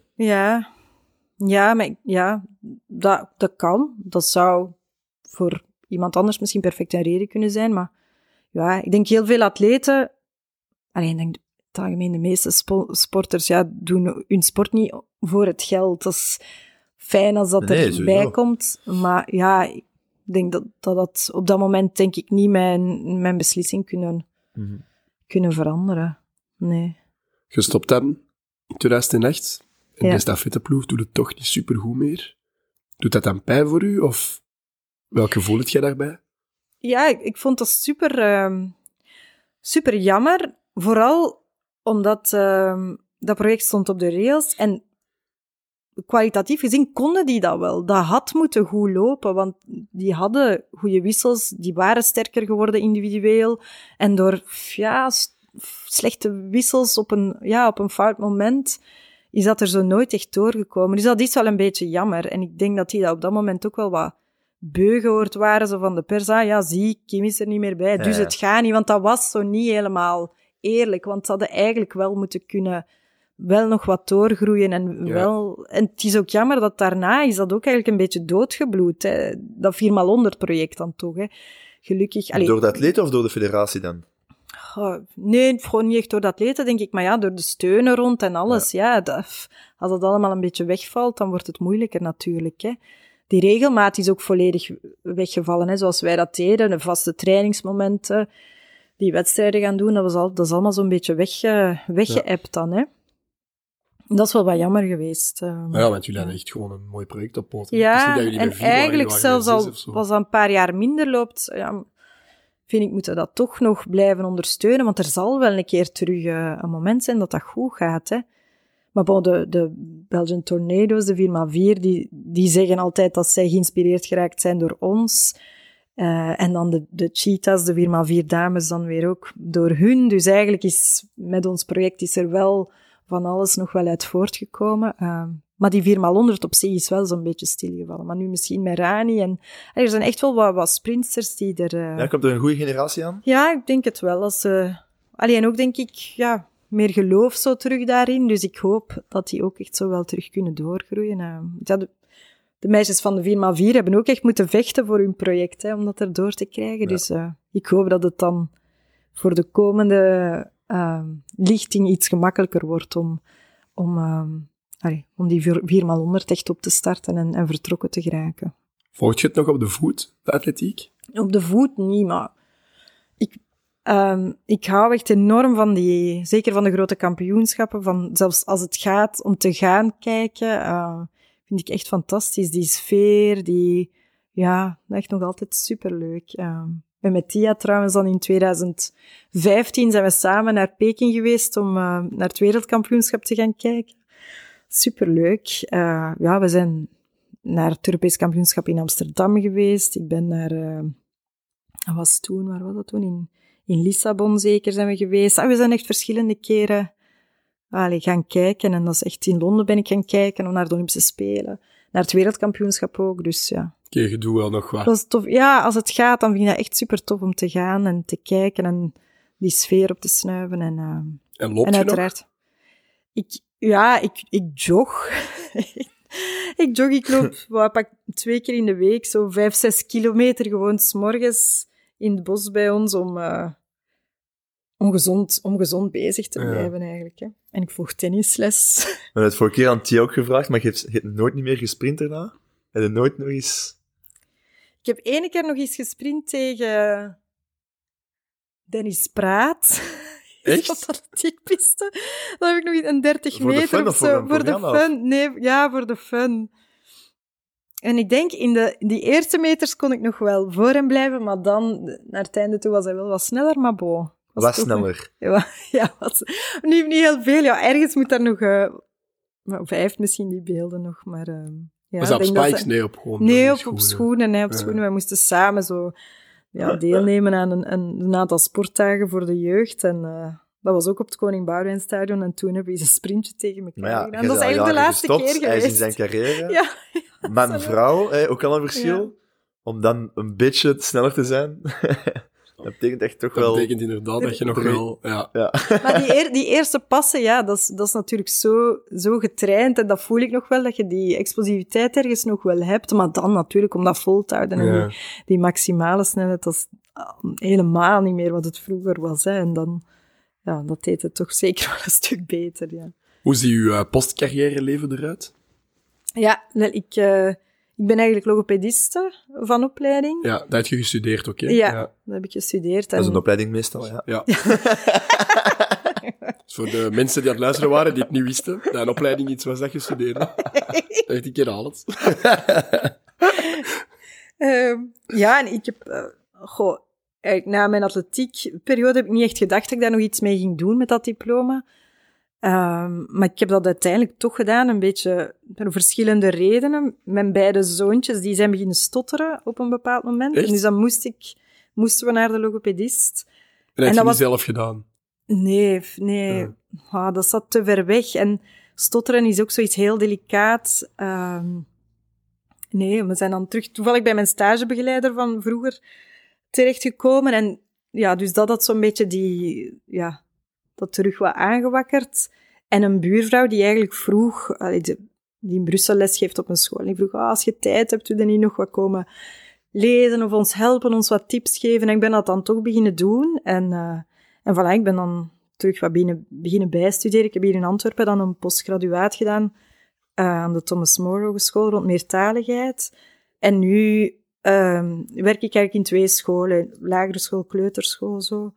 Dat kan. Dat zou voor iemand anders misschien perfect een reden kunnen zijn, maar ik denk heel veel atleten, ik denk het algemeen de meeste sporters, doen hun sport niet voor het geld. Dat is fijn als dat erbij komt, maar ik denk dat op dat moment denk ik niet mijn beslissing kunnen veranderen. Nee. Gestopt hebben in 2008. En de stafetteploeg doet het toch niet supergoed meer. Doet dat dan pijn voor u? Of welk gevoel heb jij daarbij? Ja, ik vond dat super jammer. Vooral omdat dat project stond op de rails. En kwalitatief gezien konden die dat wel. Dat had moeten goed lopen, want die hadden goede wissels. Die waren sterker geworden individueel. En door slechte wissels op een fout moment... is dat er zo nooit echt doorgekomen. Dus dat is wel een beetje jammer. En ik denk dat die dat op dat moment ook wel wat beu gehoord waren, zo van de pers. Zie, Kim is er niet meer bij, dus het gaat niet. Want dat was zo niet helemaal eerlijk. Want ze hadden eigenlijk wel moeten kunnen wel nog wat doorgroeien. En het is ook jammer dat daarna is dat ook eigenlijk een beetje doodgebloed. Hè. Dat 4x100 project dan toch. Hè. Gelukkig... Door de atleten of door de federatie dan? Nee, gewoon niet echt door de atleten, denk ik. Maar door de steunen rond en alles. Als dat allemaal een beetje wegvalt, dan wordt het moeilijker natuurlijk. Hè. Die regelmaat is ook volledig weggevallen. Hè. Zoals wij dat deden, de vaste trainingsmomenten, die wedstrijden gaan doen, dat is allemaal zo'n beetje weggeëpt dan. Hè. Dat is wel wat jammer geweest. Want jullie hadden echt gewoon een mooi project op poten. En eigenlijk zelfs als dat een paar jaar minder loopt... vind ik, moeten we dat toch nog blijven ondersteunen, want er zal wel een keer terug een moment zijn dat goed gaat. Hè. Maar de Belgian Tornado's, de 4x4, die zeggen altijd dat zij geïnspireerd geraakt zijn door ons. En dan de Cheetahs, de 4x4 dames, dan weer ook door hun. Dus eigenlijk is met ons project er wel van alles nog wel uit voortgekomen. Maar die 4x100 op zich is wel zo'n beetje stilgevallen. Maar nu misschien met Rani. En er zijn echt wel wat sprinters die er... komt er een goede generatie aan? Ja, ik denk het wel. En ook denk ik, meer geloof zo terug daarin. Dus ik hoop dat die ook echt zo wel terug kunnen doorgroeien. De meisjes van de 4x4 hebben ook echt moeten vechten voor hun project, hè, om dat erdoor te krijgen. Ja. Dus ik hoop dat het dan voor de komende lichting iets gemakkelijker wordt om die 4x100 echt op te starten en vertrokken te geraken. Volgt je het nog op de voet, de atletiek? Op de voet niet, maar ik hou echt enorm van zeker van de grote kampioenschappen, van zelfs als het gaat om te gaan kijken, vind ik echt fantastisch. Die sfeer, dat echt nog altijd superleuk. En met Tia trouwens dan in 2015 zijn we samen naar Peking geweest om naar het wereldkampioenschap te gaan kijken. Superleuk. We zijn naar het Europees kampioenschap in Amsterdam geweest. Ik ben naar Dat was toen, waar was dat toen? In Lissabon zeker zijn we geweest. We zijn echt verschillende keren gaan kijken. En dat is echt in Londen ben ik gaan kijken, naar de Olympische Spelen. Naar het wereldkampioenschap ook, dus ja. Oké, je doet wel nog wat. Dat is tof. Ja, als het gaat, dan vind ik dat echt super tof om te gaan en te kijken en die sfeer op te snuiven. En loop je uiteraard. Ik jog. Ik loop pak 2 keer in de week, zo 5-6 kilometer, gewoon 's morgens in het bos bij ons, om gezond bezig te blijven, eigenlijk. Hè. En ik volg tennisles. We hebben het vorige keer aan Thea ook gevraagd, maar je hebt nooit niet meer gesprint daarna? Heb je nooit nog eens... Ik heb 1 keer nog eens gesprint tegen Dennis Praat. Echt? Op de atletiekpiste. Dan heb ik nog eens een 30 voor meter de of zo. Voor de fun. Nee, ja, voor de fun. En ik denk, in die eerste meters kon ik nog wel voor hem blijven, maar dan, naar het einde toe, was hij wel wat sneller, maar bon. Wat sneller? Niet heel veel. Ja, ergens moet daar nog... of hij heeft misschien die beelden nog, maar... was dat op spikes? Nee, op gewoon... Nee, op schoenen. Nee, op schoenen. Wij moesten samen zo deelnemen aan een aantal sportdagen voor de jeugd. En dat was ook op het Koning Boudewijnstadion. En toen hebben we eens een sprintje tegen elkaar gedaan. Dat is eigenlijk de laatste keer geweest. Hij is in zijn carrière. Ja. Mijn vrouw, ook al een verschil. Ja. Om dan een beetje sneller te zijn. Dat betekent echt toch wel... Dat betekent inderdaad dat je nog wel... Ja. Maar die eerste passen, dat is natuurlijk zo getraind. En dat voel ik nog wel, dat je die explosiviteit ergens nog wel hebt. Maar dan natuurlijk, om dat vol te houden. En die maximale snelheid, dat is helemaal niet meer wat het vroeger was. Hè. En dan, dat deed het toch zeker wel een stuk beter, ja. Hoe ziet uw postcarrière-leven eruit? Ja, ik ben eigenlijk logopediste van opleiding. Ja, dat heb je gestudeerd ook, hè? Ja, dat heb ik gestudeerd. Dat is een opleiding meestal, ja. Voor de mensen die aan het luisteren waren, die het niet wisten, dat een opleiding iets was dat je studeerde. Echt, ik ken alles. En ik heb... na mijn atletiekperiode heb ik niet echt gedacht dat ik daar nog iets mee ging doen met dat diploma. Maar ik heb dat uiteindelijk toch gedaan, een beetje door verschillende redenen. Mijn beide zoontjes, die zijn beginnen stotteren op een bepaald moment. Echt? En dus dan moesten we naar de logopedist. En heb je niet zelf gedaan? Nee. Dat zat te ver weg. En stotteren is ook zoiets heel delicaat. We zijn dan terug toevallig bij mijn stagebegeleider van vroeger terechtgekomen. En ja, dus dat had zo'n beetje dat terug wat aangewakkerd. En een buurvrouw die eigenlijk vroeg, die in Brussel les geeft op een school, die vroeg, als je tijd hebt, doe je niet nog wat komen lezen of ons helpen, ons wat tips geven. En ik ben dat dan toch beginnen doen. En voilà, ik ben dan terug wat beginnen bijstuderen. Ik heb hier in Antwerpen dan een postgraduaat gedaan aan de Thomas More Hogeschool rond meertaligheid. En nu werk ik eigenlijk in 2 scholen, lagere school, kleuterschool, zo.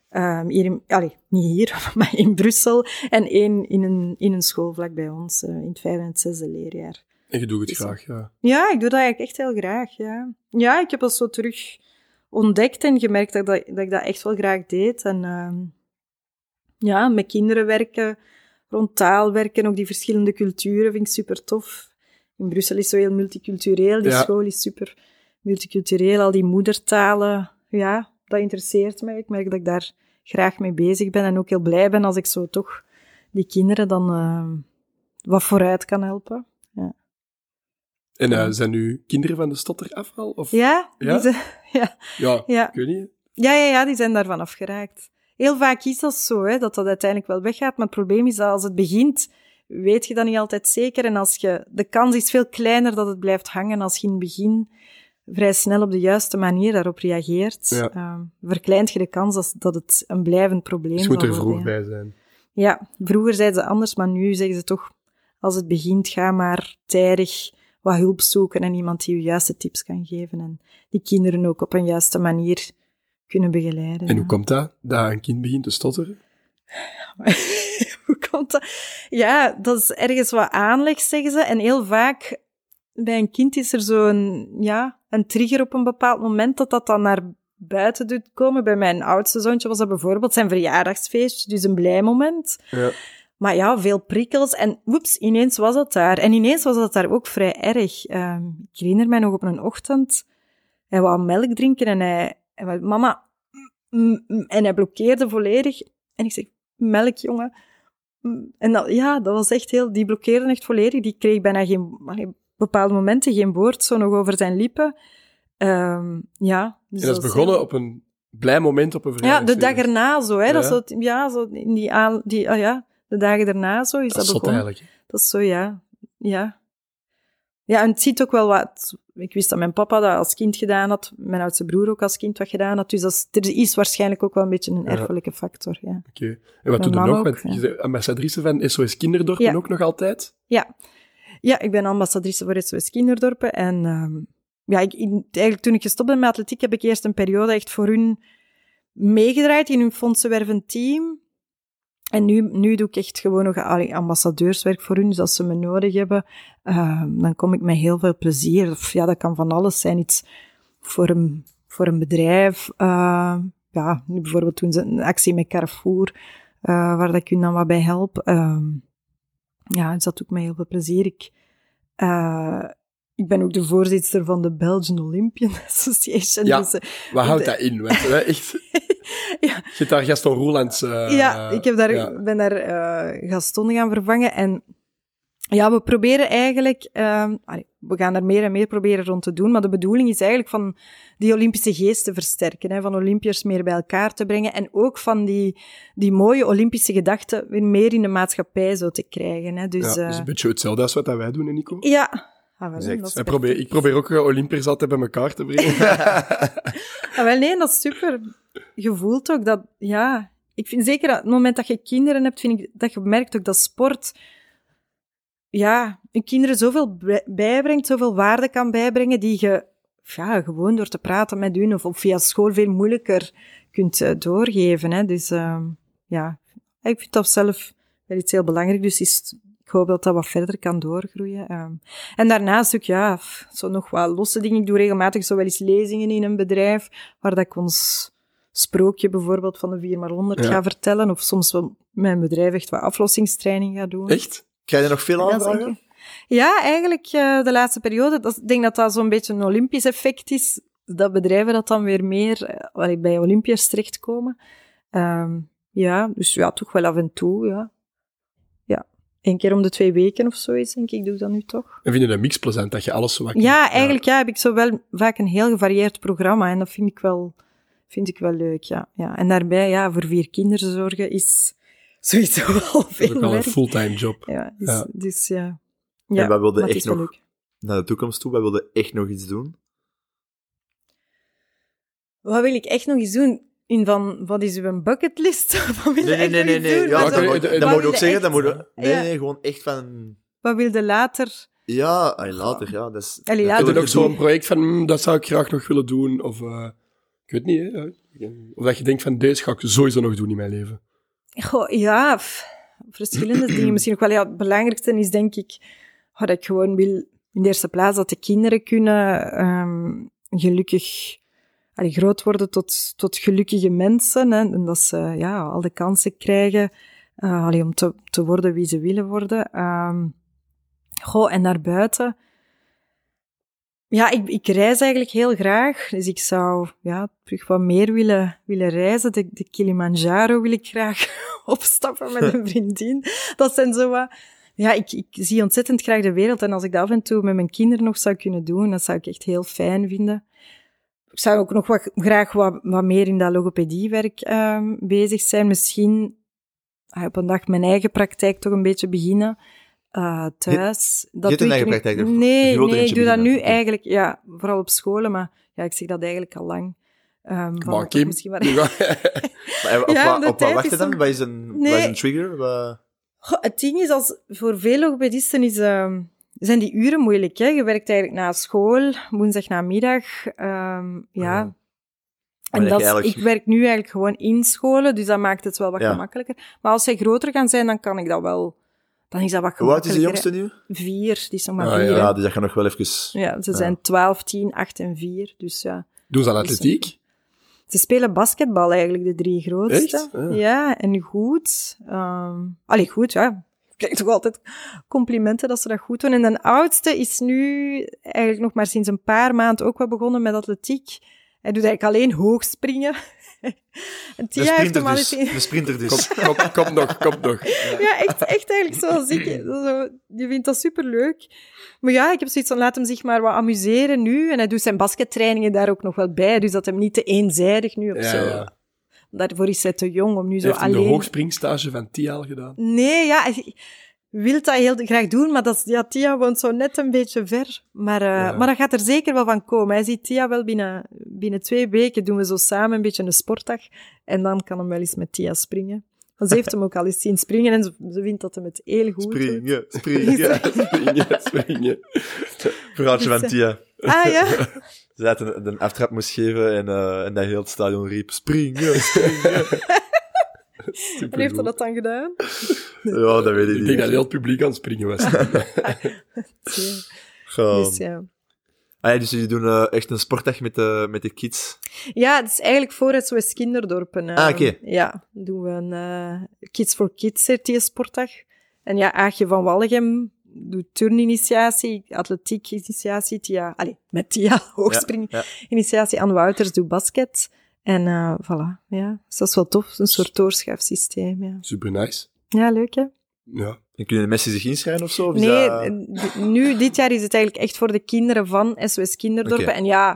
Niet hier, maar in Brussel. En 1 in een school vlak bij ons, in het 5e en het 6e leerjaar. En je doet het graag, ja. Ja, ik doe dat eigenlijk echt heel graag, ja. Ja, ik heb dat zo terug ontdekt en gemerkt dat ik dat echt wel graag deed. En met kinderen werken, rond taal werken, ook die verschillende culturen vind ik super tof. In Brussel is zo heel multicultureel, die school is super multicultureel, al die moedertalen, dat interesseert mij. Ik merk dat ik daar graag mee bezig ben en ook heel blij ben als ik zo toch die kinderen dan wat vooruit kan helpen. Ja. En zijn nu kinderen van de stotter af al? Of? Ja. Ik weet niet. Ja, die zijn daarvan afgeraakt. Heel vaak is dat zo, hè, dat uiteindelijk wel weggaat, maar het probleem is dat als het begint, weet je dat niet altijd zeker. En de kans is veel kleiner dat het blijft hangen als je in het begin vrij snel op de juiste manier daarop reageert. Verkleint je de kans dat het een blijvend probleem is. Je moet er vroeg bij zijn. Ja, vroeger zeiden ze anders, maar nu zeggen ze toch, als het begint, ga maar tijdig wat hulp zoeken en iemand die je juiste tips kan geven en die kinderen ook op een juiste manier kunnen begeleiden. En hoe komt dat een kind begint te stotteren? Hoe komt dat? Ja, dat is ergens wat aanleg, zeggen ze. En heel vaak, bij een kind is er een trigger op een bepaald moment dat dan naar buiten doet komen. Bij mijn oudste zoontje was dat bijvoorbeeld zijn verjaardagsfeestje, dus een blij moment. Ja. Maar veel prikkels. En ineens was dat daar. En ineens was dat daar ook vrij erg. Ik herinner mij nog op een ochtend, hij wou melk drinken en hij En mama... En hij blokkeerde volledig. En ik zeg, melk, jongen. En dat was echt die blokkeerde echt volledig. Die kreeg bijna op bepaalde momenten geen woord, zo nog over zijn lippen. Dus en dat is begonnen op een blij moment op een verjaardag. Ja, de dag erna zo, hè. Dat zo in de dagen erna zo is dat begonnen. Eigenlijk. Dat is zo, ja. Ja, en het ziet ook wel wat... Ik wist dat mijn papa dat als kind gedaan had, mijn oudste broer ook als kind wat gedaan had, dus er is waarschijnlijk ook wel een beetje een erfelijke factor, ja. Oké. En wat doe je nog? Want je bent ambassadrice van SOS Kinderdorpen ook nog altijd? Ja, ik ben ambassadrice voor SOS Kinderdorpen en eigenlijk toen ik gestopt ben met atletiek heb ik eerst een periode echt voor hun meegedraaid in hun fondsenwervend team. En nu doe ik echt gewoon nog ambassadeurswerk voor hun. Dus als ze me nodig hebben, dan kom ik met heel veel plezier. Of, dat kan van alles zijn. Iets voor een bedrijf. Nu bijvoorbeeld doen ze een actie met Carrefour, waar dat ik hun dan wat bij help. Dus dat doe ik met heel veel plezier. Ik ben ook de voorzitter van de Belgian Olympian Association. Ja, dus, wat houdt dat in? Echt... Je hebt daar Gaston Roelands... ik ben daar Gaston gaan vervangen. En we proberen eigenlijk... we gaan daar meer en meer proberen rond te doen. Maar de bedoeling is eigenlijk van die Olympische geest te versterken. Hè, van Olympiërs meer bij elkaar te brengen. En ook van die mooie Olympische gedachten weer meer in de maatschappij zo te krijgen. Hè. Dus een beetje hetzelfde als wat wij doen, Nico. Ja. Ik probeer ook Olympiërs altijd bij elkaar te brengen. Nee, dat is super. Je voelt ook dat, ik vind zeker op het moment dat je kinderen hebt, vind ik dat je merkt ook dat sport, je kinderen zoveel bijbrengt, zoveel waarde kan bijbrengen, die je, gewoon door te praten met hun of via school veel moeilijker kunt doorgeven. Hè. Dus, ik vind dat zelf wel iets heel belangrijk, dus ik hoop dat dat wat verder kan doorgroeien. En daarnaast ook, zo nog wat losse dingen. Ik doe regelmatig zo wel eens lezingen in een bedrijf, waar dat ik ons sprookje bijvoorbeeld van de 4x100 ga vertellen, of soms wel mijn bedrijf echt wat aflossingstraining ga doen. Echt? Krijg je nog veel aanvragen? Ja, eigenlijk de laatste periode. Ik denk dat dat zo'n beetje een Olympisch effect is, dat bedrijven dat dan weer meer bij Olympiërs terechtkomen. Dus toch wel af en toe, ja. 1 keer om de 2 weken of zoiets, denk ik, doe ik dat nu toch. En vind je de mix plezant, dat je alles zo makkelijk... Ja, eigenlijk heb ik zo wel vaak een heel gevarieerd programma en dat vind ik wel leuk, ja. En daarbij, voor 4 kinderen zorgen is sowieso wel veel werk. Dat is ook wel een fulltime job. Dus en wat wilde echt nog, naar de toekomst toe, wat wilde echt nog iets doen? Wat wil ik echt nog eens doen? Wat is uw bucketlist? Nee. Ja, dat moet je ook zeggen. Nee, gewoon echt van... Wat wilde later? Ja, later, ja. Dat is... Heb je nog zo'n project van, dat zou ik graag nog willen doen? Of, ik weet niet, hè. Of dat je denkt van, deze ga ik sowieso nog doen in mijn leven. Goh, verschillende dingen. Misschien ook wel, het belangrijkste is, denk ik, dat ik gewoon wil, in de eerste plaats, dat de kinderen kunnen gelukkig... groot worden tot gelukkige mensen, hè, en dat ze al de kansen krijgen om te worden wie ze willen worden. En daarbuiten... ik reis eigenlijk heel graag, dus ik zou terug wat meer willen reizen. De Kilimanjaro wil ik graag opstappen met een vriendin. Dat zijn zo wat... ik zie ontzettend graag de wereld, en als ik dat af en toe met mijn kinderen nog zou kunnen doen, dat zou ik echt heel fijn vinden. Ik zou ook nog graag wat meer in dat logopediewerk bezig zijn. Misschien op een dag mijn eigen praktijk toch een beetje beginnen thuis. Je hebt een eigen praktijk? Nee, ik doe dat nu eigenlijk, vooral op scholen, maar ik zeg dat eigenlijk al lang. Maar Kim? Op wat wacht je dan? Wat is een trigger? Het ding is, voor veel logopedisten zijn die uren moeilijk, hè? Je werkt eigenlijk na school, woensdag namiddag. En ik werk nu eigenlijk gewoon in scholen, dus dat maakt het wel wat gemakkelijker. Maar als zij groter gaan zijn, dan kan ik dat wel... Dan is dat wat gemakkelijker. Hoe oud is de jongste nu? 4, die is nog maar 4. Ja, dus dat gaat nog wel even... Ja, ze zijn 12, 10, 8 en 4, dus ja. Doen ze aan atletiek? Ze spelen basketbal eigenlijk, de 3 grootste. Echt? Ja, en goed. Goed, ja. Ik krijg toch altijd complimenten dat ze dat goed doen. En de oudste is nu eigenlijk nog maar sinds een paar maanden ook wel begonnen met atletiek. Hij doet eigenlijk alleen hoog springen. En Tia heeft hem al eens... De sprinter dus. Kom nog. Ja, echt eigenlijk zoals ik. Je vindt dat superleuk. Maar ja, ik heb zoiets van, laat hem zich maar wat amuseren nu. En hij doet zijn baskettrainingen daar ook nog wel bij. Dus dat hem niet te eenzijdig nu of zo. Ja. Daarvoor is hij te jong om nu zo alleen... Heeft hij de hoogspringstage van Tia al gedaan? Nee, ja... Hij wil dat heel graag doen, maar Tia woont zo net een beetje ver. Maar dat gaat er zeker wel van komen. Hij ziet Tia wel binnen 2 weken doen we zo samen een beetje een sportdag. En dan kan hem wel eens met Tia springen. Want ze heeft hem ook al eens zien springen en ze vindt dat hem het heel goed doet. Springen. Verhaaltje van Tia. Ah, ja? Ze had een aftrap moest geven en dat heel het stadion riep, springen. En heeft hij dat dan gedaan? Ja, dat weet ik niet. Ik denk dat heel het publiek aan het springen was. Dus ja. Dus jullie doen echt een sportdag met de kids? Ja, het is eigenlijk voor het SOS Kinderdorpen. Oké. Ja, doen we een Kids for Kids sportdag. En ja, Aagje van Wallegem doet turninitiatie, atletiek-initiatie, met Tia, hoogspring-initiatie. Anne Wouters doet basket. En voilà, ja. Dus dat is wel tof, een soort doorschuifsysteem, ja. Super nice. Ja, leuk, hè? Ja. En kunnen de mensen zich inschrijven of zo? Of nee, dit jaar is het eigenlijk echt voor de kinderen van SOS Kinderdorpen. Okay. En ja,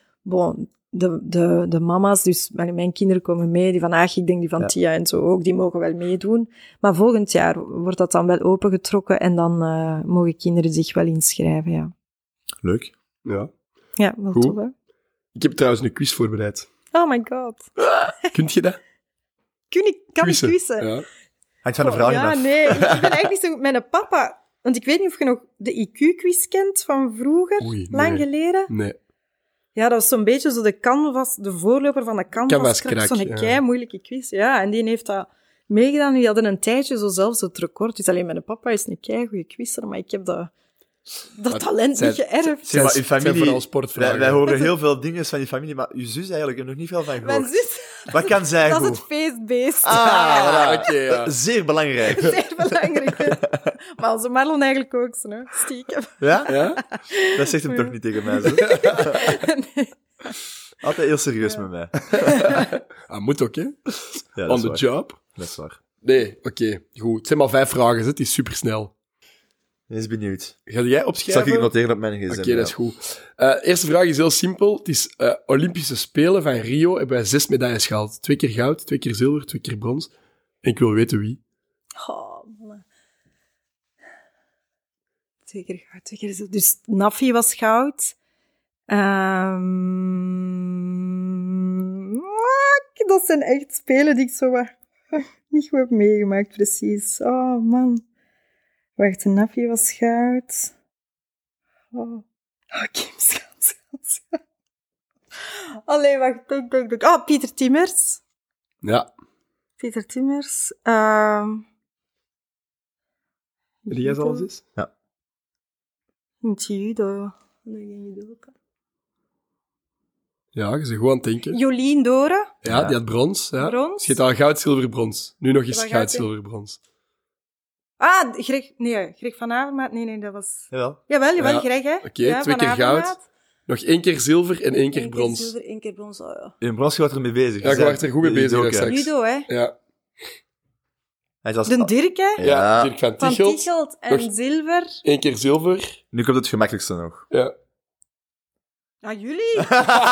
de mama's, dus mijn kinderen komen mee, die van Aagje, ik denk die van Tia en zo ook, die mogen wel meedoen. Maar volgend jaar wordt dat dan wel opengetrokken en dan mogen kinderen zich wel inschrijven, ja. Leuk. Ja. Ja, wel tof, hè? Ik heb trouwens een quiz voorbereid. Oh my god. Kunt je dat? Kan ik quizzen? Ja. Hangt van de vragen af. Ja, nee. Ik ben eigenlijk niet zo goed. Mijn papa... Want ik weet niet of je nog de IQ-quiz kent van vroeger, lang geleden. Nee. Ja, dat was zo'n beetje zo de Canvas, de voorloper van de Canvas. Zo'n kei moeilijke quiz. Ja, en die heeft dat meegedaan. Die hadden een tijdje zo zelfs het record. Dus alleen mijn papa is een kei goede quizzer, maar ik heb dat talent niet geërfd. Zeg maar, in familie, vooral sportvragen. Wij horen heel veel dingen van je familie, maar je zus eigenlijk er nog niet veel van gehoord. Mijn zus... Wat kan zij dat goed? is het feestbeest. Oké. Zeer belangrijk. Zeer belangrijk. Maar onze Marlon eigenlijk ook, zo, stiekem. Ja? Dat zegt hem toch niet tegen mij, zo? Nee. Altijd heel serieus met mij. Moet ook, hè? Ja, On the job. Dat is waar. Nee, oké. Goed. Het zijn maar 5 vragen, het is supersnel. Ik ben benieuwd. Ga jij opschrijven? Zal ik noteren op mijn gsm? Oké, dat is goed. Eerste vraag is heel simpel. Het is Olympische Spelen van Rio hebben wij 6 medailles gehaald. 2 keer goud, 2 keer zilver, 2 keer brons. En ik wil weten wie. Oh, man. 2 keer goud, 2 keer zilver. Dus Nafi was goud. Dat zijn echt spelen die ik zo niet goed heb meegemaakt, precies. Oh, man. Wacht, Nafi was goud. Kim Schans. Allee, wacht, denk. Oh, Pieter Timmers. Ja. Pieter Timmers. Weet jij alles is? Ja. Judo. Nee, judoka. Ja, je bent goed aan het denken. Jolien Doren. Ja, die had brons. Ja. Brons. Je hebt al goud, zilver, brons. Nu nog eens goud, zilver, brons. Greg van Avermaat. Nee, dat was... Jawel, ja. Greg, hè. Oké, 2 keer goud. Nog 1 keer zilver en 1 keer brons. 1 keer zilver, 1 keer brons, oh ja. In brons gaat er mee bezig. Ja, je wordt er goed mee bezig. Judo, straks. Judo, hè. Ja. De Dirk, hè. Ja, Dirk van Tichelt. Tichelt en zilver. 1 keer zilver. Nu komt het gemakkelijkste nog. Ja. Jullie.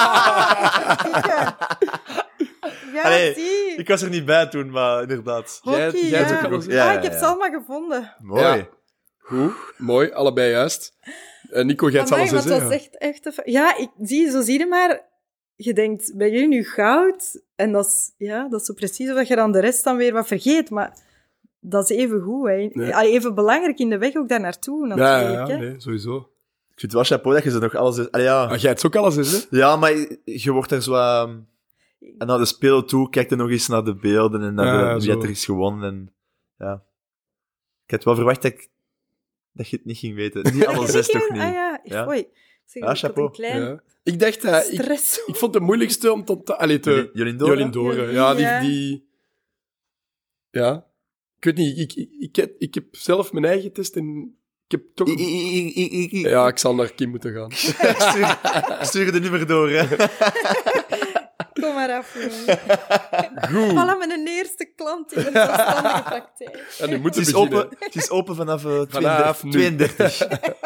Ja, Allee, zie. ik was er niet bij toen, maar inderdaad. Hockey, jij hebt ook alles. Ja, ik heb ze allemaal gevonden. Mooi. Ja. Goed, mooi, allebei juist. Nico, jij hebt alles eens zeggen. Dat was echt ja, zo zie je maar. Je denkt, bij jullie nu goud, en dat is zo precies of dat je dan de rest dan weer wat vergeet, maar dat is even goed, hè. Nee. Even belangrijk in de weg ook daar naartoe, natuurlijk. Ja, nee, sowieso. Ik vind het wel chapeau dat je ze nog alles... Jij hebt ook alles eens, hè? Ja, maar je wordt er zo... En naar de spelen toe, kijk er nog eens naar de beelden en naar wie er is gewonnen. En, ja. Ik had wel verwacht dat je het niet ging weten. Niet alle 6 toch niet. Ja. Oei. Chapeau. Klein... Ik dacht... ik vond het moeilijkste om Jolien Doren. Ja, die... Ja. Ik weet niet, ik heb zelf mijn eigen test en ik heb toch... Ja, ik zal naar Kim moeten gaan. Ik stuur de nummer door, hè. Kom maar af, jongen. Goed. Voilà, mijn eerste klant in een zelfstandige praktijk. En nu moeten Het beginnen. is open vanaf, Vanaf nu. 32.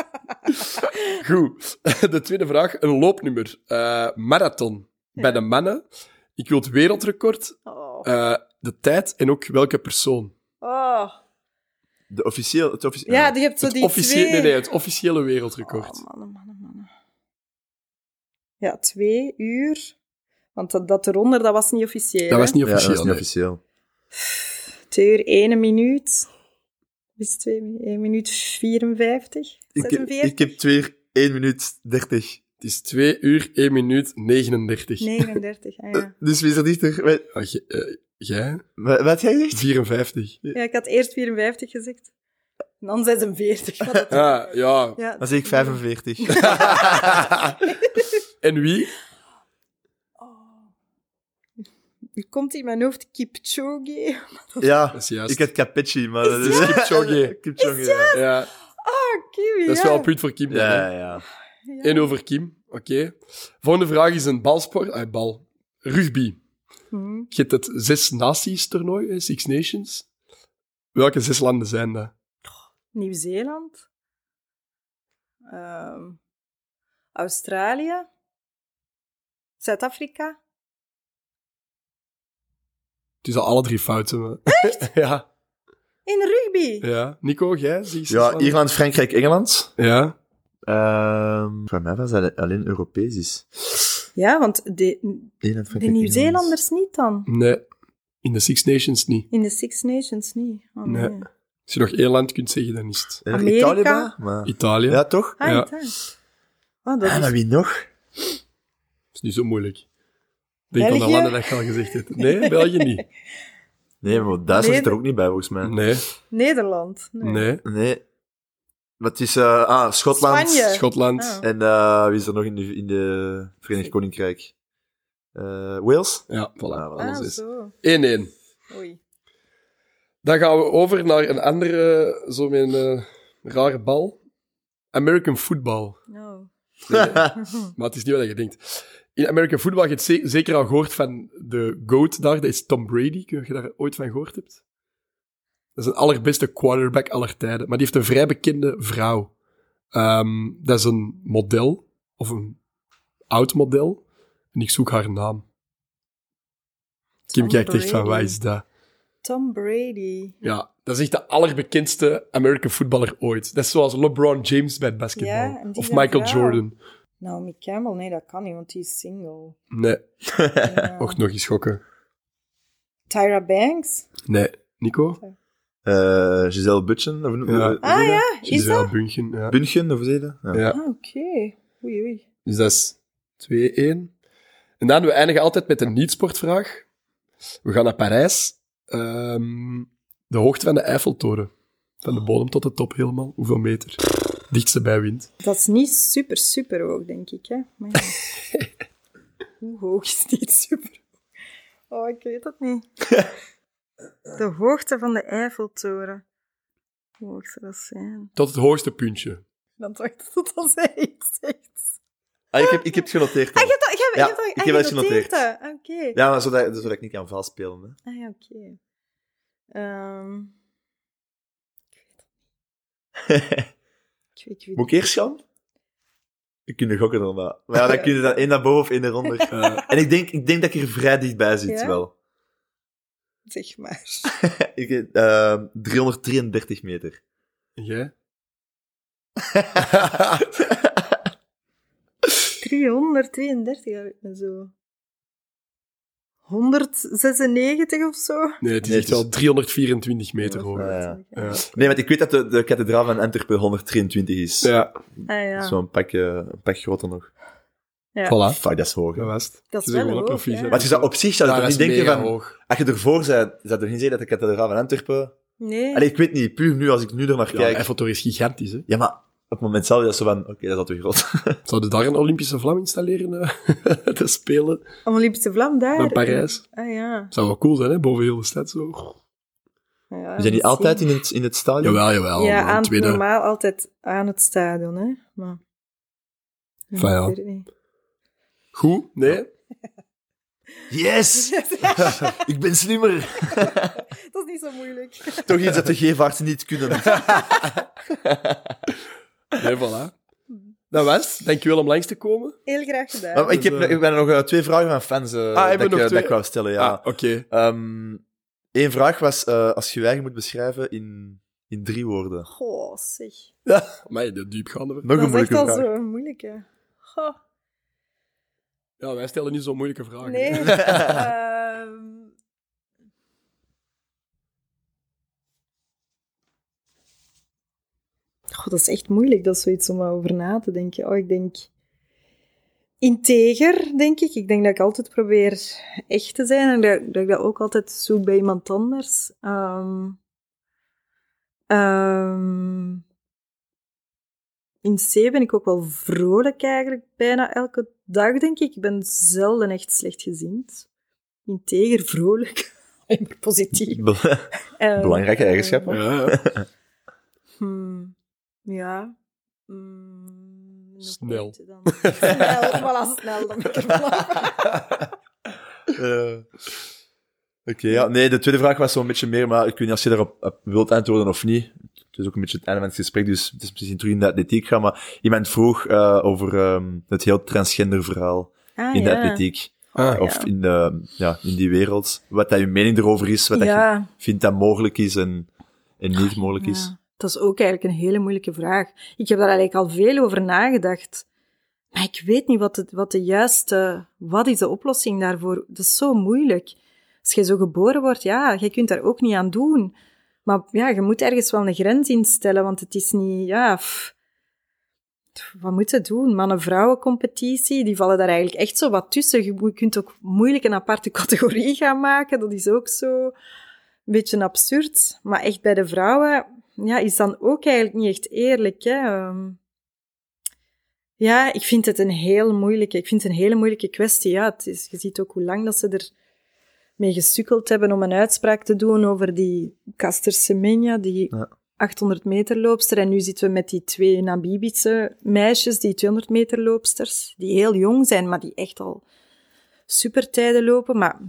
Goed. De tweede vraag. Een loopnummer. Marathon. Bij de mannen. Ik wil het wereldrecord. De tijd en ook welke persoon. Oh. Het officieel... Ja, je hebt zo die twee... Nee, het officiële wereldrecord. Mannen. Ja, 2 uur. Want dat eronder, dat was niet officieel. Dat was niet Ja, officieel. dat is niet officieel. 2 uur, 1 minuut. Is het 1 minuut 54? 46? Ik heb 2 uur, 1 minuut 30. Het is 2 uur, 1 minuut, 39. 39, ja. Dus wie is er dichter? Jij? Wat had jij gezegd? 54. Ja, ik had eerst 54 gezegd. En dan 46. Ja. Ja. Dan zeg ik 45. En wie? Nu komt in mijn hoofd Kipchoge. Ja, Dat is juist. ik had Capecci, maar dat is Kipchoge. Kipchoge, ja. Kim, Dat is wel een punt voor Kim. Dan, hè? Ja. 1 over Kim. Oké. Volgende vraag is een balsport. Rugby. Je hebt het 6 Naties toernooi, 6 Nations. Welke 6 landen zijn dat? Nieuw-Zeeland. Australië. Zuid-Afrika. Het is al alle 3 fouten. Maar... Echt? Ja. In rugby. Ja. Nico, jij? Ja, Ierland, Frankrijk, Engeland. Ja. Voor mij was dat alleen Europees. Ja, want de Ierland, Frankrijk, Nieuw-Zeelanders niet dan. Nee. In de 6 Nations niet. In de Six Nations niet. Oh, nee. Nee. Als je nog 1 land kunt zeggen, dan is het Engeland. Amerika. Italië, maar... Italië. Ja, toch? Ah, Ja. Italië. Oh, dat Maar is... wie nog? Dat is niet zo moeilijk. Denk aan de België? landen dat je al gezegd hebt. Nee, België niet. Nee, maar Duitsland zit er ook niet bij, volgens mij. Nee. Nederland. Nee. Nee. Maar het is... Schotland. Spanje. Schotland. Ah. En wie is er nog in de Verenigd Koninkrijk? Wales? Ja, voilà. Ah, Alles is. Zo. 1-1. Oei. Dan gaan we over naar een andere, zo met een rare bal. American football. Oh. Nee, maar het is niet wat je denkt. In American football, je hebt zeker al gehoord van de GOAT daar, dat is Tom Brady. Ik weet niet of je daar ooit van gehoord hebt. Dat is een allerbeste quarterback aller tijden. Maar die heeft een vrij bekende vrouw. Dat is een model, of een oud model. En ik zoek haar naam. Kim Tom kijkt echt van, Brady. wat is dat? Tom Brady. Ja, dat is echt de allerbekendste American footballer ooit. Dat is zoals LeBron James bij het basketbal. Ja, en die of zijn Michael vrouw. Jordan. Naomi Campbell, nee, dat kan niet, want die is single. Nee, Ja. mocht nog eens schokken. Tyra Banks? Nee, Nico? Giselle Bundchen, of Ah ja, is Giselle dat? Bündchen, ja. Bunchen, of hoe zeg je dat? Ja. Ja. Ah, oké. Oei. Dus dat is 2-1. En dan, we eindigen altijd met een niet-sportvraag. We gaan naar Parijs. De hoogte van de Eiffeltoren. Van de bodem tot de top helemaal. Hoeveel meter? Dichtste bij wind. Dat is niet super hoog, denk ik, hè? Maar ja. Hoe hoog is niet super? Oh, ik weet het niet. De hoogte van de Eiffeltoren. Hoe hoog zou dat zijn? Tot het hoogste puntje. Dan wacht tot als hij iets zegt. Ik heb het genoteerd. Ah, al. je hebt ik heb het genoteerd. Oké. Ja, maar zodat ik niet kan valspelen. Hè. Ah ja, oké. Ik weet Moet ik eerst gaan? Ik kun er gokken dan, maar ja, dan kun je dan 1 naar boven of 1 naar onder. En ik denk dat ik er vrij dichtbij zit, Ja? wel. Zeg maar. 333 meter. En jij? 332 heb ik me zo. 196 of zo? Nee, het is Nee, echt het is- wel 324 meter hoog. Ja. Ja. Nee, want ik weet dat de kathedraal van Antwerpen 123 is. Ja, Ah ja. Zo'n pak groter nog. Ja. voilà. Fuck, dat is hoog. hè. Dat was het. Dat is Je bent wel gewoon een hoog, proficiat. ja. Maar je zou op zich zou je Ja, toch dat niet is denken mega van... hoog. Als je ervoor bent, zou je toch niet zeggen dat de kathedraal van Antwerpen... Nee. Allee, ik weet niet, puur nu, als ik nu er naar Ja, de kijk... Eiffeltoren is gigantisch, hè. Ja, maar op het moment zelf is dat zo van... Oké, dat is al te groot. Zouden daar een Olympische vlam installeren, te spelen? Een Olympische vlam daar. Naar Parijs. Ah ja. Zou wel cool zijn, hè, boven heel de stad, zo. Ja, we zijn niet altijd in het stadion? Jawel. Ja, normaal altijd aan het stadion, hè. Maar... Ja. Goed, nee? Yes! Ik ben slimmer. Dat is niet zo moeilijk. Toch iets dat de gevaarts niet kunnen. Nee, voilà. Dat was. Dankjewel om langs te komen. Heel graag gedaan. Maar ik heb nog 2 vragen van fans dat ik wou stellen. Ja. Oké. 1 vraag was, als je je eigen moet beschrijven in 3 woorden. Goh, zeg. Maar de diepgaande. Nog een moeilijke vraag. Dat is echt al zo'n moeilijke. Goh. Ja, wij stellen niet zo moeilijke vragen. Nee. Goh, dat is echt moeilijk, dat is zoiets om over na te denken. Ik denk... Integer, denk ik. Ik denk dat ik altijd probeer echt te zijn en dat ik dat ook altijd zoek bij iemand anders. In C ben ik ook wel vrolijk eigenlijk, bijna elke dag, denk ik. Ik ben zelden echt slechtgezind. Integer, vrolijk. En positief. Belangrijke eigenschappen. Ja. Snel. Snel, snel. Dan ben ik er vanaf. Oké, ja. Nee, de tweede vraag was zo'n beetje meer, maar ik weet niet als je daarop wilt antwoorden of niet. Het is ook een beetje het einde van het gesprek, dus het is misschien terug in de atletiek gaan, maar iemand vroeg over het heel transgender verhaal in de atletiek. Of in die wereld. Wat dat je mening erover is, wat dat je vindt dat mogelijk is en niet mogelijk is. Dat is ook eigenlijk een hele moeilijke vraag. Ik heb daar eigenlijk al veel over nagedacht. Maar ik weet niet wat is de oplossing daarvoor? Dat is zo moeilijk. Als je zo geboren wordt, je kunt daar ook niet aan doen. Maar je moet ergens wel een grens instellen, want het is niet, wat moet je doen? Mannen-vrouwen-competitie, die vallen daar eigenlijk echt zo wat tussen. Je kunt ook moeilijk een aparte categorie gaan maken. Dat is ook zo een beetje absurd. Maar echt bij de vrouwen, is dan ook eigenlijk niet echt eerlijk, hè. Ik vind het een hele moeilijke kwestie. Ja, je ziet ook hoe lang dat ze er mee gesukkeld hebben om een uitspraak te doen over die Caster Semenya, die 800 meter loopster. En nu zitten we met die 2 Namibische meisjes, die 200 meter loopsters, die heel jong zijn, maar die echt al supertijden lopen. Maar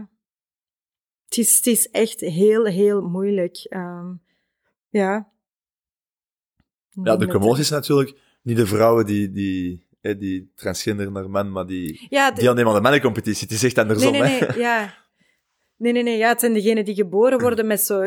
het is echt heel, heel moeilijk. De commotie is natuurlijk niet de vrouwen die transgender naar man, maar die deelnemen aan de mannencompetitie. Het is echt andersom, Nee, het zijn degenen die geboren worden met zo...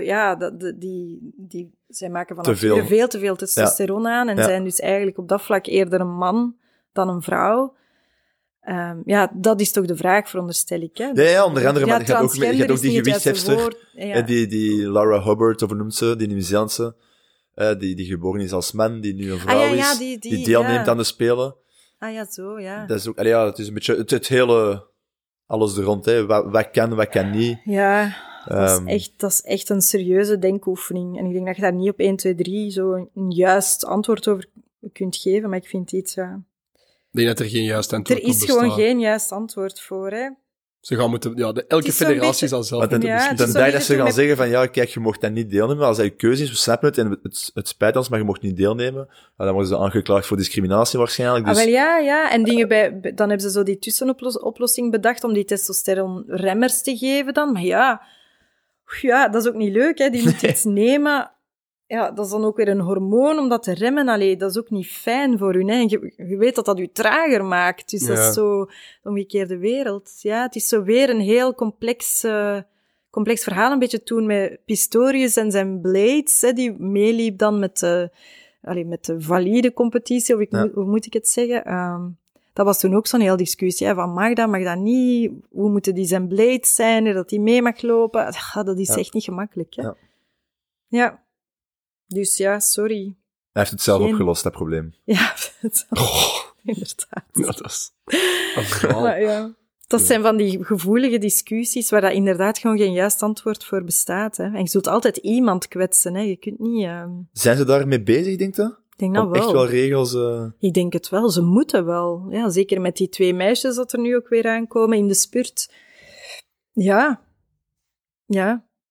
zij maken van veel te veel testosteron aan en zijn dus eigenlijk op dat vlak eerder een man dan een vrouw. Dat is toch de vraag, veronderstel ik. Hè? Ja, onder andere, maar je hebt ook die gewichtshefster, die Laura Hubbard, of hoe noemt ze, die Nieuw-Zeelandse, die geboren is als man, die nu een vrouw is, die deelneemt aan de Spelen. Dat is ook, het is een beetje het hele... Alles er rond, hè. Wat kan niet. Ja, dat is echt een serieuze denkoefening. En ik denk dat je daar niet op 1, 2, 3 zo een juist antwoord over kunt geven, maar ik vind iets... Ik denk dat er geen juist antwoord is. Er is gewoon geen juist antwoord voor, hè. Ze gaan moeten... elke federatie zal zelf... Dan denk dat ze gaan zeggen van, kijk, je mocht dat niet deelnemen. Als dat je keuze is, we snappen het, en het spijt ons, maar je mocht niet deelnemen. Dan worden ze aangeklaagd voor discriminatie waarschijnlijk. Dus... En dingen dan hebben ze zo die tussenoplossing bedacht om die testosteronremmers te geven dan. Maar dat is ook niet leuk, hè. Die moet iets nemen... Ja, dat is dan ook weer een hormoon om dat te remmen. Allee, dat is ook niet fijn voor u. Hè. Je weet dat dat u trager maakt. Dus dat is zo de omgekeerde wereld. Ja, het is zo weer een heel complex verhaal. Een beetje toen met Pistorius en zijn Blades, hè, die meeliep dan met de valide competitie, hoe moet ik het zeggen? Dat was toen ook zo'n heel discussie. Hè, van mag dat niet? Hoe moeten die zijn Blades zijn? Dat die mee mag lopen? Dat is echt niet gemakkelijk. Hè. Ja. Dus sorry. Hij heeft het zelf opgelost, dat probleem. Ja, inderdaad. Ja, dat is... Maar dat zijn van die gevoelige discussies waar dat inderdaad gewoon geen juist antwoord voor bestaat. Hè. En je zult altijd iemand kwetsen. Hè. Je kunt niet... Zijn ze daarmee bezig, denk je? Ik denk dat wel. Echt wel regels... Ik denk het wel. Ze moeten wel. Ja, zeker met die 2 meisjes dat er nu ook weer aankomen in de spurt. Ja.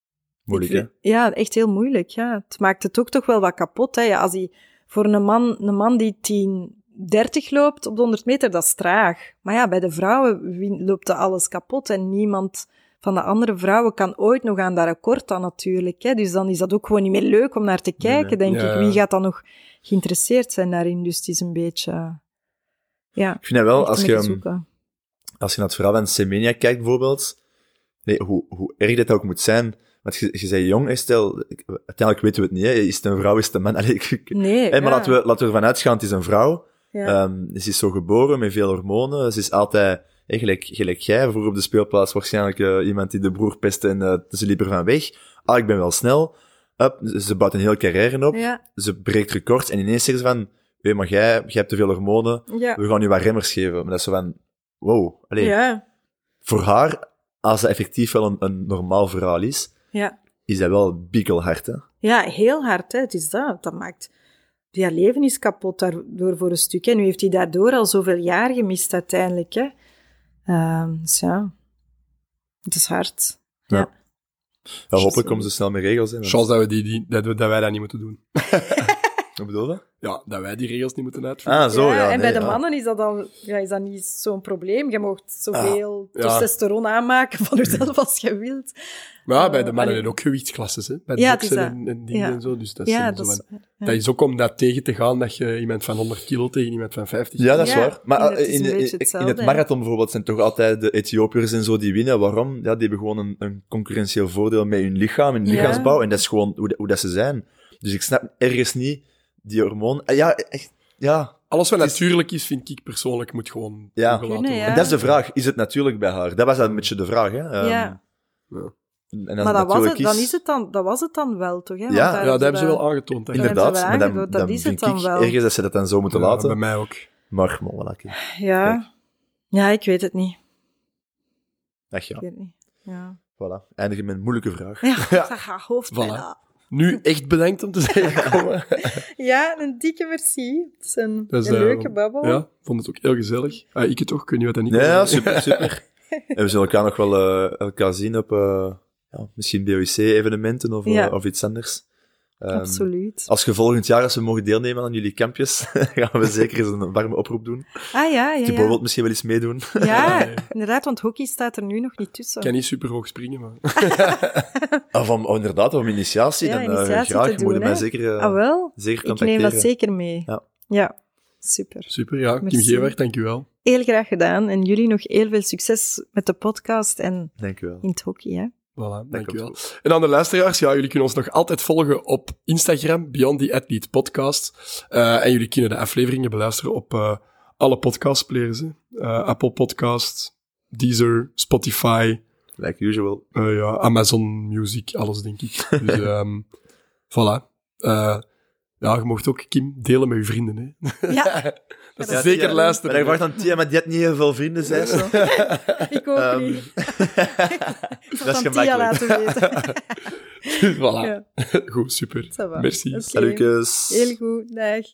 Moeilijk, hè? Ja, echt heel moeilijk, ja. Het maakt het ook toch wel wat kapot, hè. Ja, als hij voor een man die 10:30 loopt op de 100 meter, dat is traag. Maar ja, bij de vrouwen loopt dat alles kapot en niemand van de andere vrouwen kan ooit nog aan dat record dan natuurlijk, hè. Dus dan is dat ook gewoon niet meer leuk om naar te kijken, denk ik. Wie gaat dan nog geïnteresseerd zijn daarin? Dus het is een beetje... Ja, ik vind dat wel, als je naar het verhaal van Semenya kijkt bijvoorbeeld, hoe erg dat ook moet zijn. Want je zei jong, stel, uiteindelijk weten we het niet, hè. Is het een vrouw, is het een man? Maar laten we ervan uitgaan, het is een vrouw. Ja. Ze is zo geboren met veel hormonen. Ze is altijd, gelijk jij, vroeger op de speelplaats waarschijnlijk iemand die de broer pestte en ze liep er van weg. Ik ben wel snel. Ze bouwt een hele carrière op. Ja. Ze breekt records en ineens zeggen ze van, maar jij hebt te veel hormonen. Ja. We gaan je wat remmers geven. Maar dat is zo van, wow. Voor haar, als dat effectief wel een normaal verhaal is, is dat wel bikkelhard, hè? Ja, heel hard, hè. Het is dat. Dat maakt... Ja, leven is kapot daardoor voor een stuk. En nu heeft hij daardoor al zoveel jaar gemist uiteindelijk, hè. Dus ja, het is hard. Ja. Hopelijk komen ze snel met regels, hè. Zoals dat wij dat niet moeten doen. Wat bedoel je? Ja, dat wij die regels niet moeten uitvoeren. Zo, ja. En bij de mannen is dat dan, is dat niet zo'n probleem. Je mag zoveel testosteron aanmaken van jezelf als je wilt. Maar bij de mannen zijn ook gewichtsklassen, hè. Bij boksen en dingen en zo. Dus dat is ook om dat tegen te gaan, dat je iemand van 100 kilo tegen iemand van 50 kilo... Ja, dat is waar. Maar in het marathon bijvoorbeeld zijn toch altijd de Ethiopiërs en zo die winnen. Waarom? Ja, die hebben gewoon een concurrentieel voordeel met hun lichaam en lichaamsbouw. En dat is gewoon hoe dat ze zijn. Dus ik snap ergens niet die hormoon... Alles wat natuurlijk is, vind ik persoonlijk, moet gewoon toegelaten worden. En dat is de vraag. Is het natuurlijk bij haar? Dat was een beetje de vraag, hè? En maar dat was het dan wel, toch? Hè? Ja, dat hebben ze wel aangetoond. Inderdaad, maar dan is vind het dan ik wel. ergens dat ze dat dan zo moeten laten. Bij mij ook. Maar voilà. Ja, ik weet het niet. Echt, ja. Ik weet het niet. Ja. Voilà, eindigen met een moeilijke vraag. Ja, hoofdpijn. Voilà. Nu echt bedankt om te zijn gekomen. Ja, een dikke merci. Het is een leuke babbel. Ja, vond het ook heel gezellig. Ik het toch, kun je wat dat niet Ja, super. En we zullen elkaar nog wel zien op misschien BOIC-evenementen of iets anders. Absoluut. Als je volgend jaar, als we mogen deelnemen aan jullie campjes, gaan we zeker eens een warme oproep doen. Die bijvoorbeeld misschien wel eens meedoen. Ja, inderdaad, want hockey staat er nu nog niet tussen. Ik kan niet super hoog springen, maar... Inderdaad, om initiatie, dan graag. Moeten mij zeker zeker contacteren. Ik neem dat zeker mee. Ja, super. Super, ja. Kim Gewaert, dank u wel. Heel graag gedaan. En jullie nog heel veel succes met de podcast en in het hockey, hè. Voilà, dankjewel. En aan de luisteraars, jullie kunnen ons nog altijd volgen op Instagram, Beyond the Athlete Podcast. En jullie kunnen de afleveringen beluisteren op alle podcastplayers. Apple Podcasts, Deezer, Spotify. Like usual. Amazon Music, alles denk ik. Dus, voilà. Je mocht ook, Kim, delen met je vrienden, hè. Ja. Dat is zeker luisteren. Maar ik wacht aan Tia, maar die had niet heel veel vrienden, zei ze. Ik ook niet. Ik dat is van Tia laten weten. Voilà. Goed, super. Merci. Salutjes. Heel goed, dag.